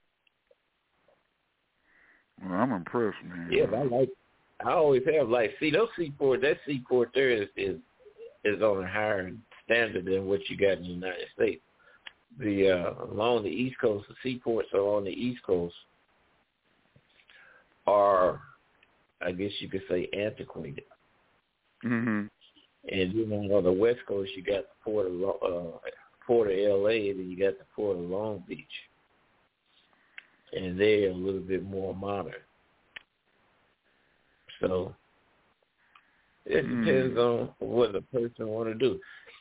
Well, I'm impressed, man. Yeah, but I like. I always have like see those seaport. That seaport there is is, is on a higher standard than what you got in the United States. The uh, along the East Coast, the seaports along the East Coast are, I guess you could say, antiquated. Mm-hmm. And you know, on the West Coast, you got the port of uh, port of L A, and then you got the port of Long Beach, and they're a little bit more modern. So it depends Mm. on what the person want to do.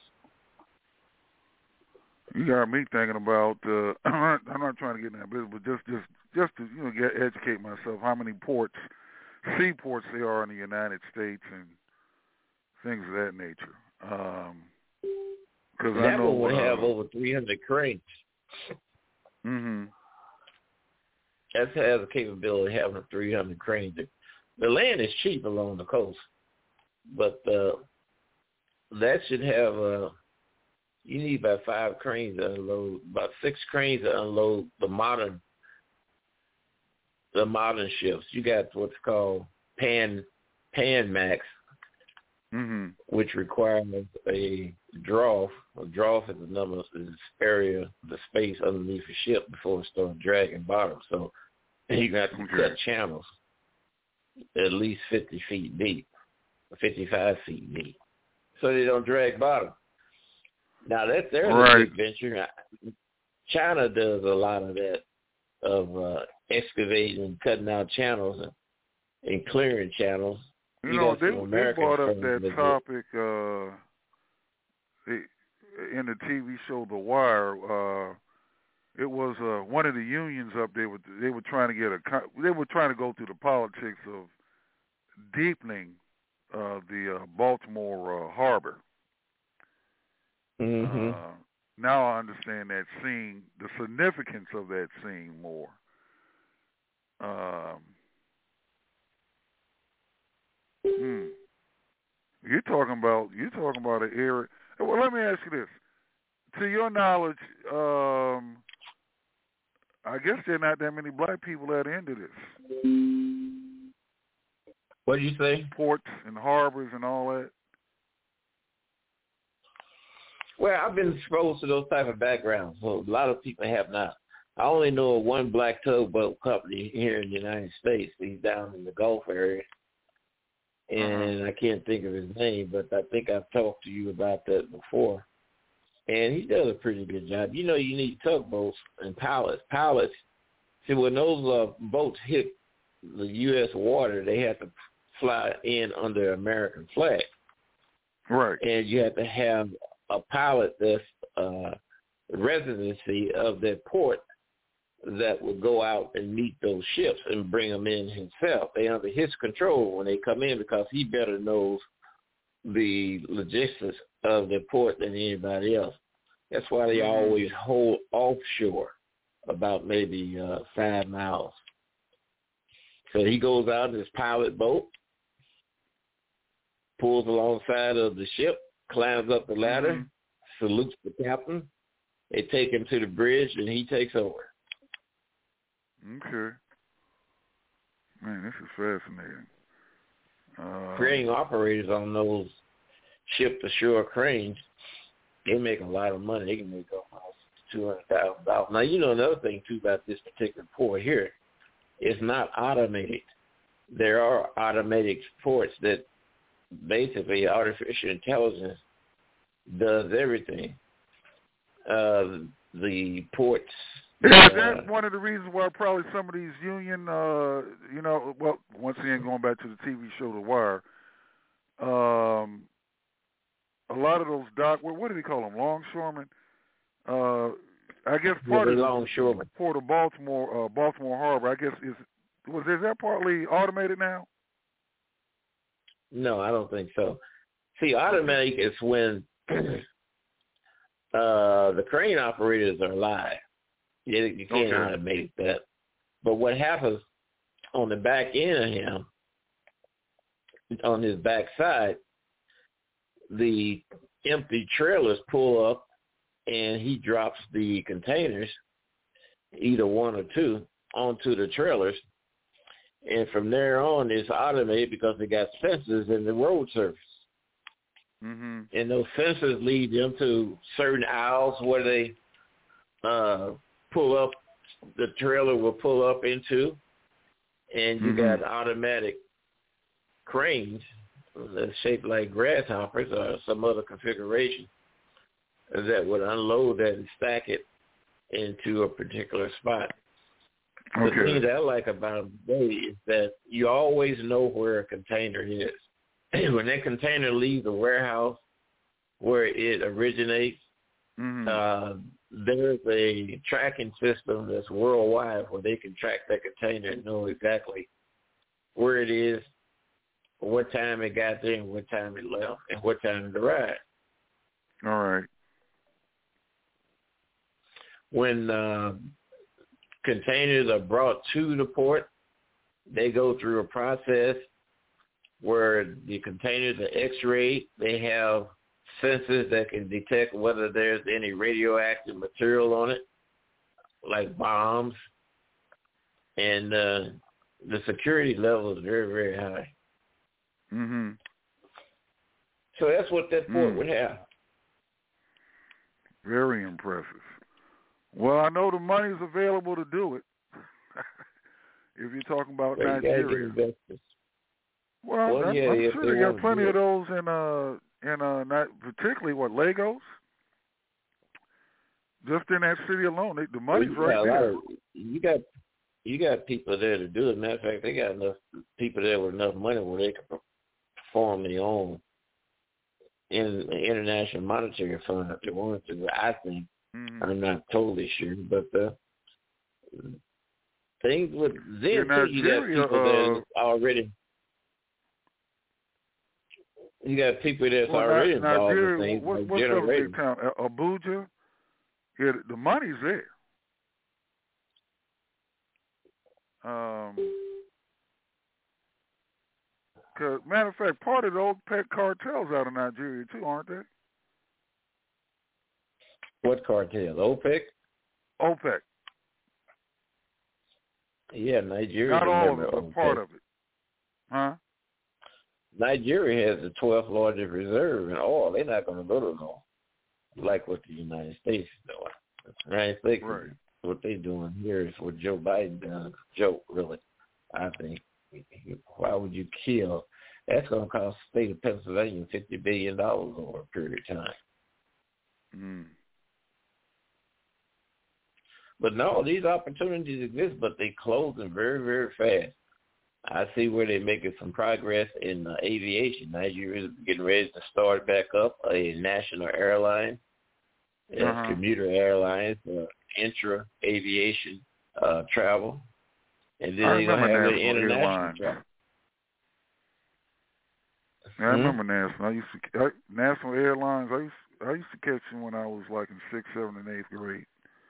You got me thinking about. Uh, I'm not. I'm not trying to get in that business, but just, just, just to you know, get educate myself. How many ports, seaports there are in the United States, and things of that nature. Because That I know one would uh, have over three hundred cranes. Mm-hmm. That has the capability of having three hundred cranes. The, the land is cheap along the coast, but uh, that should have. Uh, you need about five cranes to unload, about six cranes to unload the modern, the modern ships. You got what's called Pan Panamax, mm-hmm. which requires a draw. A draw is the number of the area, the space underneath the ship before it starts dragging bottom. So you got to Okay. cut channels at least fifty feet deep, fifty-five feet deep, so they don't drag bottom. Now that there's Right. a big venture. China does a lot of that of uh, excavating and cutting out channels and, and clearing channels. You, you know, they, they brought up firms that topic uh, in the T V show The Wire. Uh, it was uh, one of the unions up there. With, they were trying to get a. They were trying to go through the politics of deepening uh, the uh, Baltimore uh, harbor. Mm-hmm. Uh, now I understand that scene, the significance of that scene more. Um, hmm. You're talking about you're talking about an area. Well, let me ask you this: to your knowledge, um, I guess there are not that many black people that are into this. What do you say? Ports and harbors and all that. Well, I've been exposed to those type of backgrounds, so a lot of people have not. I only know of one black tugboat company here in the United States. He's down in the Gulf area, and uh-huh. I can't think of his name, but I think I've talked to you about that before. And he does a pretty good job. You know, you need tugboats and pilots. Pilots, see, when those uh, boats hit the U S water, they have to fly in under American flag. Right. And you have to have a pilot that's uh, residency of that port that would go out and meet those ships and bring them in himself. They under his control when they come in because he better knows the logistics of the port than anybody else. That's why they mm-hmm. always hold offshore about maybe uh, five miles. So he goes out in his pilot boat, pulls alongside of the ship, climbs up the ladder, mm-hmm. salutes the captain. They take him to the bridge, and he takes over. Okay. Man, this is fascinating. Uh, Crane operators on those ship-to-shore cranes, they make a lot of money. They can make almost two hundred thousand dollars. Now, you know another thing, too, about this particular port here. It's not automated. There are automated ports that basically artificial intelligence does everything. Uh, the ports. Yeah, uh, that's one of the reasons why probably some of these union, uh, you know, well, once again, going back to the T V show The Wire, um, a lot of those dock, what, what do they call them, longshoremen? Uh, I guess part yeah, of longshoremen. Port of Baltimore, uh, Baltimore Harbor, I guess, is was is that partly automated now? No, I don't think so. See, automatic is when uh, the crane operators are live. You, you can't okay. automate that. But what happens on the back end of him, on his back side, the empty trailers pull up and he drops the containers, either one or two, onto the trailers. And from there on, it's automated because they got sensors in the road surface. Mm-hmm. And those sensors lead them to certain aisles where they uh, pull up, the trailer will pull up into, and you mm-hmm. got automatic cranes that's shaped like grasshoppers or some other configuration that would unload that and stack it into a particular spot. Okay. The thing that I like about today is that you always know where a container is. When that container leaves the warehouse where it originates, mm-hmm. uh, there's a tracking system that's worldwide where they can track that container and know exactly where it is, what time it got there, and what time it left, and what time it arrived. All right. When uh, containers are brought to the port, they go through a process where the containers are x-rayed. They have sensors that can detect whether there's any radioactive material on it, like bombs. And uh, the security level is very, very high. Mm-hmm. So that's what that port mm. would have. Very impressive. Well, I know the money's available to do it. If you're talking about well, Nigeria. Well, well I'm, yeah, I'm sure they got plenty of those in, uh, in uh, not particularly, what, Lagos? Just in that city alone, they, the money's well, right there. Of, you got you got people there to do it. Matter of fact, they got enough people there with enough money where they can perform their own in the International Monetary Fund if they wanted to. I think mm-hmm. I'm not totally sure, but uh, things with then too, you got people uh, that already. You got people that's well, already involved Nigeria, in things. What, like what's that generating. big town? Abuja? Yeah, the money's there. Um, cause, matter of fact, part of the OPEC cartels out of Nigeria too, aren't they? What cartel? OPEC? OPEC. Yeah, Nigeria. Not all of it, OPEC. but part of it. Huh? Nigeria has the twelfth largest reserve in oil. They're not going to go to no like what the United States is doing. The United States, right. What they're doing here is what Joe Biden done. Joke, really. I think. Why would you kill? That's going to cost the state of Pennsylvania fifty billion dollars over a period of time. Mm. But no, these opportunities exist, but they closing very, very fast. I see where they're making some progress in uh, aviation. Nigeria is getting ready to start back up a national airline, uh-huh. commuter airlines, uh, intra-aviation uh, travel. And then they're going to have the international airlines. travel. Yeah, I remember National. I used to I, National Airlines. I used I used to catch them when I was like in sixth, seventh, and eighth grade.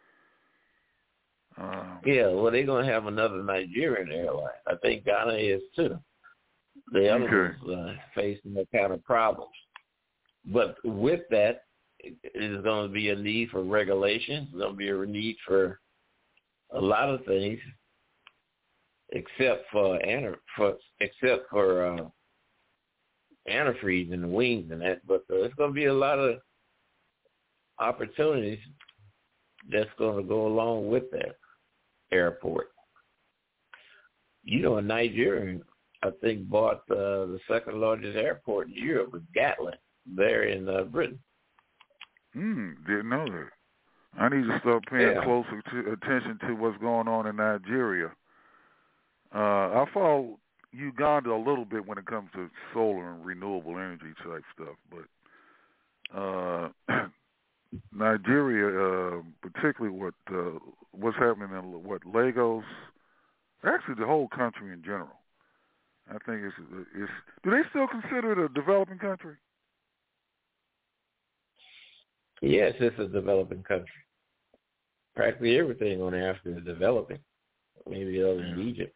Um, yeah, well, they're going to have another Nigerian airline. I think Ghana is too. The other okay. ones uh, facing that kind of problems. But with that, it is going to be a need for regulation. There's going to be a need for a lot of things, except for, for except for uh, antifreeze and the wings and that. But uh, it's going to be a lot of opportunities that's going to go along with that airport. You know, a Nigerian, I think, bought uh, the second largest airport in Europe with Gatwick there in uh, Britain. Hmm, didn't know that. I need to start paying yeah. closer to, attention to what's going on in Nigeria. Uh, I follow Uganda a little bit when it comes to solar and renewable energy type stuff, but uh, Nigeria, uh, particularly what uh, what's happening in what Lagos, actually the whole country in general. I think it's it's. Do they still consider it a developing country? Yes, it's a developing country. Practically everything on Africa is developing, maybe other than Egypt.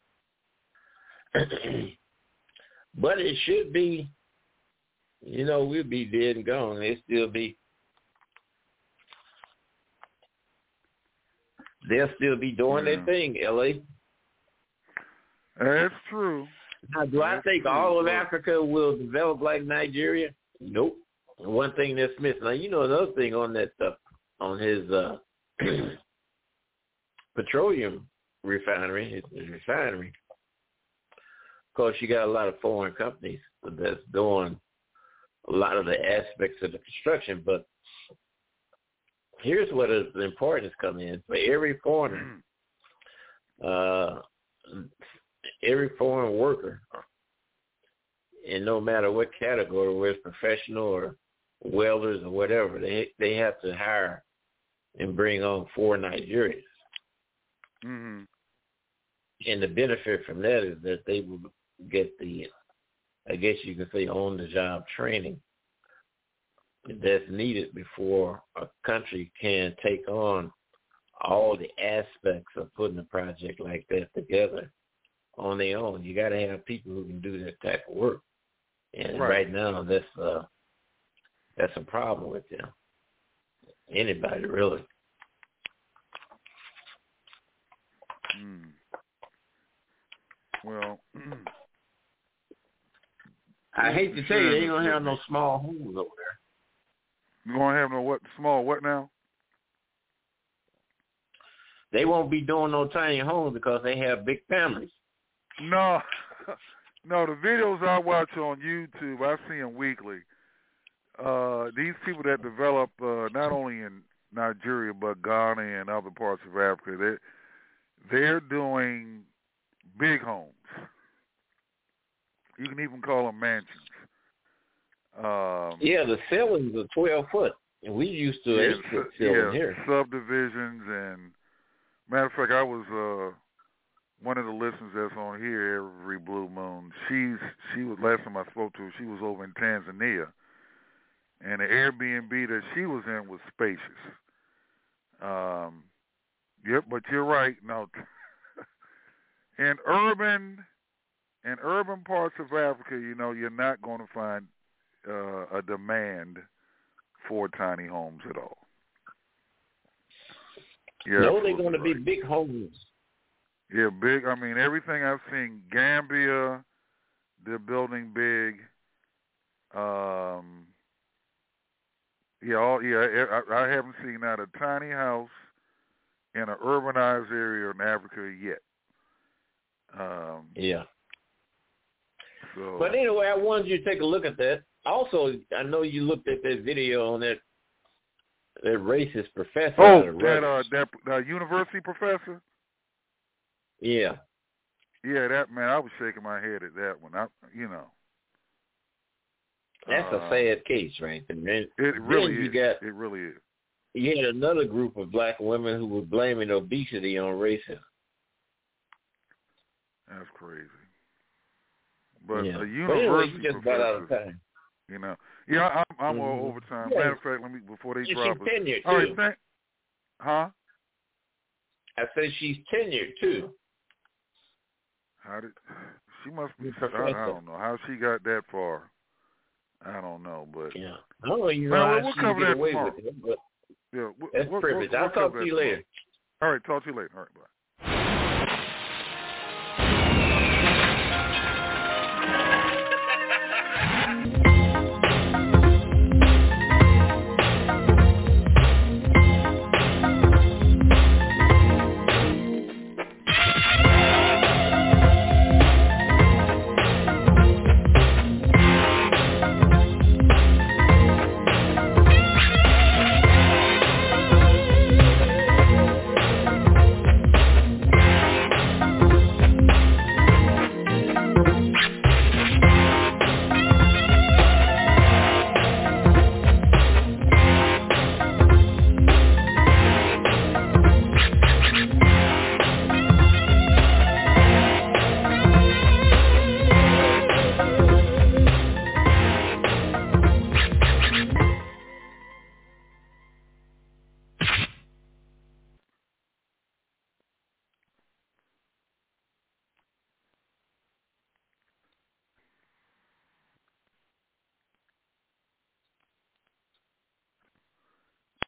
But it should be, you know, we'll be dead and gone. They still be, they'll still be doing yeah. their thing, L A. That's true. Now, do That's I think true. all of Africa will develop like Nigeria? Nope. One thing that's missing. Now, you know another thing on that, uh, on his uh, petroleum refinery, his refinery. Of course, you got a lot of foreign companies that's doing a lot of the aspects of the construction. But here's where the importance comes in. For every foreigner, uh, every foreign worker, and no matter what category, whether it's professional or welders or whatever, they they have to hire and bring on four Nigerians. Mm-hmm. And the benefit from that is that they will get the, I guess you could say, on-the-job training that's needed before a country can take on all the aspects of putting a project like that together on their own. You got to have people who can do that type of work. And right, right now, that's uh, that's a problem with them. Anybody, really. Mm. Well, I hate to tell you, they ain't going to have no small homes over there. You going to have no what? Small what now? They won't be doing no tiny homes because they have big families. No. No, the videos I watch on YouTube, I see them weekly. Uh, these people that develop uh, not only in Nigeria, but Ghana and other parts of Africa, they they're doing big homes. You can even call them mansions. Um, yeah, the ceilings are twelve foot, and we used to yeah, eight foot ceiling yeah, here. Subdivisions and matter of fact, I was uh, one of the listeners that's on here every blue moon. She's she was last time I spoke to her. She was over in Tanzania, and the Airbnb that she was in was spacious. Um, yep, but you're right. No, in urban in urban parts of Africa, you know, you're not going to find uh, a demand for tiny homes at all. Yeah, no, they're going to right. be big homes. Yeah, big. I mean, everything I've seen, Gambia, they're building big. Um, yeah, all, yeah. I, I haven't seen not a tiny house in an urbanized area in Africa yet. Um, yeah. So, but anyway, I wanted you to take a look at that. Also, I know you looked at that video on that that racist professor. Oh, that uh, that uh, university professor. Yeah. Yeah, that man. I was shaking my head at that one. I, you know. That's uh, a sad case, right? And then, it really then you is. got, it really is. You had another group of black women who were blaming obesity on racism. That's crazy. But yeah. a university but anyway, you just professor, got out of time. You know. Yeah, I'm, I'm mm-hmm. all over time. Yeah. Matter of fact, let me before they yeah, drop she's it. tenured All right, too. thank, huh? I said she's tenured too. How did she must be? I, Professor. I don't know how she got that far. I don't know, but yeah, I don't even know well, how we'll she cover get that away tomorrow. with it. But yeah, we'll, that's we'll, privilege. we'll, I'll we'll talk to you tomorrow. later. All right, talk to you later. All right, bye.